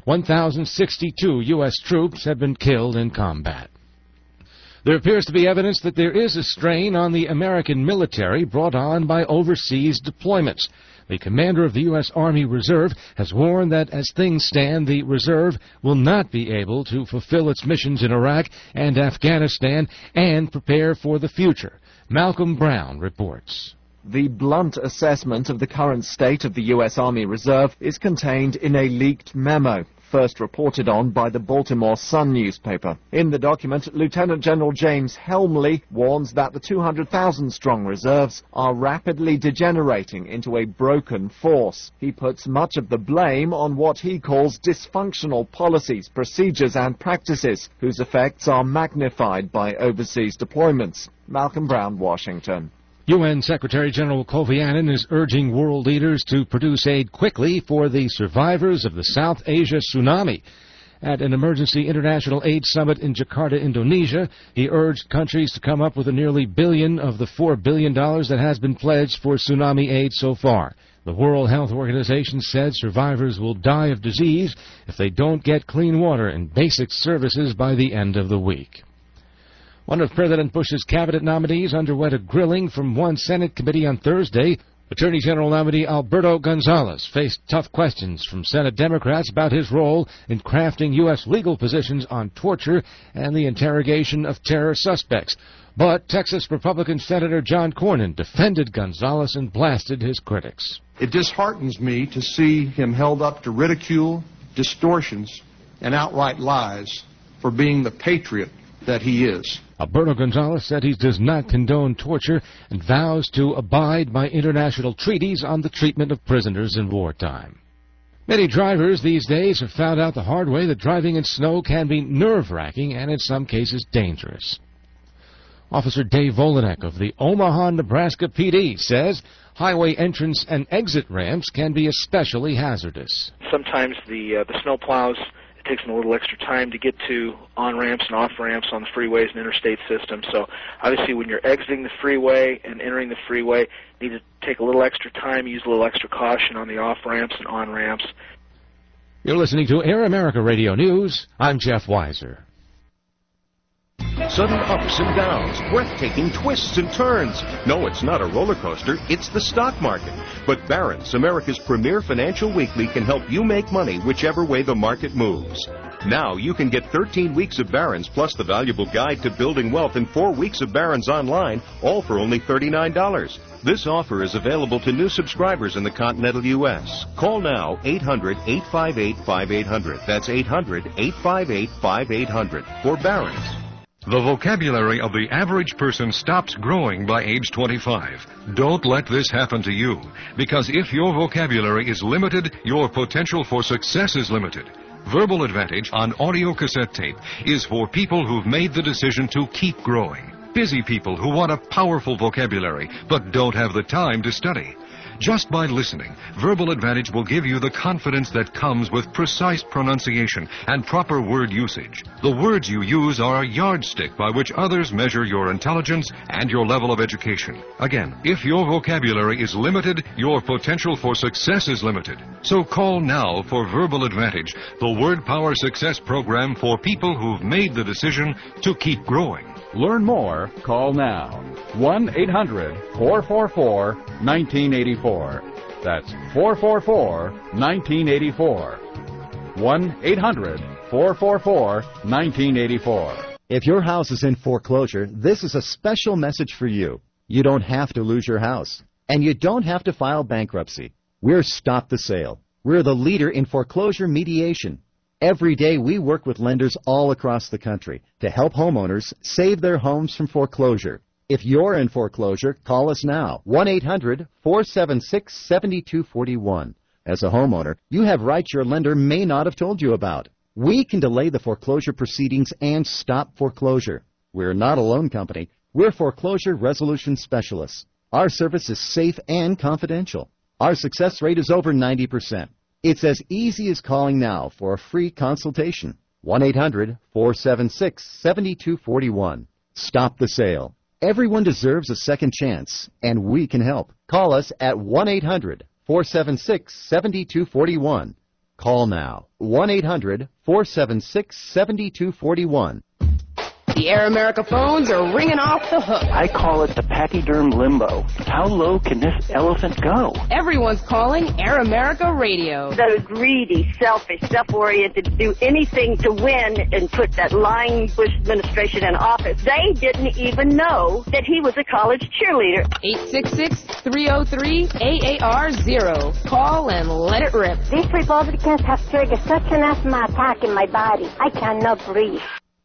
1,062 U.S. troops have been killed in combat. There appears to be evidence that there is a strain on the American military brought on by overseas deployments. The commander of the U.S. Army Reserve has warned that as things stand, the Reserve will not be able to fulfill its missions in Iraq and Afghanistan and prepare for the future. Malcolm Brown reports. The blunt assessment of the current state of the U.S. Army Reserve is contained in a leaked memo, first reported on by the Baltimore Sun newspaper. In the document, Lieutenant General James Helmley warns that the 200,000-strong reserves are rapidly degenerating into a broken force. He puts much of the blame on what he calls dysfunctional policies, procedures, and practices, whose effects are magnified by overseas deployments. Malcolm Brown, Washington. UN Secretary-General Kofi Annan is urging world leaders to produce aid quickly for the survivors of the South Asia tsunami. At an emergency international aid summit in Jakarta, Indonesia, he urged countries to come up with a nearly billion of the $4 billion that has been pledged for tsunami aid so far. The World Health Organization said survivors will die of disease if they don't get clean water and basic services by the end of the week. One of President Bush's cabinet nominees underwent a grilling from one Senate committee on Thursday. Attorney General nominee Alberto Gonzales faced tough questions from Senate Democrats about his role in crafting U.S. legal positions on torture and the interrogation of terror suspects. But Texas Republican Senator John Cornyn defended Gonzales and blasted his critics. It disheartens me to see him held up to ridicule, distortions, and outright lies for being the patriot that he is. Alberto Gonzales said he does not condone torture and vows to abide by international treaties on the treatment of prisoners in wartime. Many drivers these days have found out the hard way that driving in snow can be nerve-wracking and in some cases dangerous. Officer Dave Volanek of the Omaha, Nebraska PD says highway entrance and exit ramps can be especially hazardous. Sometimes the snow plows, it takes them a little extra time to get to on-ramps and off-ramps on the freeways and interstate systems. So obviously when you're exiting the freeway and entering the freeway, you need to take a little extra time, use a little extra caution on the off-ramps and on-ramps. You're listening to Air America Radio News. I'm Jeff Weiser. Sudden ups and downs, breathtaking twists and turns. No, it's not a roller coaster, it's the stock market. But Barron's, America's premier financial weekly, can help you make money whichever way the market moves. Now you can get 13 weeks of Barron's plus the valuable guide to building wealth and 4 weeks of Barron's online, all for only $39. This offer is available to new subscribers in the continental U.S. Call now 800-858-5800. That's 800-858-5800 for Barron's. The vocabulary of the average person stops growing by age 25. Don't let this happen to you, because if your vocabulary is limited, your potential for success is limited. Verbal Advantage on audio cassette tape is for people who've made the decision to keep growing. Busy people who want a powerful vocabulary but don't have the time to study. Just by listening, Verbal Advantage will give you the confidence that comes with precise pronunciation and proper word usage. The words you use are a yardstick by which others measure your intelligence and your level of education. Again, if your vocabulary is limited, your potential for success is limited. So call now for Verbal Advantage, the Word Power Success Program for people who've made the decision to keep growing. Learn more, call now. 1-800-444-1984. That's 444-1984. 1-800-444-1984. If your house is in foreclosure, this is a special message for you. You don't have to lose your house, and you don't have to file bankruptcy. We're Stop the Sale. We're the leader in foreclosure mediation. Every day we work with lenders all across the country to help homeowners save their homes from foreclosure. If you're in foreclosure, call us now, 1-800-476-7241. As a homeowner, you have rights your lender may not have told you about. We can delay the foreclosure proceedings and stop foreclosure. We're not a loan company. We're foreclosure resolution specialists. Our service is safe and confidential. Our success rate is over 90%. It's as easy as calling now for a free consultation. 1-800-476-7241. Stop the sale. Everyone deserves a second chance, and we can help. Call us at 1-800-476-7241. Call now. 1-800-476-7241. The Air America phones are ringing off the hook. I call it the pachyderm limbo. How low can this elephant go? Everyone's calling Air America Radio. Those greedy, selfish, self-oriented, do anything to win and put that lying Bush administration in office. They didn't even know that he was a college cheerleader. 866-303-AAR0. Call and let it rip. These Republicans have triggered such an asthma attack in my body. I cannot breathe.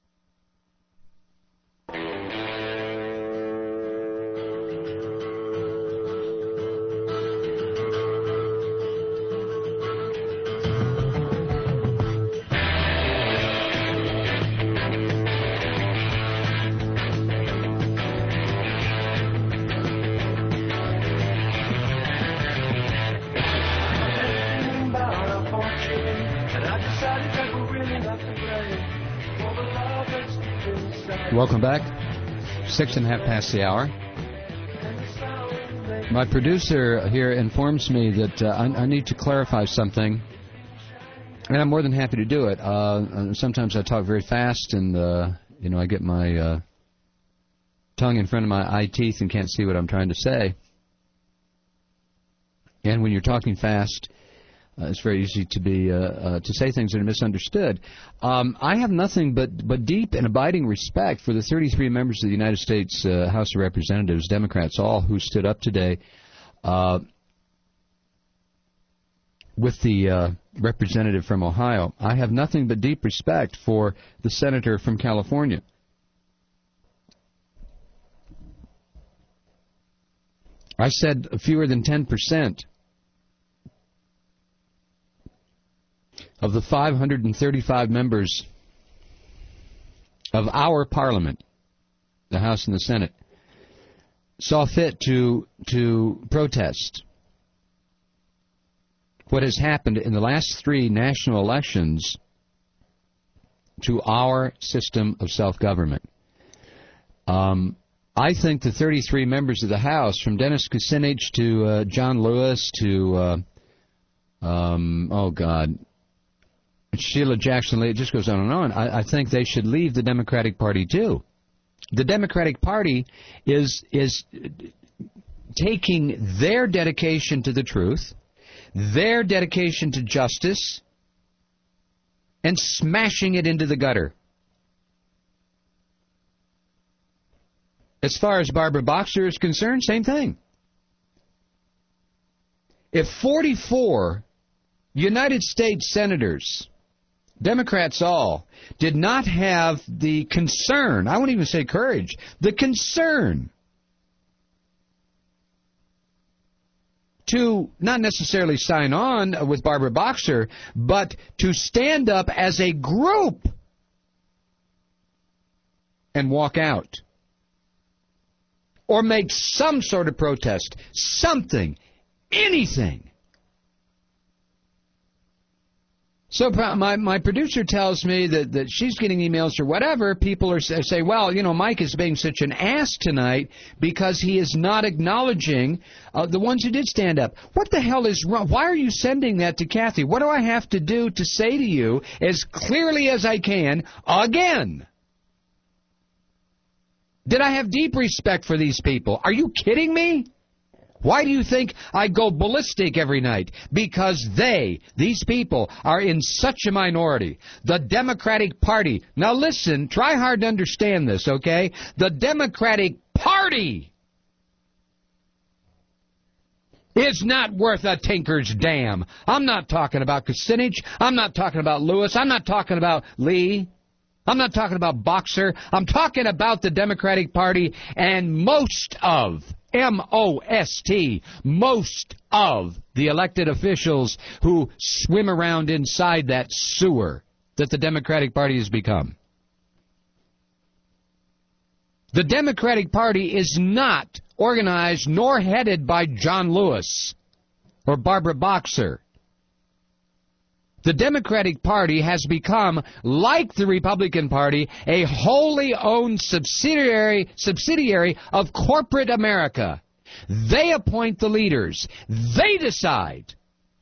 Welcome back. 6:30 past the hour. My producer here informs me that I need to clarify something, and I'm more than happy to do it. Sometimes I talk very fast, and I get my tongue in front of my eye teeth and can't see what I'm trying to say. And when you're talking fast, it's very easy to say things that are misunderstood. I have nothing but deep and abiding respect for the 33 members of the United States House of Representatives, Democrats all, who stood up today with the representative from Ohio. I have nothing but deep respect for the senator from California. I said fewer than 10% of the 535 members of our parliament the House and the Senate, saw fit to protest what has happened in the last 3 national elections to our system of self-government. I think the 33 members of the House, from Dennis Kucinich to John Lewis to, Sheila Jackson Lee, it just goes on and on. I think they should leave the Democratic Party, too. The Democratic Party is taking their dedication to the truth, their dedication to justice, and smashing it into the gutter. As far as Barbara Boxer is concerned, same thing. If 44 United States senators, Democrats all, did not have the concern, I won't even say courage, the concern to not necessarily sign on with Barbara Boxer, but to stand up as a group and walk out, or make some sort of protest, something, anything. So my producer tells me that she's getting emails or whatever. People say, well, you know, Mike is being such an ass tonight because he is not acknowledging the ones who did stand up. What the hell is wrong? Why are you sending that to Kathy? What do I have to do to say to you as clearly as I can again? Did I have deep respect for these people? Are you kidding me? Why do you think I go ballistic every night? Because these people, are in such a minority. The Democratic Party. Now listen, try hard to understand this, okay? The Democratic Party is not worth a tinker's damn. I'm not talking about Kucinich. I'm not talking about Lewis. I'm not talking about Lee. I'm not talking about Boxer. I'm talking about the Democratic Party and most of, M-O-S-T, most of the elected officials who swim around inside that sewer that the Democratic Party has become. The Democratic Party is not organized nor headed by John Lewis or Barbara Boxer. The Democratic Party has become, like the Republican Party, a wholly owned subsidiary of corporate America. They appoint the leaders. They decide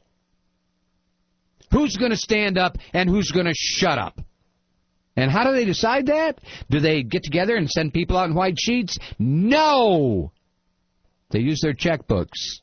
who's going to stand up and who's going to shut up. And how do they decide that? Do they get together and send people out in white sheets? No! They use their checkbooks.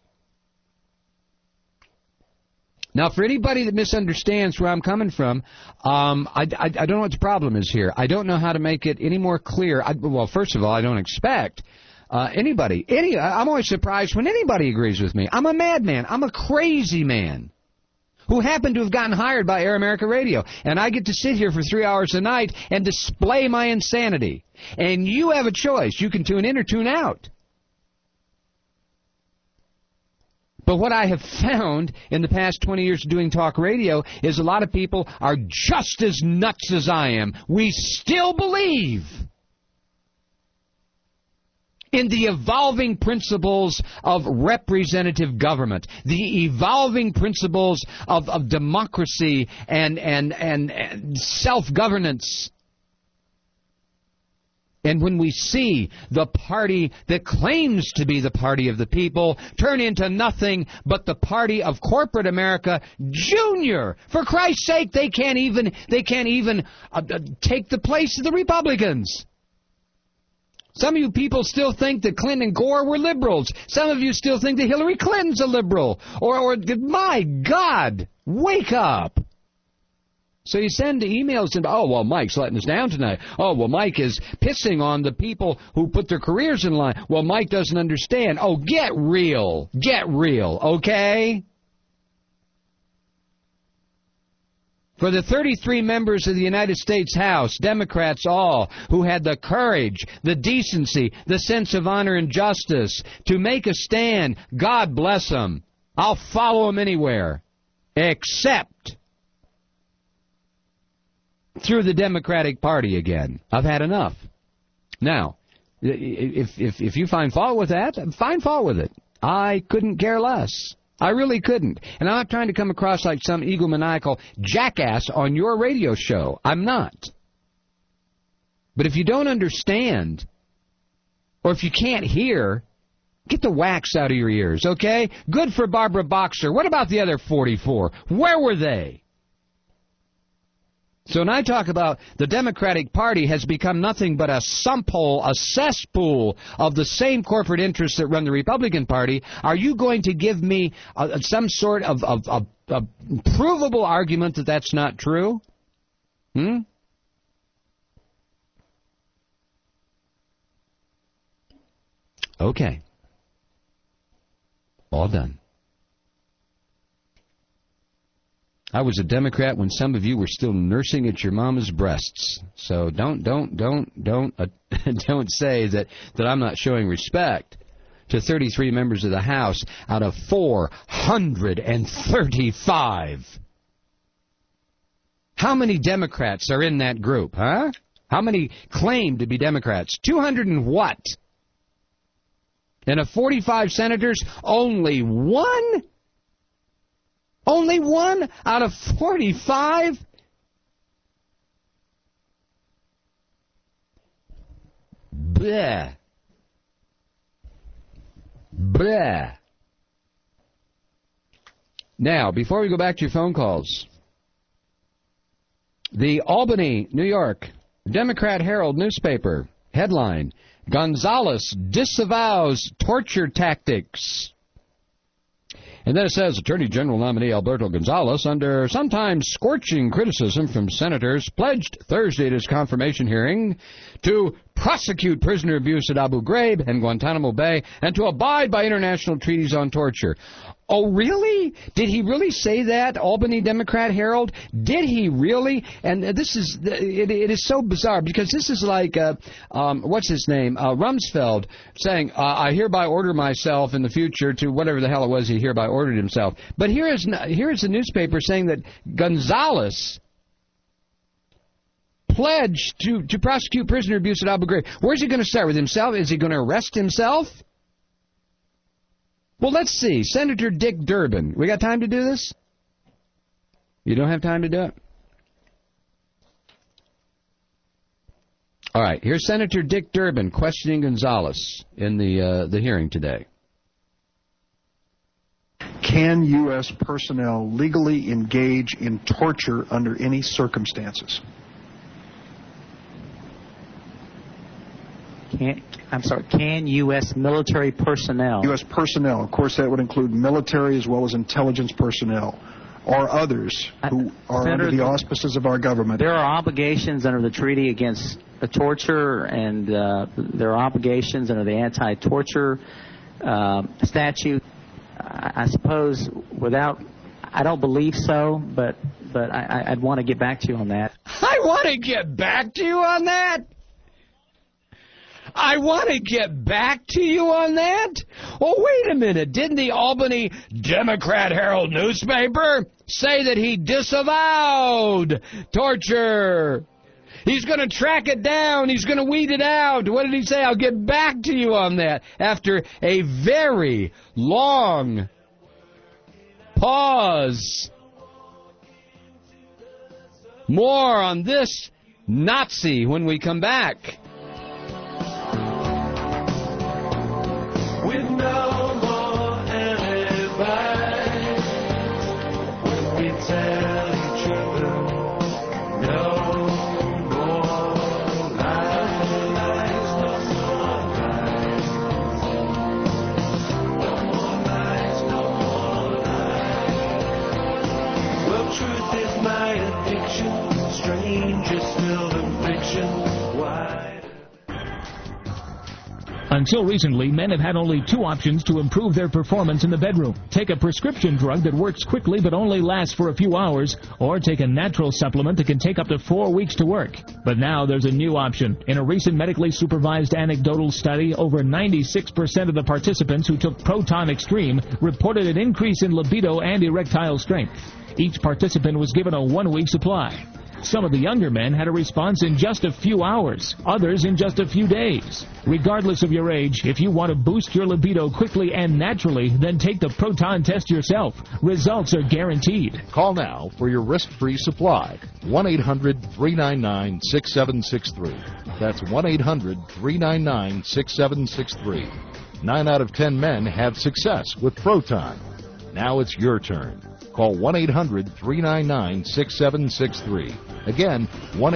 Now, for anybody that misunderstands where I'm coming from, I don't know what the problem is here. I don't know how to make it any more clear. Well, first of all, I don't expect anybody. I'm always surprised when anybody agrees with me. I'm a madman. I'm a crazy man who happened to have gotten hired by Air America Radio. And I get to sit here for 3 hours a night and display my insanity. And you have a choice. You can tune in or tune out. But what I have found in the past 20 years of doing talk radio is a lot of people are just as nuts as I am. We still believe in the evolving principles of representative government, the evolving principles of democracy and self-governance. And when we see the party that claims to be the party of the people turn into nothing but the party of corporate America, Junior, for Christ's sake, they can't even take the place of the Republicans. Some of you people still think that Clinton and Gore were liberals. Some of you still think that Hillary Clinton's a liberal. Or my God, wake up. So you send emails and, oh, well, Mike's letting us down tonight. Oh, well, Mike is pissing on the people who put their careers in line. Well, Mike doesn't understand. Oh, get real. Get real, okay? For the 33 members of the United States House, Democrats all, who had the courage, the decency, the sense of honor and justice to make a stand, God bless them. I'll follow them anywhere, except through the Democratic Party again. I've had enough. Now, If you find fault with that, find fault with it. I couldn't care less. I really couldn't. And I'm not trying to come across like some egomaniacal jackass on your radio show. I'm not. But if you don't understand, or if you can't hear, get the wax out of your ears, okay? Good for Barbara Boxer. What about the other 44? Where were they? So when I talk about the Democratic Party has become nothing but a sump hole, a cesspool of the same corporate interests that run the Republican Party, are you going to give me some sort of provable argument that that's not true? Okay. All done. I was a Democrat when some of you were still nursing at your mama's breasts. So don't say that I'm not showing respect to 33 members of the House out of 435. How many Democrats are in that group, huh? How many claim to be Democrats? 200 and what? And of 45 senators, only one? Only one out of 45? Bleh. Bleh. Now, before we go back to your phone calls, the Albany, New York, Democrat Herald newspaper, headline, Gonzales disavows torture tactics. And then it says, Attorney General nominee Alberto Gonzales, under sometimes scorching criticism from senators, pledged Thursday at his confirmation hearing to prosecute prisoner abuse at Abu Ghraib and Guantanamo Bay and to abide by international treaties on torture. Oh, really? Did he really say that, Albany Democrat Herald? Did he really? And this is, it is so bizarre because this is like, what's his name, Rumsfeld saying, I hereby order myself in the future to whatever the hell it was he hereby ordered himself. But here is the newspaper saying that Gonzales pledged to prosecute prisoner abuse at Abu Ghraib. Where's he going to start, with himself? Is he going to arrest himself? Well, let's see. Senator Dick Durbin. We got time to do this? You don't have time to do it? All right. Here's Senator Dick Durbin questioning Gonzales in the hearing today. Can U.S. personnel legally engage in torture under any circumstances? Can U.S. military personnel? U.S. personnel, of course, that would include military as well as intelligence personnel, or others who are Senator, under the auspices of our government. There are obligations under the Treaty Against Torture, and there are obligations under the Anti-Torture Statute. I suppose I don't believe so, but I'd want to get back to you on that. I want to get back to you on that? I want to get back to you on that? Oh, wait a minute. Didn't the Albany Democrat Herald newspaper say that he disavowed torture? He's going to track it down. He's going to weed it out. What did he say? I'll get back to you on that after a very long pause. More on this Nazi when we come back. With no more alibis, when we tell each other no more lies, no more lies, no more lies, no more lies. Well, truth is my addiction, strange is still the fiction. Why? Until recently, men have had only two options to improve their performance in the bedroom. Take a prescription drug that works quickly but only lasts for a few hours, or take a natural supplement that can take up to 4 weeks to work. But now there's a new option. In a recent medically supervised anecdotal study, over 96% of the participants who took Proton Extreme reported an increase in libido and erectile strength. Each participant was given a 1-week supply. Some of the younger men had a response in just a few hours, others in just a few days. Regardless of your age, if you want to boost your libido quickly and naturally, then take the proton test yourself. Results are guaranteed. Call now for your risk-free supply. 1-800-399-6763. That's 1-800-399-6763. 9 out of 10 men have success with Proton. Now it's your turn. Call 1-800-399-6763. Again,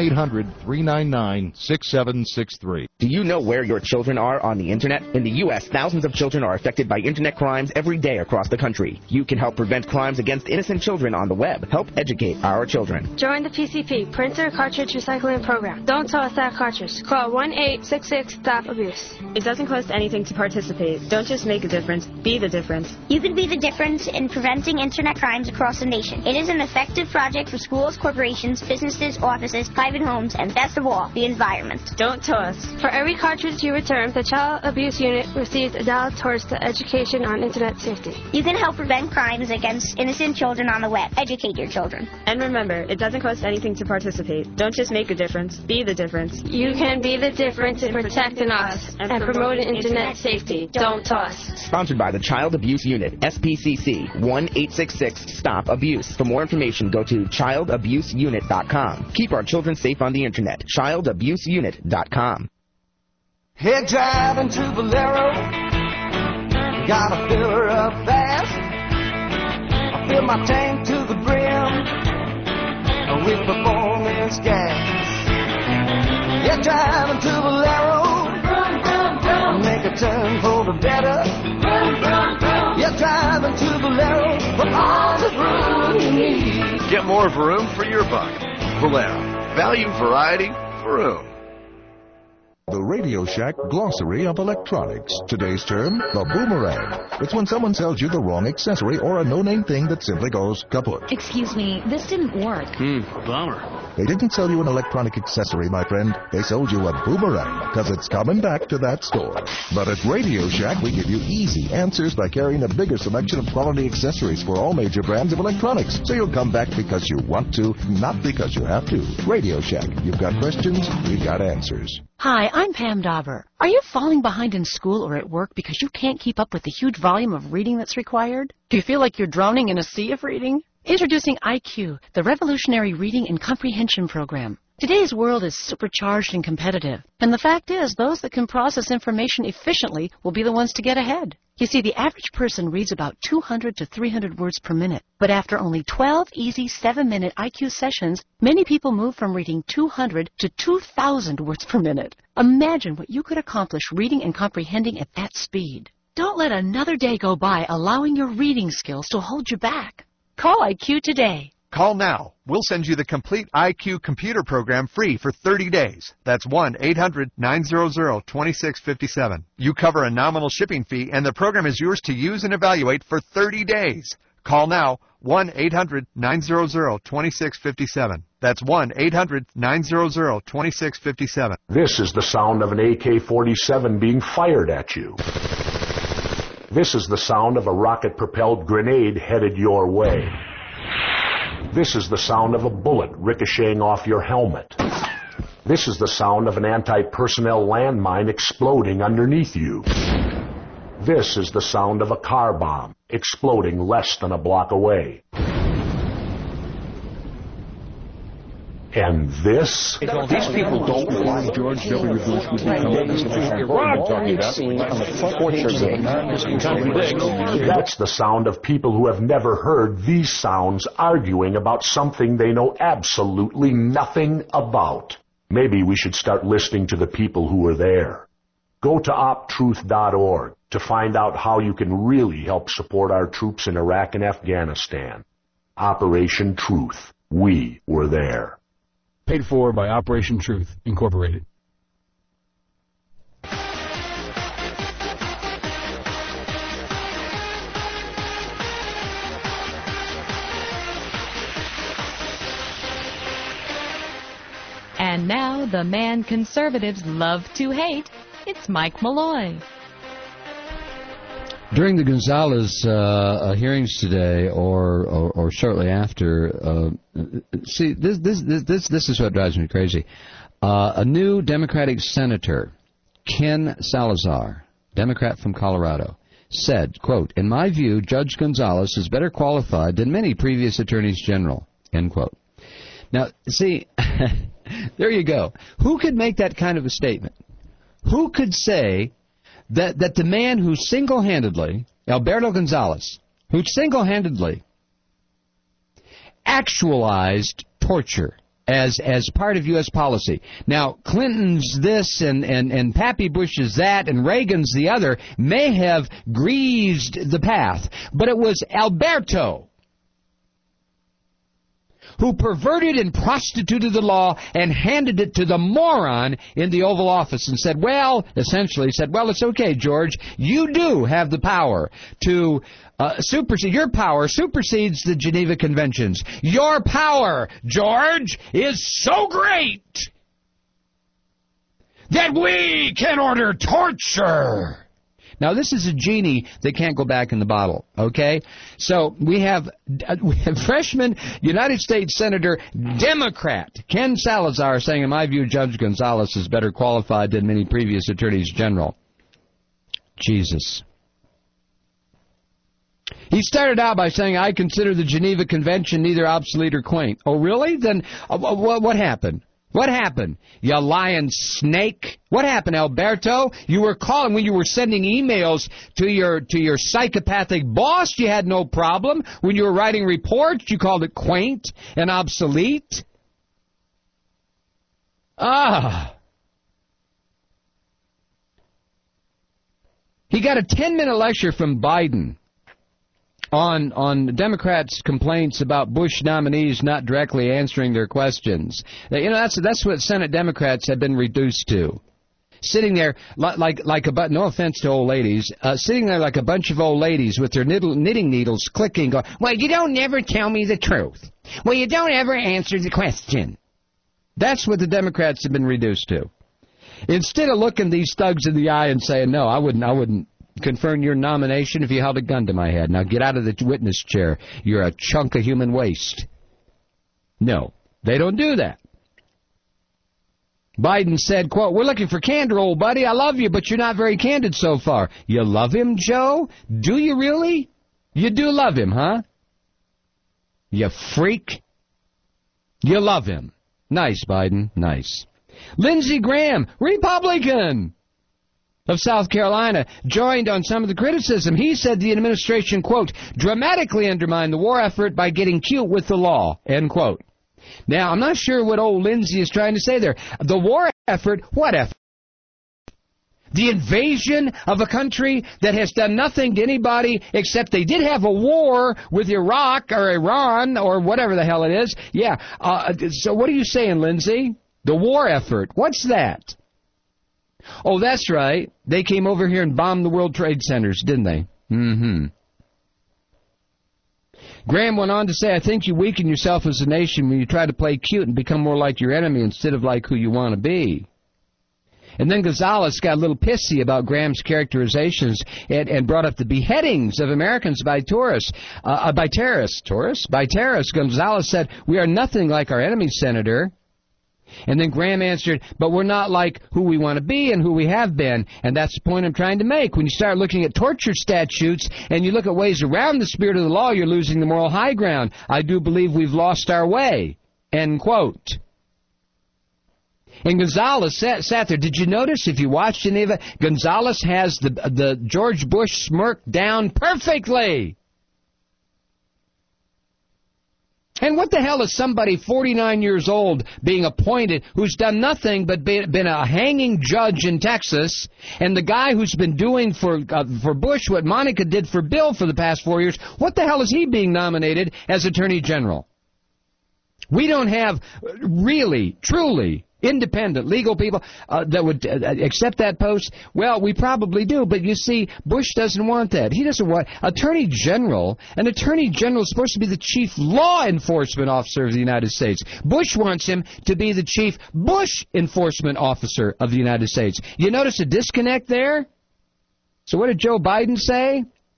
1-800-399-6763. Do you know where your children are on the Internet? In the U.S., thousands of children are affected by Internet crimes every day across the country. You can help prevent crimes against innocent children on the web. Help educate our children. Join the PCP, Printer Cartridge Recycling Program. Don't toss that cartridge. Call 1-866-STOP-ABUSE. It doesn't cost anything to participate. Don't just make a difference. Be the difference. You can be the difference in preventing Internet crimes across the nation. It is an effective project for schools, corporations, businesses, offices, private homes, and best of all, the environment. Don't toss. For every cartridge you return, the Child Abuse Unit receives $1 towards the education on Internet safety. You can help prevent crimes against innocent children on the web. Educate your children. And remember, it doesn't cost anything to participate. Don't just make a difference. Be the difference. You can be the difference in protecting us and promoting Internet safety. Don't toss. Sponsored by the Child Abuse Unit, SPCC, 1-866-STOP-ABUSE. For more information, go to childabuseunit.com. Keep our children safe on the Internet. childabuseunit.com. Head driving to Valero, gotta fill her up fast. I fill my tank to the brim with performance gas. Head driving to Valero, make a turn for the better. Head driving to Valero for all the room you need. Get more vroom for your buck. Valero. Value, variety, vroom. The Radio Shack Glossary of Electronics. Today's term, the boomerang. It's when someone sells you the wrong accessory or a no-name thing that simply goes kaput. Excuse me, this didn't work. Bummer. They didn't sell you an electronic accessory, my friend. They sold you a boomerang, because it's coming back to that store. But at Radio Shack, we give you easy answers by carrying a bigger selection of quality accessories for all major brands of electronics. So you'll come back because you want to, not because you have to. Radio Shack. You've got questions, we've got answers. Hi, I'm Pam Dauber. Are you falling behind in school or at work because you can't keep up with the huge volume of reading that's required? Do you feel like you're drowning in a sea of reading? Introducing IQ, the revolutionary reading and comprehension program. Today's world is supercharged and competitive, and the fact is those that can process information efficiently will be the ones to get ahead. You see, the average person reads about 200 to 300 words per minute, but after only 12 easy 7-minute IQ sessions, many people move from reading 200 to 2,000 words per minute. Imagine what you could accomplish reading and comprehending at that speed. Don't let another day go by allowing your reading skills to hold you back. Call IQ today. Call now. We'll send you the complete IQ computer program free for 30 days. That's 1-800-900-2657. You cover a nominal shipping fee, and the program is yours to use and evaluate for 30 days. Call now, 1-800-900-2657. That's 1-800-900-2657. This is the sound of an AK-47 being fired at you. This is the sound of a rocket-propelled grenade headed your way. This is the sound of a bullet ricocheting off your helmet. This is the sound of an anti-personnel landmine exploding underneath you. This is the sound of a car bomb exploding less than a block away. And this? These people don't know why George W. Bush would become president. That's the sound of people who have never heard these sounds arguing about something they know absolutely nothing about. Maybe we should start listening to the people who are there. Go to optruth.org to find out how you can really help support our troops in Iraq and Afghanistan. Operation Truth. We were there. Paid for by Operation Truth, Incorporated. And now, the man conservatives love to hate, it's Mike Malloy. During the Gonzalez hearings today, or shortly after, see, this is what drives me crazy. A new Democratic senator, Ken Salazar, Democrat from Colorado, said, quote, "In my view, Judge Gonzalez is better qualified than many previous attorneys general," end quote. Now, see, there you go. Who could make that kind of a statement? Who could say that the man who single-handedly, Alberto Gonzalez, who single-handedly actualized torture as part of U.S. policy. Now, Clinton's this and Pappy Bush's that and Reagan's the other may have greased the path, but it was Alberto who perverted and prostituted the law and handed it to the moron in the Oval Office and said, essentially said, it's okay, George, you do have the power to supersede. Your power supersedes the Geneva Conventions. Your power, George, is so great that we can order torture. Now, this is a genie that can't go back in the bottle, okay? So we have freshman United States Senator Democrat Ken Salazar saying, in my view, Judge Gonzalez is better qualified than many previous attorneys general. Jesus. He started out by saying, I consider the Geneva Convention neither obsolete or quaint. Oh, really? Then what happened? What happened, you lying snake? What happened, Alberto? You were calling when you were sending emails to your psychopathic boss. You had no problem. When you were writing reports, you called it quaint and obsolete. He got a 10-minute lecture from Biden on Democrats' complaints about Bush nominees not directly answering their questions. That's what Senate Democrats have been reduced to. Sitting there like no offense to old ladies, sitting there like a bunch of old ladies with their knitting needles clicking, going, well, you don't never tell me the truth. Well, you don't ever answer the question. That's what the Democrats have been reduced to. Instead of looking these thugs in the eye and saying, no, I wouldn't confirm your nomination if you held a gun to my head. Now get out of the witness chair. You're a chunk of human waste. No, they don't do that. Biden said, quote, we're looking for candor, old buddy. I love you, but you're not very candid so far. You love him, Joe? Do you really? You do love him, huh? You freak. You love him. Nice, Biden. Nice. Lindsey Graham, Republican of South Carolina, joined on some of the criticism. He said the administration, quote, dramatically undermined the war effort by getting cute with the law, end quote. Now, I'm not sure what old Lindsey is trying to say there. The war effort, what effort? The invasion of a country that has done nothing to anybody except they did have a war with Iraq or Iran or whatever the hell it is. Yeah, so what are you saying, Lindsey? The war effort, what's that? Oh, that's right. They came over here and bombed the World Trade Centers, didn't they? Mm-hmm. Graham went on to say, I think you weaken yourself as a nation when you try to play cute and become more like your enemy instead of like who you want to be. And then Gonzalez got a little pissy about Graham's characterizations and brought up the beheadings of Americans by terrorists. Gonzalez said, we are nothing like our enemy, Senator. And then Graham answered, but we're not like who we want to be and who we have been. And that's the point I'm trying to make. When you start looking at torture statutes and you look at ways around the spirit of the law, you're losing the moral high ground. I do believe we've lost our way. End quote. And Gonzalez sat there. Did you notice, if you watched any of it, Gonzalez has the George Bush smirk down perfectly. And what the hell is somebody 49 years old being appointed who's done nothing but been a hanging judge in Texas, and the guy who's been doing for Bush what Monica did for Bill for the past 4 years, what the hell is he being nominated as Attorney General? We don't have really, truly independent legal people that would accept that post. Well, we probably do, but you see, Bush doesn't want that. He doesn't want Attorney General. An Attorney General is supposed to be the chief law enforcement officer of the United States. Bush wants him to be the chief Bush enforcement officer of the United States. You notice a disconnect there? So what did Joe Biden say?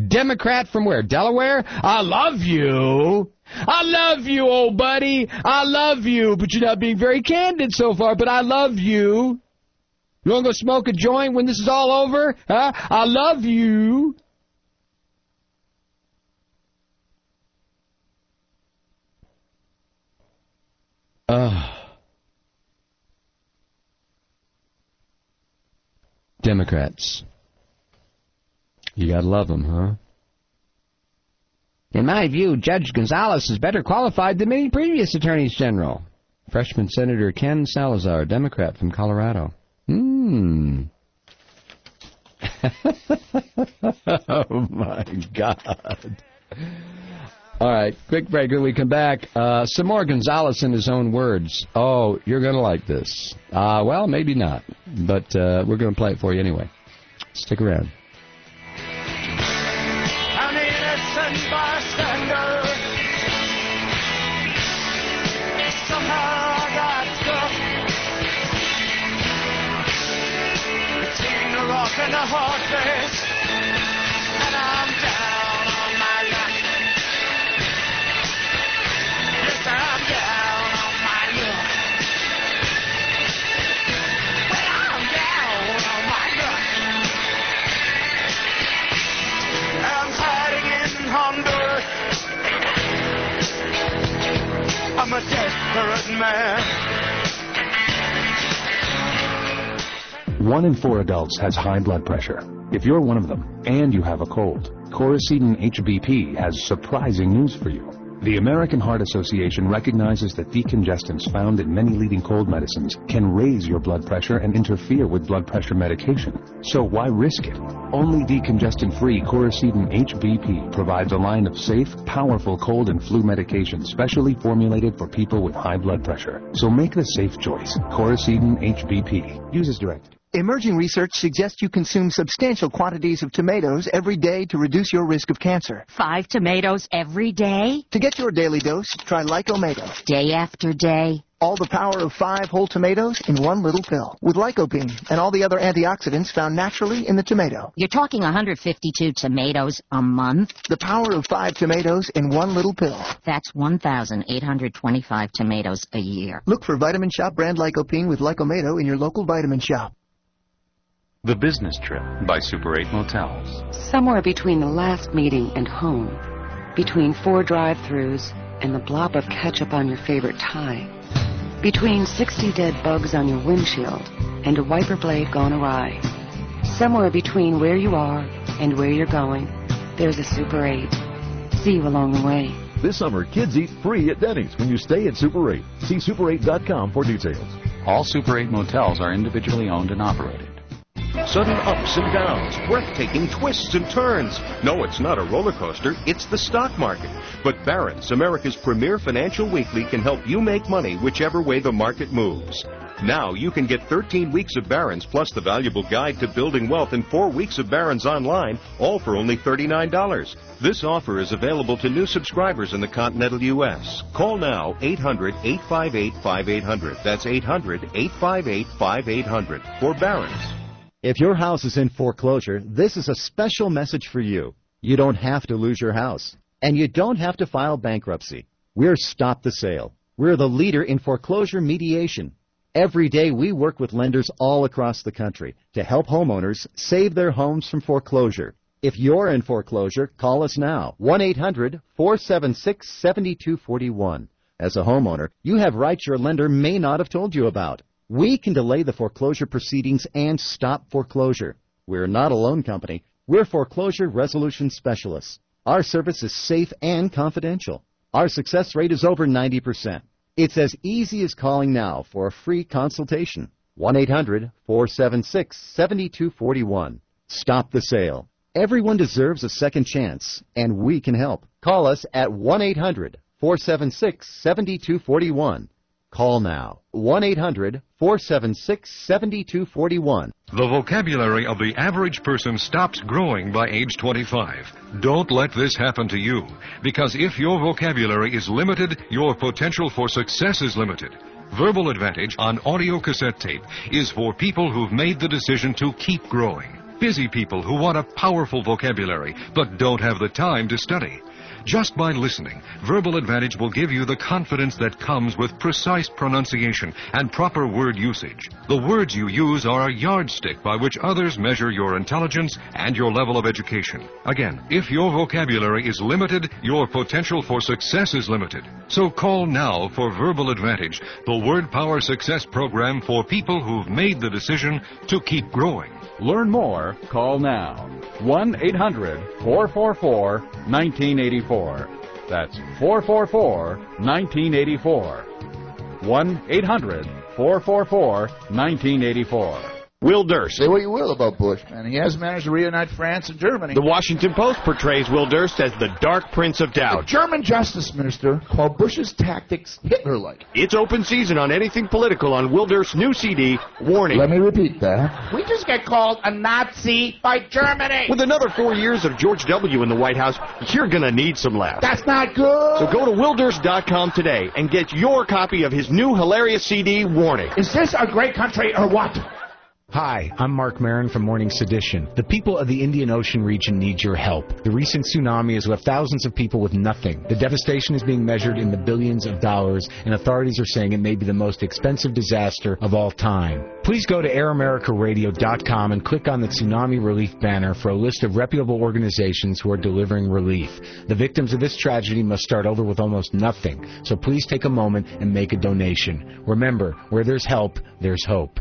Democrat from where? Delaware? I love you. I love you, old buddy. I love you. But you're not being very candid so far, but I love you. You want to go smoke a joint when this is all over? Huh? I love you. Democrats. You gotta love them, huh? In my view, Judge Gonzalez is better qualified than many previous attorneys general. Freshman Senator Ken Salazar, Democrat from Colorado. Oh, my God. All right, quick break. When we come back, some more Gonzalez in his own words. Oh, you're going to like this. Well, maybe not, but we're going to play it for you anyway. Stick around. An innocent bystander. Somehow I got stuck between a rock and a hard place, and I'm down on my luck. Yes, I'm down on my luck. Well, I'm down on my luck. I'm hiding in Honduras. I'm a desperate man. 1 in 4 adults has high blood pressure. If you're one of them and you have a cold, Coricidin HBP has surprising news for you. The American Heart Association recognizes that decongestants found in many leading cold medicines can raise your blood pressure and interfere with blood pressure medication. So why risk it? Only decongestant-free Coricidin HBP provides a line of safe, powerful cold and flu medications specially formulated for people with high blood pressure. So make the safe choice. Coricidin HBP. Use as directed. Emerging research suggests you consume substantial quantities of tomatoes every day to reduce your risk of cancer. 5 tomatoes every day? To get your daily dose, try Lycomato. Day after day? All the power of 5 whole tomatoes in one little pill. With lycopene and all the other antioxidants found naturally in the tomato. You're talking 152 tomatoes a month? The power of 5 tomatoes in one little pill. That's 1,825 tomatoes a year. Look for Vitamin Shop brand Lycopene with Lycomato in your local vitamin shop. The Business Trip by Super 8 Motels. Somewhere between the last meeting and home, between 4 drive-thrus and the blob of ketchup on your favorite tie, between 60 dead bugs on your windshield and a wiper blade gone awry, somewhere between where you are and where you're going, there's a Super 8. See you along the way. This summer, kids eat free at Denny's when you stay at Super 8. See super8.com for details. All Super 8 motels are individually owned and operated. Sudden ups and downs, breathtaking twists and turns. No, it's not a roller coaster, it's the stock market. But Barron's, America's premier financial weekly, can help you make money whichever way the market moves. Now you can get 13 weeks of Barron's plus the valuable guide to building wealth and 4 weeks of Barron's online, all for only $39. This offer is available to new subscribers in the continental U.S. Call now 800-858-5800. That's 800-858-5800 for Barron's. If your house is in foreclosure, this is a special message for you. You don't have to lose your house, and you don't have to file bankruptcy. We're Stop the Sale. We're the leader in foreclosure mediation. Every day we work with lenders all across the country to help homeowners save their homes from foreclosure. If you're in foreclosure, call us now, 1-800-476-7241. As a homeowner, you have rights your lender may not have told you about. We can delay the foreclosure proceedings and stop foreclosure. We're not a loan company. We're foreclosure resolution specialists. Our service is safe and confidential. Our success rate is over 90%. It's as easy as calling now for a free consultation. 1-800-476-7241. Stop the sale. Everyone deserves a second chance, and we can help. Call us at 1-800-476-7241. Call now, 1-800-476-7241. The vocabulary of the average person stops growing by age 25. Don't let this happen to you, because if your vocabulary is limited, your potential for success is limited. Verbal Advantage on audio cassette tape is for people who've made the decision to keep growing. busy people who want a powerful vocabulary but don't have the time to study. Just by listening, Verbal Advantage will give you the confidence that comes with precise pronunciation and proper word usage. The words you use are a yardstick by which others measure your intelligence and your level of education. Again, if your vocabulary is limited, your potential for success is limited. So call now for Verbal Advantage, the Word Power Success Program for people who've made the decision to keep growing. Learn more. Call now. 1-800-444-1984. That's 444-1984. 1-800-444-1984. Will Durst. Say what you will about Bush, man. He has managed to reunite France and Germany. The Washington Post portrays Will Durst as the Dark Prince of Doubt. The German Justice Minister called Bush's tactics Hitler-like. It's open season on anything political on Will Durst's new CD, Warning. Let me repeat that. We just get called a Nazi by Germany. With another 4 years of George W. in the White House, you're going to need some laughs. That's not good. So go to WillDurst.com today and get your copy of his new hilarious CD, Warning. Is this a great country or what? Hi, I'm Mark Maron from Morning Sedition. The people of the Indian Ocean region need your help. The recent tsunami has left thousands of people with nothing. The devastation is being measured in the billions of dollars, and authorities are saying it may be the most expensive disaster of all time. Please go to AirAmericaRadio.com and click on the Tsunami Relief banner for a list of reputable organizations who are delivering relief. The victims of this tragedy must start over with almost nothing, so please take a moment and make a donation. Remember, where there's help, there's hope.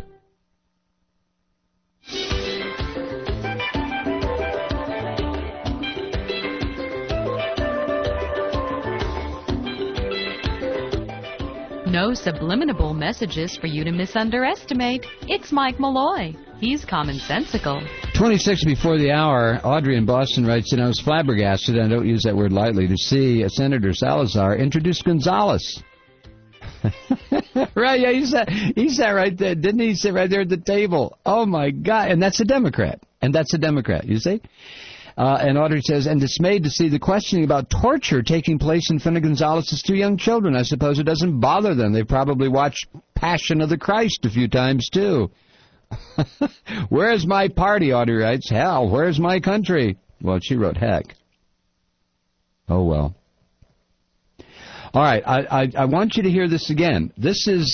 No subliminal messages for you to misunderestimate. It's Mike Malloy. He's commonsensical. 26 before the hour, Audrey in Boston writes, I was flabbergasted, and I don't use that word lightly, to see Senator Salazar introduce Gonzales. Right, yeah, he sat right there. Didn't he sit right there at the table? Oh, my God. And that's a Democrat. You see? And Audrey says, and dismayed to see the questioning about torture taking place in front of Gonzales' two young children. I suppose it doesn't bother them. They probably watched Passion of the Christ a few times, too. Where's my party, Audrey writes. Hell, where's my country? Well, she wrote heck. Oh, well. All right, I want you to hear this again. This is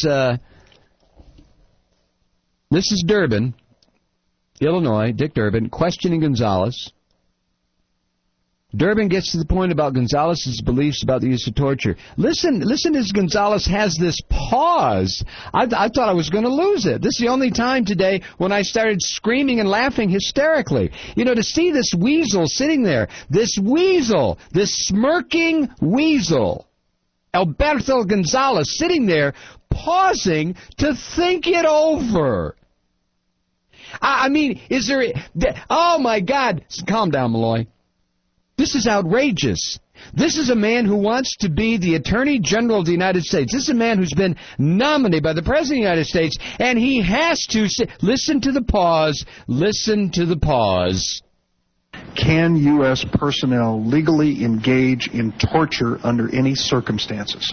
Durbin, Illinois, Dick Durbin, questioning Gonzales. Durbin gets to the point about Gonzales' beliefs about the use of torture. Listen as Gonzales has this pause. I thought I was going to lose it. This is the only time today when I started screaming and laughing hysterically. You know, to see this weasel sitting there, this smirking weasel, Alberto Gonzales, sitting there, pausing to think it over. I mean, is there... Oh, my God. Calm down, Malloy. This is outrageous. This is a man who wants to be the Attorney General of the United States. This is a man who's been nominated by the President of the United States, and he has to say, listen to the pause. Listen to the pause. Can U.S. personnel legally engage in torture under any circumstances?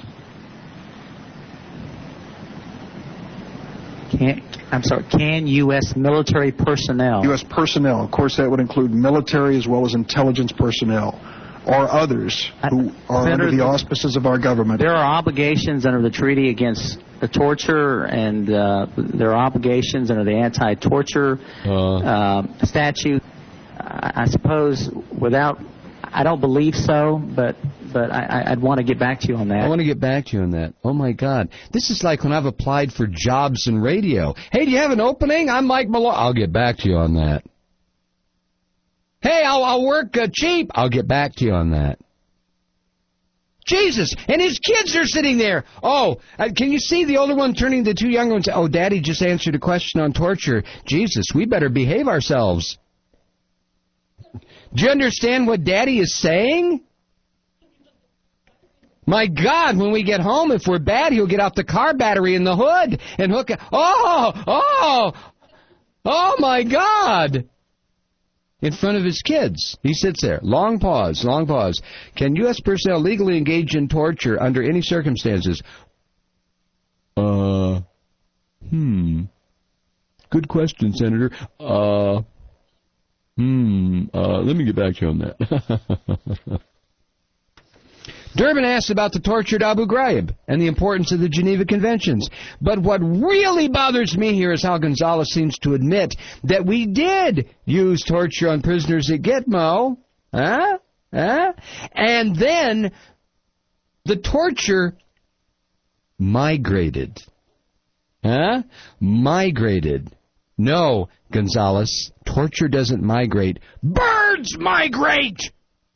Can U.S. military personnel? U.S. personnel, of course, that would include military as well as intelligence personnel, or others who are under the auspices of our government. There are obligations under the Treaty Against the Torture, and there are obligations under the Anti-Torture Statute. I suppose I don't believe so, but I'd want to get back to you on that. I want to get back to you on that. Oh, my God. This is like when I've applied for jobs in radio. Hey, do you have an opening? I'm Mike Malloy. I'll get back to you on that. Hey, I'll work cheap. I'll get back to you on that. Jesus, and his kids are sitting there. Oh, can you see the older one turning to the two younger ones? Oh, Daddy just answered a question on torture. Jesus, we better behave ourselves. Do you understand what Daddy is saying? My God, when we get home, if we're bad, he'll get out the car battery in the hood and hook it. Oh, my God. In front of his kids. He sits there. Long pause. Can U.S. personnel legally engage in torture under any circumstances? Good question, Senator. Let me get back to you on that. Durbin asked about the tortured Abu Ghraib and the importance of the Geneva Conventions. But what really bothers me here is how Gonzales seems to admit that we did use torture on prisoners at Gitmo. And then the torture migrated. Migrated. No, Gonzales, torture doesn't migrate. Birds migrate!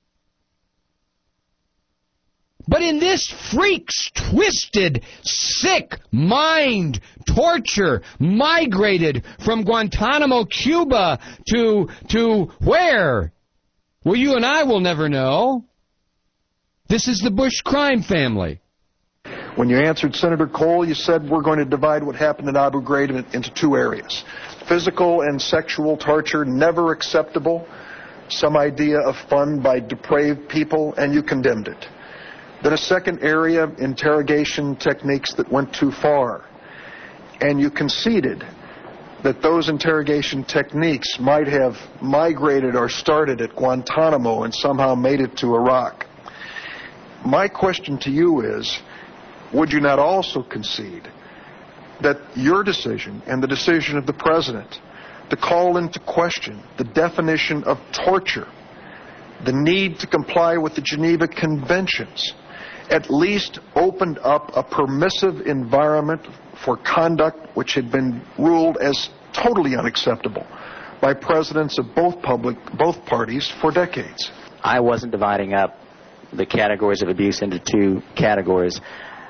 But in this freak's twisted, sick mind, torture migrated from Guantanamo, Cuba to where? Well, you and I will never know. This is the Bush crime family. When you answered Senator Cole, you said we're going to divide what happened in Abu Ghraib into two areas. Physical and sexual torture, never acceptable. Some idea of fun by depraved people, and you condemned it. Then a second area, interrogation techniques that went too far. And you conceded that those interrogation techniques might have migrated or started at Guantanamo and somehow made it to Iraq. My question to you is, would you not also concede that your decision and the decision of the President to call into question the definition of torture, the need to comply with the Geneva Conventions, at least opened up a permissive environment for conduct which had been ruled as totally unacceptable by presidents of both parties for decades? I wasn't dividing up the categories of abuse into two categories.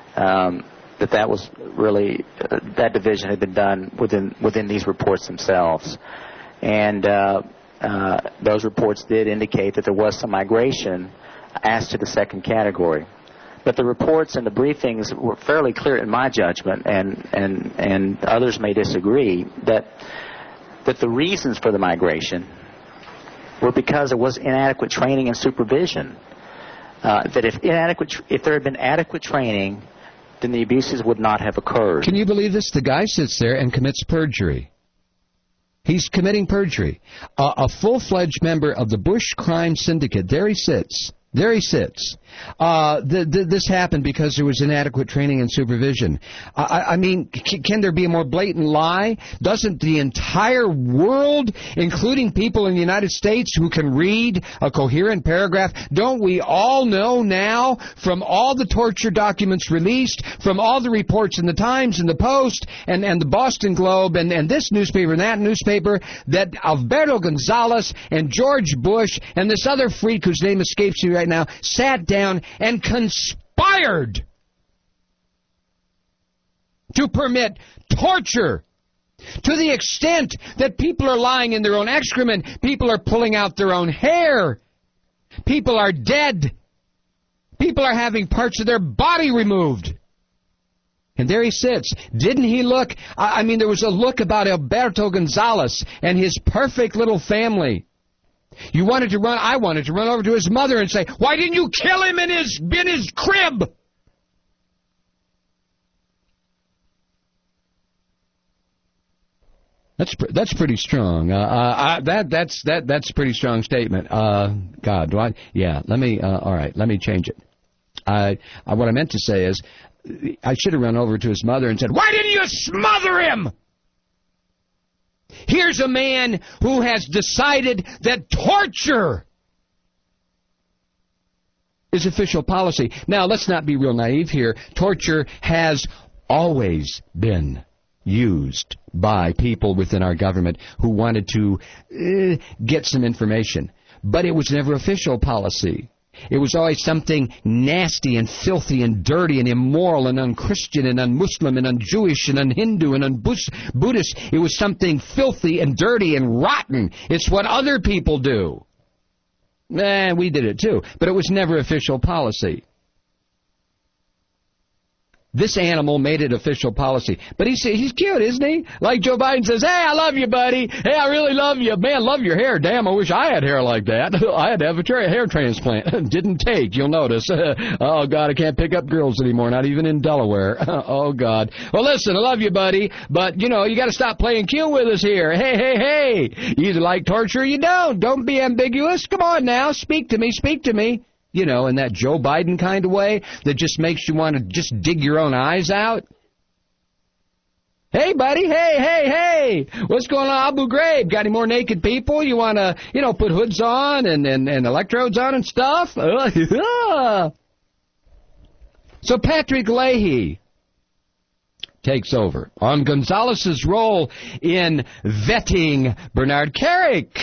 That was really that division had been done within these reports themselves, and those reports did indicate that there was some migration as to the second category. But the reports and the briefings were fairly clear in my judgment, and others may disagree, that the reasons for the migration were because there was inadequate training and supervision. That if there had been adequate training, then the abuses would not have occurred. Can you believe this? The guy sits there and commits perjury. He's committing perjury. A full-fledged member of the Bush crime syndicate, there he sits. There he sits. This happened because there was inadequate training and supervision. I mean, can there be a more blatant lie? Doesn't the entire world, including people in the United States who can read a coherent paragraph, don't we all know now from all the torture documents released, from all the reports in the Times and the Post and the Boston Globe and this newspaper and that newspaper, that Alberto Gonzales and George Bush and this other freak whose name escapes me right now sat down and conspired to permit torture to the extent that people are lying in their own excrement, people are pulling out their own hair, people are dead, people are having parts of their body removed. And there he sits. Didn't he look? I mean, there was a look about Alberto Gonzales and his perfect little family. You wanted to run, I wanted to run over to his mother and say, why didn't you kill him in his crib? That's pretty strong. That's a pretty strong statement. God, do I? Yeah. Let me change it. What I meant to say is, I should have run over to his mother and said, why didn't you smother him? Here's a man who has decided that torture is official policy. Now, let's not be real naive here. Torture has always been used by people within our government who wanted to get some information. But it was never official policy. It was always something nasty and filthy and dirty and immoral and un-Christian and un-Muslim and un-Jewish and un-Hindu and un-Buddhist. It was something filthy and dirty and rotten. It's what other people do. We did it too, but it was never official policy. This animal made it official policy. But he's cute, isn't he? Like Joe Biden says, hey, I love you, buddy. Hey, I really love you. Man, love your hair. Damn, I wish I had hair like that. I had to have a hair transplant. Didn't take, you'll notice. Oh, God, I can't pick up girls anymore, not even in Delaware. Oh, God. Well, listen, I love you, buddy. But, you know, you got to stop playing cute with us here. Hey. You either like torture or you don't. Don't be ambiguous. Come on now. Speak to me. You know, in that Joe Biden kind of way that just makes you want to just dig your own eyes out. Hey, buddy, hey, what's going on, Abu Ghraib? Got any more naked people you want to, you know, put hoods on and electrodes on and stuff? So Patrick Leahy takes over on Gonzalez's role in vetting Bernard Kerik.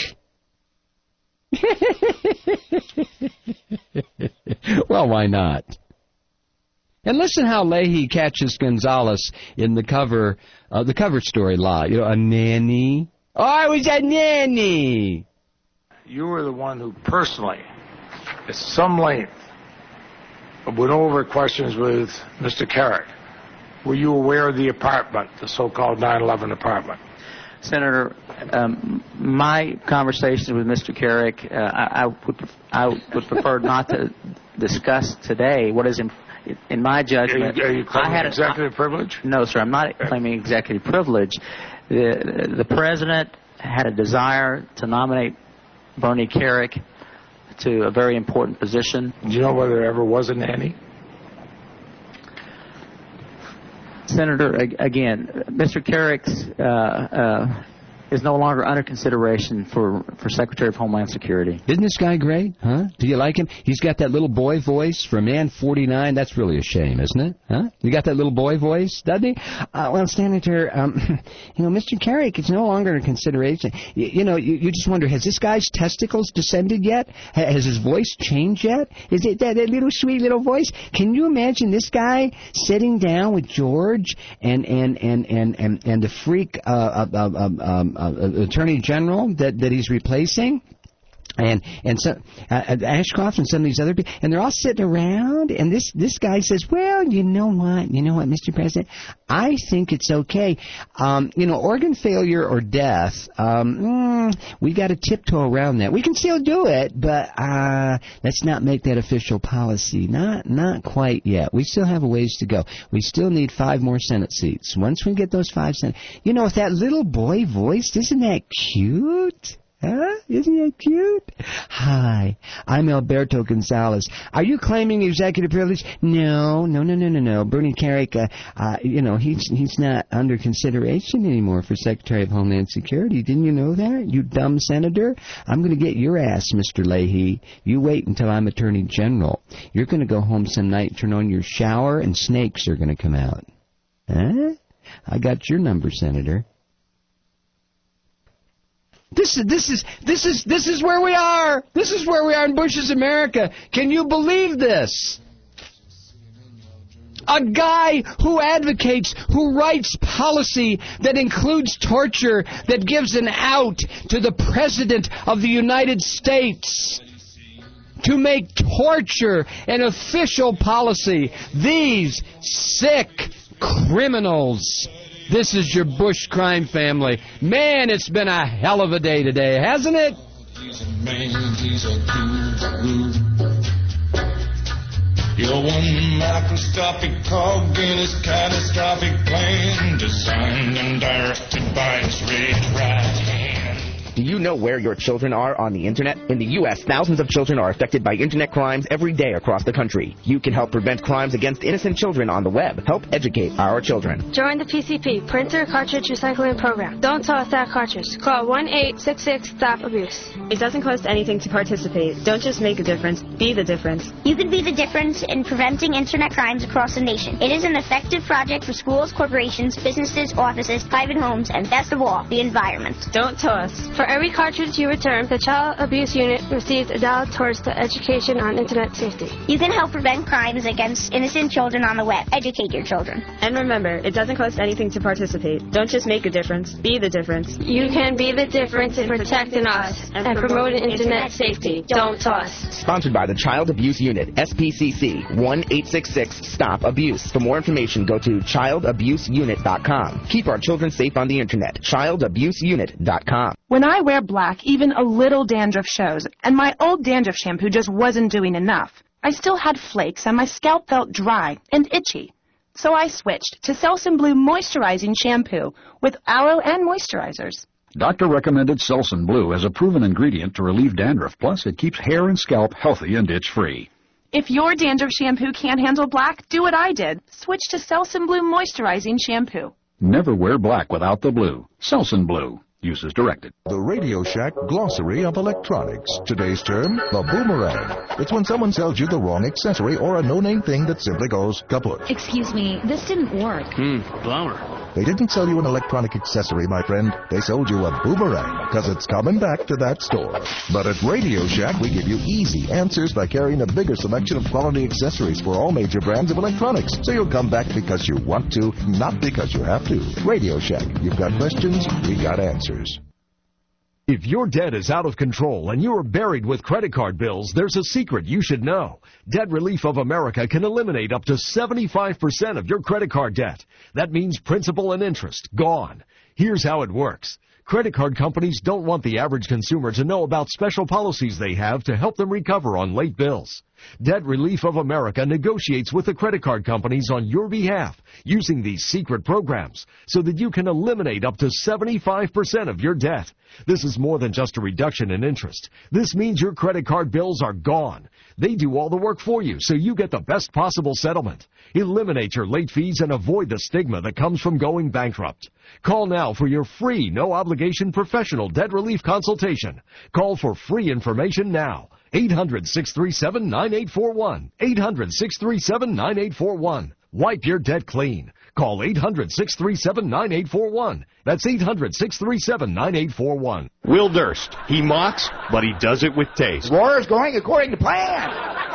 Well, why not? And listen how Leahy catches Gonzalez in the cover story lie. You know, a nanny. Oh, I was a nanny. You were the one who personally, at some length, went over questions with Mr. Kerik. Were you aware of the apartment, the so-called 9/11 apartment? Senator, my conversation with Mr. Kerik, I would prefer not to discuss today what is in my judgment. Are you claiming executive privilege? No, sir, I'm not claiming executive privilege. The president had a desire to nominate Bernie Kerik to a very important position. Do you know whether there ever was a nanny? Senator, again, Mr. Kerik is no longer under consideration for Secretary of Homeland Security. Isn't this guy great? Huh? Do you like him? He's got that little boy voice for a man 49. That's really a shame, isn't it? Huh? You got that little boy voice, doesn't he? Well, Senator, Mr. Kerik is no longer in consideration. You just wonder, has this guy's testicles descended yet? Has his voice changed yet? Is it that little sweet little voice? Can you imagine this guy sitting down with George and the freak Attorney General that he's replacing, and so Ashcroft and some of these other people, and they're all sitting around, and this guy says, well, you know what, Mr. President, I think it's okay. Organ failure or death, we got to tiptoe around that. We can still do it, but let's not make that official policy. Not quite yet. We still have a ways to go. We still need 5 more Senate seats. Once we get those 5 Senate, with that little boy voice, isn't that cute? Huh? Isn't that cute? Hi, I'm Alberto Gonzalez. Are you claiming executive privilege? No. Bernie Kerik, he's not under consideration anymore for Secretary of Homeland Security. Didn't you know that, you dumb senator? I'm going to get your ass, Mr. Leahy. You wait until I'm Attorney General. You're going to go home some night, turn on your shower, and snakes are going to come out. Huh? I got your number, Senator. This is where we are. This is where we are in Bush's America. Can you believe this? A guy who advocates, who writes policy that includes torture, that gives an out to the President of the United States to make torture an official policy. These sick criminals. This is your Bush crime family. Man, it's been a hell of a day today, hasn't it? He's a man, he's a guru. You're one microscopic cog in his catastrophic plan, designed and directed by his rich right hand. Do you know where your children are on the Internet? In the U.S., thousands of children are affected by Internet crimes every day across the country. You can help prevent crimes against innocent children on the web. Help educate our children. Join the PCP, Printer Cartridge Recycling Program. Don't toss that cartridge. Call 1-866-STOP-ABUSE. It doesn't cost anything to participate. Don't just make a difference. Be the difference. You can be the difference in preventing Internet crimes across the nation. It is an effective project for schools, corporations, businesses, offices, private homes, and best of all, the environment. Don't toss. For every cartridge you return, the Child Abuse Unit receives $1 towards the education on Internet safety. You can help prevent crimes against innocent children on the web. Educate your children. And remember, it doesn't cost anything to participate. Don't just make a difference, be the difference. You can be the difference in protecting us and promoting Internet safety. Don't toss. Sponsored by the Child Abuse Unit, SPCC, 1-866-STOP-ABUSE. For more information, go to childabuseunit.com. Keep our children safe on the Internet. childabuseunit.com. When I wear black, even a little dandruff shows, and my old dandruff shampoo just wasn't doing enough. I still had flakes, and my scalp felt dry and itchy. So I switched to Selsun Blue Moisturizing Shampoo with aloe and moisturizers. Doctor recommended Selsun Blue as a proven ingredient to relieve dandruff. Plus, it keeps hair and scalp healthy and itch-free. If your dandruff shampoo can't handle black, do what I did. Switch to Selsun Blue Moisturizing Shampoo. Never wear black without the blue. Selsun Blue. Use as directed. The Radio Shack Glossary of Electronics. Today's term, the boomerang. It's when someone sells you the wrong accessory or a no-name thing that simply goes kaput. Excuse me, this didn't work. Bummer. They didn't sell you an electronic accessory, my friend. They sold you a boomerang, because it's coming back to that store. But at Radio Shack, we give you easy answers by carrying a bigger selection of quality accessories for all major brands of electronics. So you'll come back because you want to, not because you have to. Radio Shack. You've got questions, we got answers. If your debt is out of control and you are buried with credit card bills, there's a secret you should know. Debt Relief of America can eliminate up to 75% of your credit card debt. That means principal and interest gone. Here's how it works. Credit card companies don't want the average consumer to know about special policies they have to help them recover on late bills. Debt Relief of America negotiates with the credit card companies on your behalf using these secret programs so that you can eliminate up to 75% of your debt. This is more than just a reduction in interest. This means your credit card bills are gone. They do all the work for you so you get the best possible settlement. Eliminate your late fees and avoid the stigma that comes from going bankrupt. Call now for your free, no-obligation professional debt relief consultation. Call for free information now. 800-637-9841. 800-637-9841. Wipe your debt clean. Call 800-637-9841. That's 800-637-9841. Will Durst. He mocks, but he does it with taste. War's going according to plan.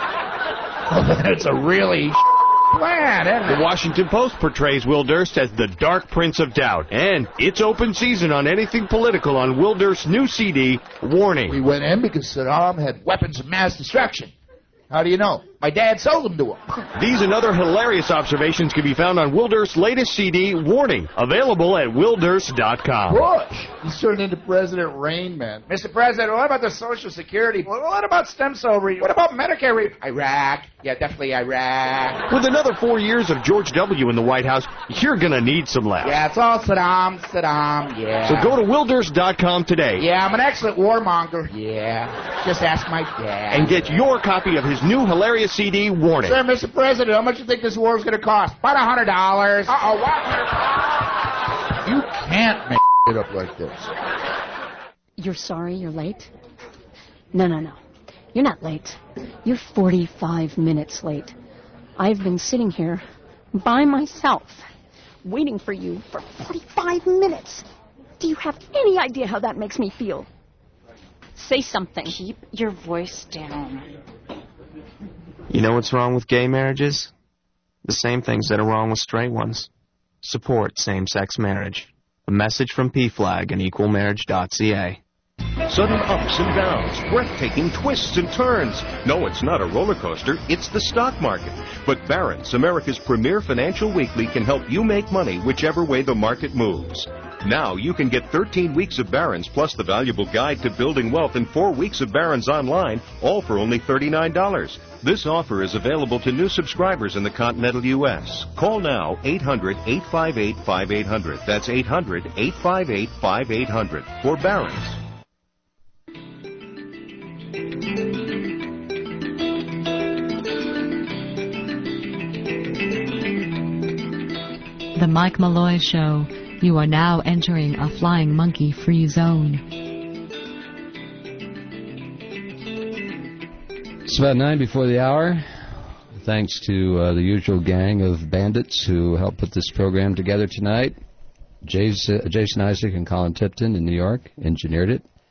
It's a really plan, isn't it? The Washington Post portrays Will Durst as the Dark Prince of Doubt. And it's open season on anything political on Will Durst's new CD, Warning. We went in because Saddam had weapons of mass destruction. How do you know? My dad sold them to him. These and other hilarious observations can be found on Will Durst's latest CD, Warning, available at willdurst.com. Bush! He's turned into President Rain Man. Mr. President, what about the Social Security? What about stem cell What about Medicare Iraq. Yeah, definitely Iraq. With another 4 years of George W. in the White House, you're going to need some laughs. Yeah, it's all Saddam, yeah. So go to willdurst.com today. Yeah, I'm an excellent warmonger. Yeah, just ask my dad. And get your copy of his new hilarious CD, Warning. Sir, Mr. President, how much do you think this war is going to cost? About $100. Uh-oh, what? You can't make it up like this. You're sorry you're late? No. You're not late. You're 45 minutes late. I've been sitting here by myself, waiting for you for 45 minutes. Do you have any idea how that makes me feel? Say something. Keep your voice down. You know what's wrong with gay marriages? The same things that are wrong with straight ones. Support same-sex marriage. A message from PFLAG and equalmarriage.ca. Sudden ups and downs, breathtaking twists and turns. No, it's not a roller coaster, it's the stock market. But Barron's, America's premier financial weekly, can help you make money whichever way the market moves. Now you can get 13 weeks of Barron's plus the valuable guide to building wealth and 4 weeks of Barron's online, all for only $39. This offer is available to new subscribers in the continental U.S. Call now 800-858-5800. That's 800-858-5800 for Barron's. The Mike Malloy Show. You are now entering a flying monkey-free zone. It's about 9 before the hour. Thanks to the usual gang of bandits who helped put this program together tonight. Jason Isaac and Colin Tipton in New York engineered it.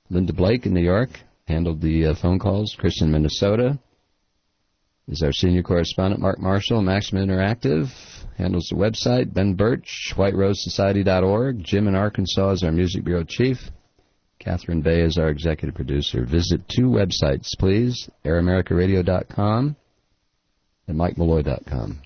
Linda Blake in New York handled the phone calls. Chris in Minnesota is our senior correspondent. Mark Marshall, Maximum Interactive, handles the website. Ben Birch, WhiteRoseSociety.org. Jim in Arkansas is our music bureau chief. Catherine Bay is our executive producer. Visit 2 websites, please, AirAmericaRadio.com and MikeMalloy.com.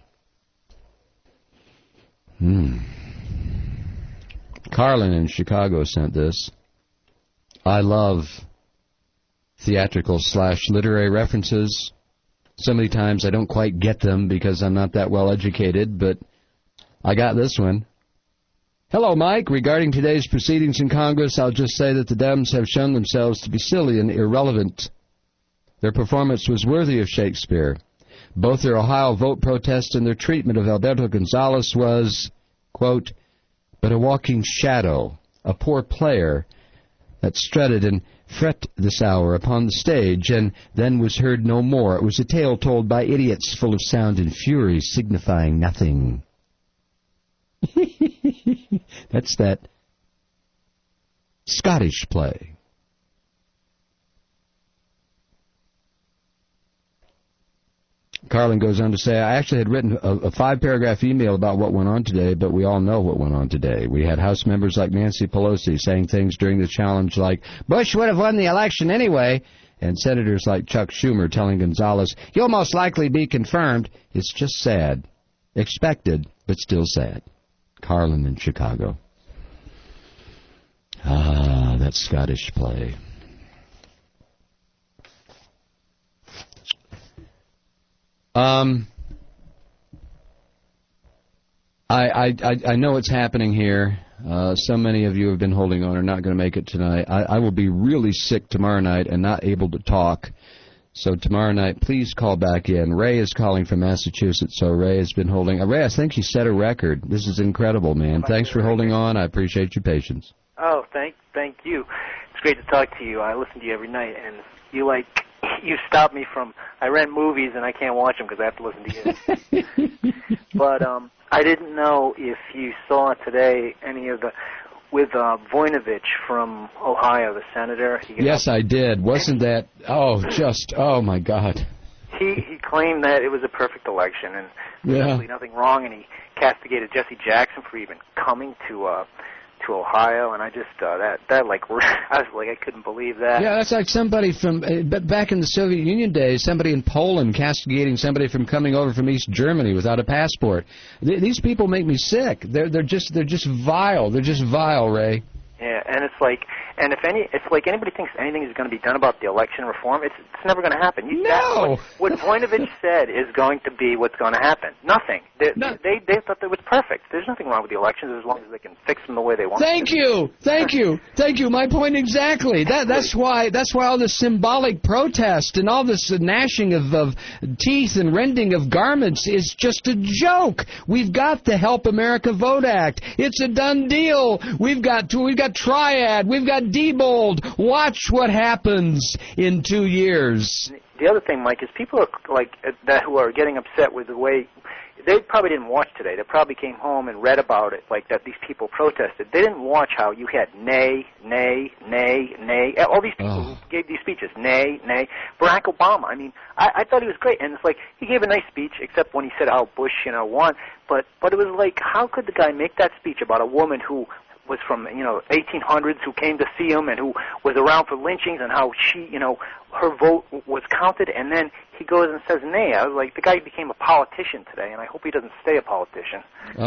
Carlin in Chicago sent this. I love theatrical/literary references. So many times I don't quite get them because I'm not that well educated, but I got this one. Hello, Mike. Regarding today's proceedings in Congress, I'll just say that the Dems have shown themselves to be silly and irrelevant. Their performance was worthy of Shakespeare. Both their Ohio vote protest and their treatment of Alberto Gonzales was, quote, but a walking shadow, a poor player that strutted and fret this hour upon the stage, and then was heard no more. It was a tale told by idiots full of sound and fury, signifying nothing. That's that Scottish play. Carlin goes on to say, I actually had written a 5-paragraph email about what went on today, but we all know what went on today. We had House members like Nancy Pelosi saying things during the challenge like, Bush would have won the election anyway, and senators like Chuck Schumer telling Gonzales, you'll most likely be confirmed. It's just sad. Expected, but still sad. Carlin in Chicago. Ah, that Scottish play. I know it's happening here. So many of you have been holding on, are not going to make it tonight. I will be really sick tomorrow night and not able to talk. So tomorrow night, please call back in. Ray is calling from Massachusetts, so Ray has been holding. Ray, I think you set a record. This is incredible, man. Thanks for holding on. I appreciate your patience. Oh, thank you. It's great to talk to you. I listen to you every night, and you stop me from, I rent movies and I can't watch them because I have to listen to you. But I didn't know if you saw today any of the, with Voinovich from Ohio, the senator. Yes, I did. Wasn't that, oh my God. He claimed that it was a perfect election and yeah. There's really nothing wrong, and he castigated Jesse Jackson for even coming to Ohio, and I just I was like, I couldn't believe that. Yeah, that's like somebody from back in the Soviet Union days, somebody in Poland castigating somebody from coming over from East Germany without a passport. These people make me sick. They're just vile. They're just vile, Ray. Yeah, and it's like anybody thinks anything is going to be done about the election reform. It's never going to happen. No. What Voinovich said is going to be what's going to happen. Nothing. They thought that was perfect. There's nothing wrong with the elections as long as they can fix them the way they want. Thank you. My point exactly. That's why all this symbolic protest and all this gnashing of teeth and rending of garments is just a joke. We've got the Help America Vote Act. It's a done deal. We've got Triad. We've got Diebold. Watch what happens in 2 years. The other thing, Mike, is people who are getting upset with the way they probably didn't watch today. They probably came home and read about it, like that these people protested. They didn't watch how you had nay, nay, nay, nay. All these people who gave these speeches, nay, nay. Barack Obama, I mean, I thought he was great. And it's like, he gave a nice speech, except when he said how Bush, won. But it was like, how could the guy make that speech about a woman who was from 1800s, who came to see him and who was around for lynchings, and how she, her vote was counted, and then he goes and says nay. I was like, the guy became a politician today, and I hope he doesn't stay a politician.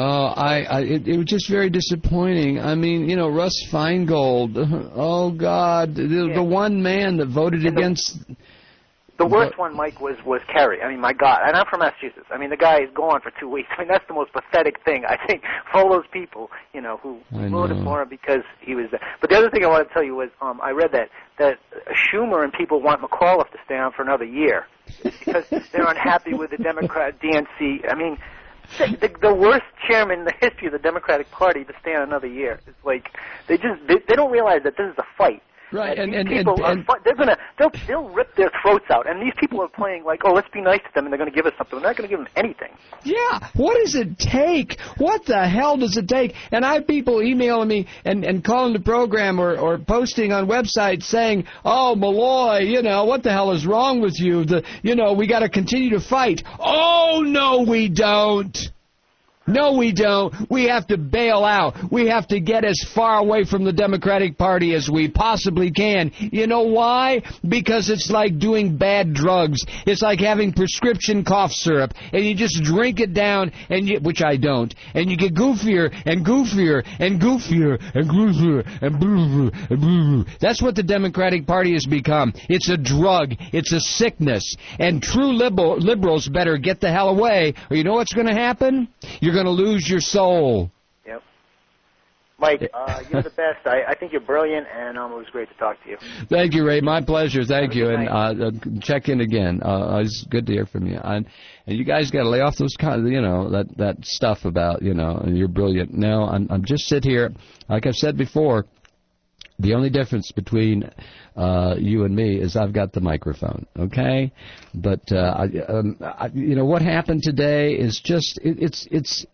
It was just very disappointing. I mean, Russ Feingold, oh God, the one man that voted against. The worst one, Mike, was Kerry. I mean, my God. And I'm from Massachusetts. I mean, the guy is gone for 2 weeks. I mean, that's the most pathetic thing, I think, for all those people, who voted for him because he was there. But the other thing I want to tell you was, I read that Schumer and people want McAuliffe to stay on for another year because they're unhappy with the Democrat DNC. I mean, the worst chairman in the history of the Democratic Party to stay on another year. It's like, they don't realize that this is a fight. Right, and people they'll rip their throats out, and these people are playing like, oh, let's be nice to them, and they're going to give us something. They're not going to give them anything. Yeah, what does it take? What the hell does it take? And I have people emailing me and calling the program or posting on websites saying, oh, Malloy, what the hell is wrong with you? We got to continue to fight. Oh, no, we don't. No, we don't. We have to bail out. We have to get as far away from the Democratic Party as we possibly can. You know why? Because it's like doing bad drugs. It's like having prescription cough syrup, and you just drink it down, which I don't, and you get goofier and goofier and goofier and goofier and boo and boo. That's what the Democratic Party has become. It's a drug. It's a sickness. And true liberals better get the hell away, or you know what's going to happen? You're going to lose your soul. Yep. Mike, you're the best. I think you're brilliant, and it was great to talk to you. Thank you, Ray. My pleasure. Thank you. And check in again. It's good to hear from you. And you guys got to lay off those kind of, that stuff about, and you're brilliant. No, I'm just sit here. Like I've said before, the only difference between you and me is I've got the microphone, okay? But what happened today is just it's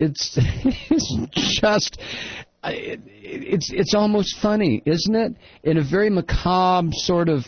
just it's almost funny, isn't it? In a very macabre sort of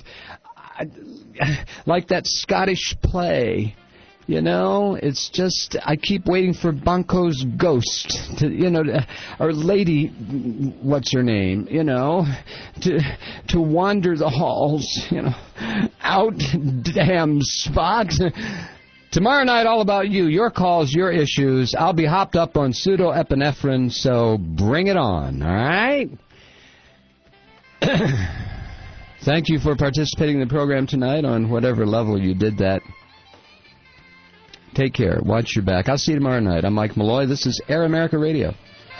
like that Scottish play. It's just, I keep waiting for Banco's ghost to, or Lady, what's her name, to wander the halls, out damn spot. Tomorrow night, all about you, your calls, your issues. I'll be hopped up on pseudoepinephrine, so bring it on, all right? Thank you for participating in the program tonight on whatever level you did that. Take care. Watch your back. I'll see you tomorrow night. I'm Mike Malloy. This is Air America Radio.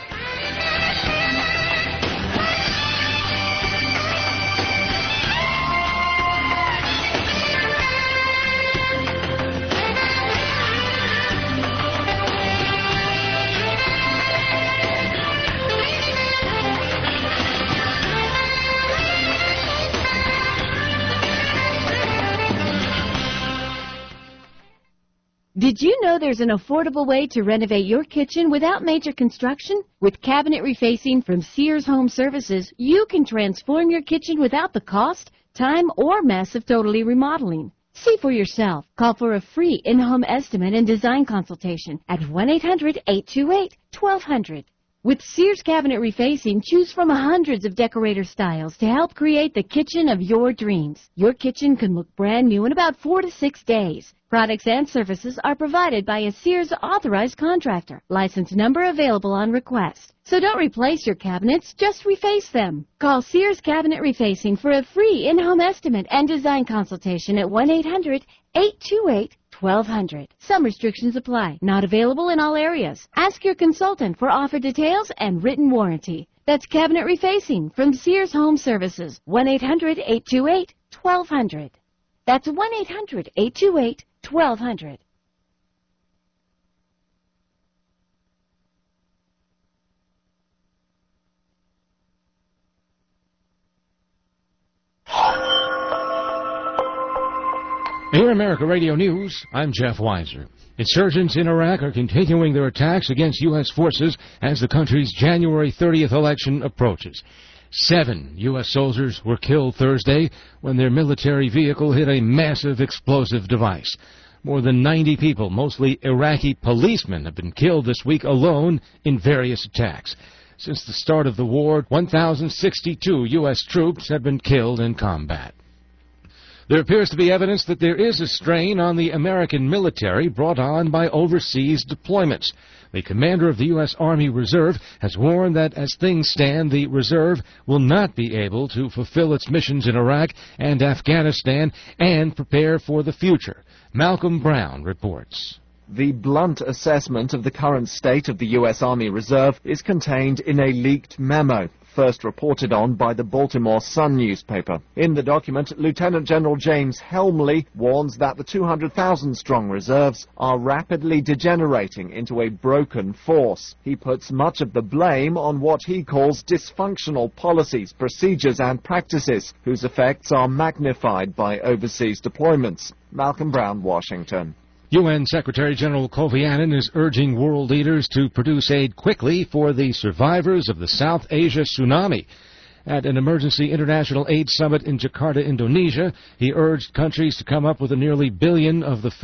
Did you know there's an affordable way to renovate your kitchen without major construction? With cabinet refacing from Sears Home Services, you can transform your kitchen without the cost, time, or mess of totally remodeling. See for yourself. Call for a free in-home estimate and design consultation at 1-800-828-1200. With Sears Cabinet Refacing, choose from hundreds of decorator styles to help create the kitchen of your dreams. Your kitchen can look brand new in about 4 to 6 days. Products and services are provided by a Sears authorized contractor. License number available on request. So don't replace your cabinets, just reface them. Call Sears Cabinet Refacing for a free in-home estimate and design consultation at 1-800-828-1200. Some restrictions apply. Not available in all areas. Ask your consultant for offer details and written warranty. That's Cabinet Refacing from Sears Home Services. 1-800-828-1200. That's 1-800-828-1200. Air America Radio News, I'm Jeff Weiser. Insurgents in Iraq are continuing their attacks against U.S. forces as the country's January 30th election approaches. 7 U.S. soldiers were killed Thursday when their military vehicle hit a massive explosive device. More than 90 people, mostly Iraqi policemen, have been killed this week alone in various attacks. Since the start of the war, 1,062 U.S. troops have been killed in combat. There appears to be evidence that there is a strain on the American military brought on by overseas deployments. The commander of the U.S. Army Reserve has warned that as things stand, the Reserve will not be able to fulfill its missions in Iraq and Afghanistan and prepare for the future. Malcolm Brown reports. The blunt assessment of the current state of the U.S. Army Reserve is contained in a leaked memo. first reported on by the Baltimore Sun newspaper. In the document, Lieutenant General James Helmley warns that the 200,000-strong reserves are rapidly degenerating into a broken force. He puts much of the blame on what he calls dysfunctional policies, procedures and practices, whose effects are magnified by overseas deployments. Malcolm Brown, Washington. UN Secretary General Kofi Annan is urging world leaders to produce aid quickly for the survivors of the South Asia tsunami. At an emergency international aid summit in Jakarta, Indonesia, he urged countries to come up with a nearly $1 billion of the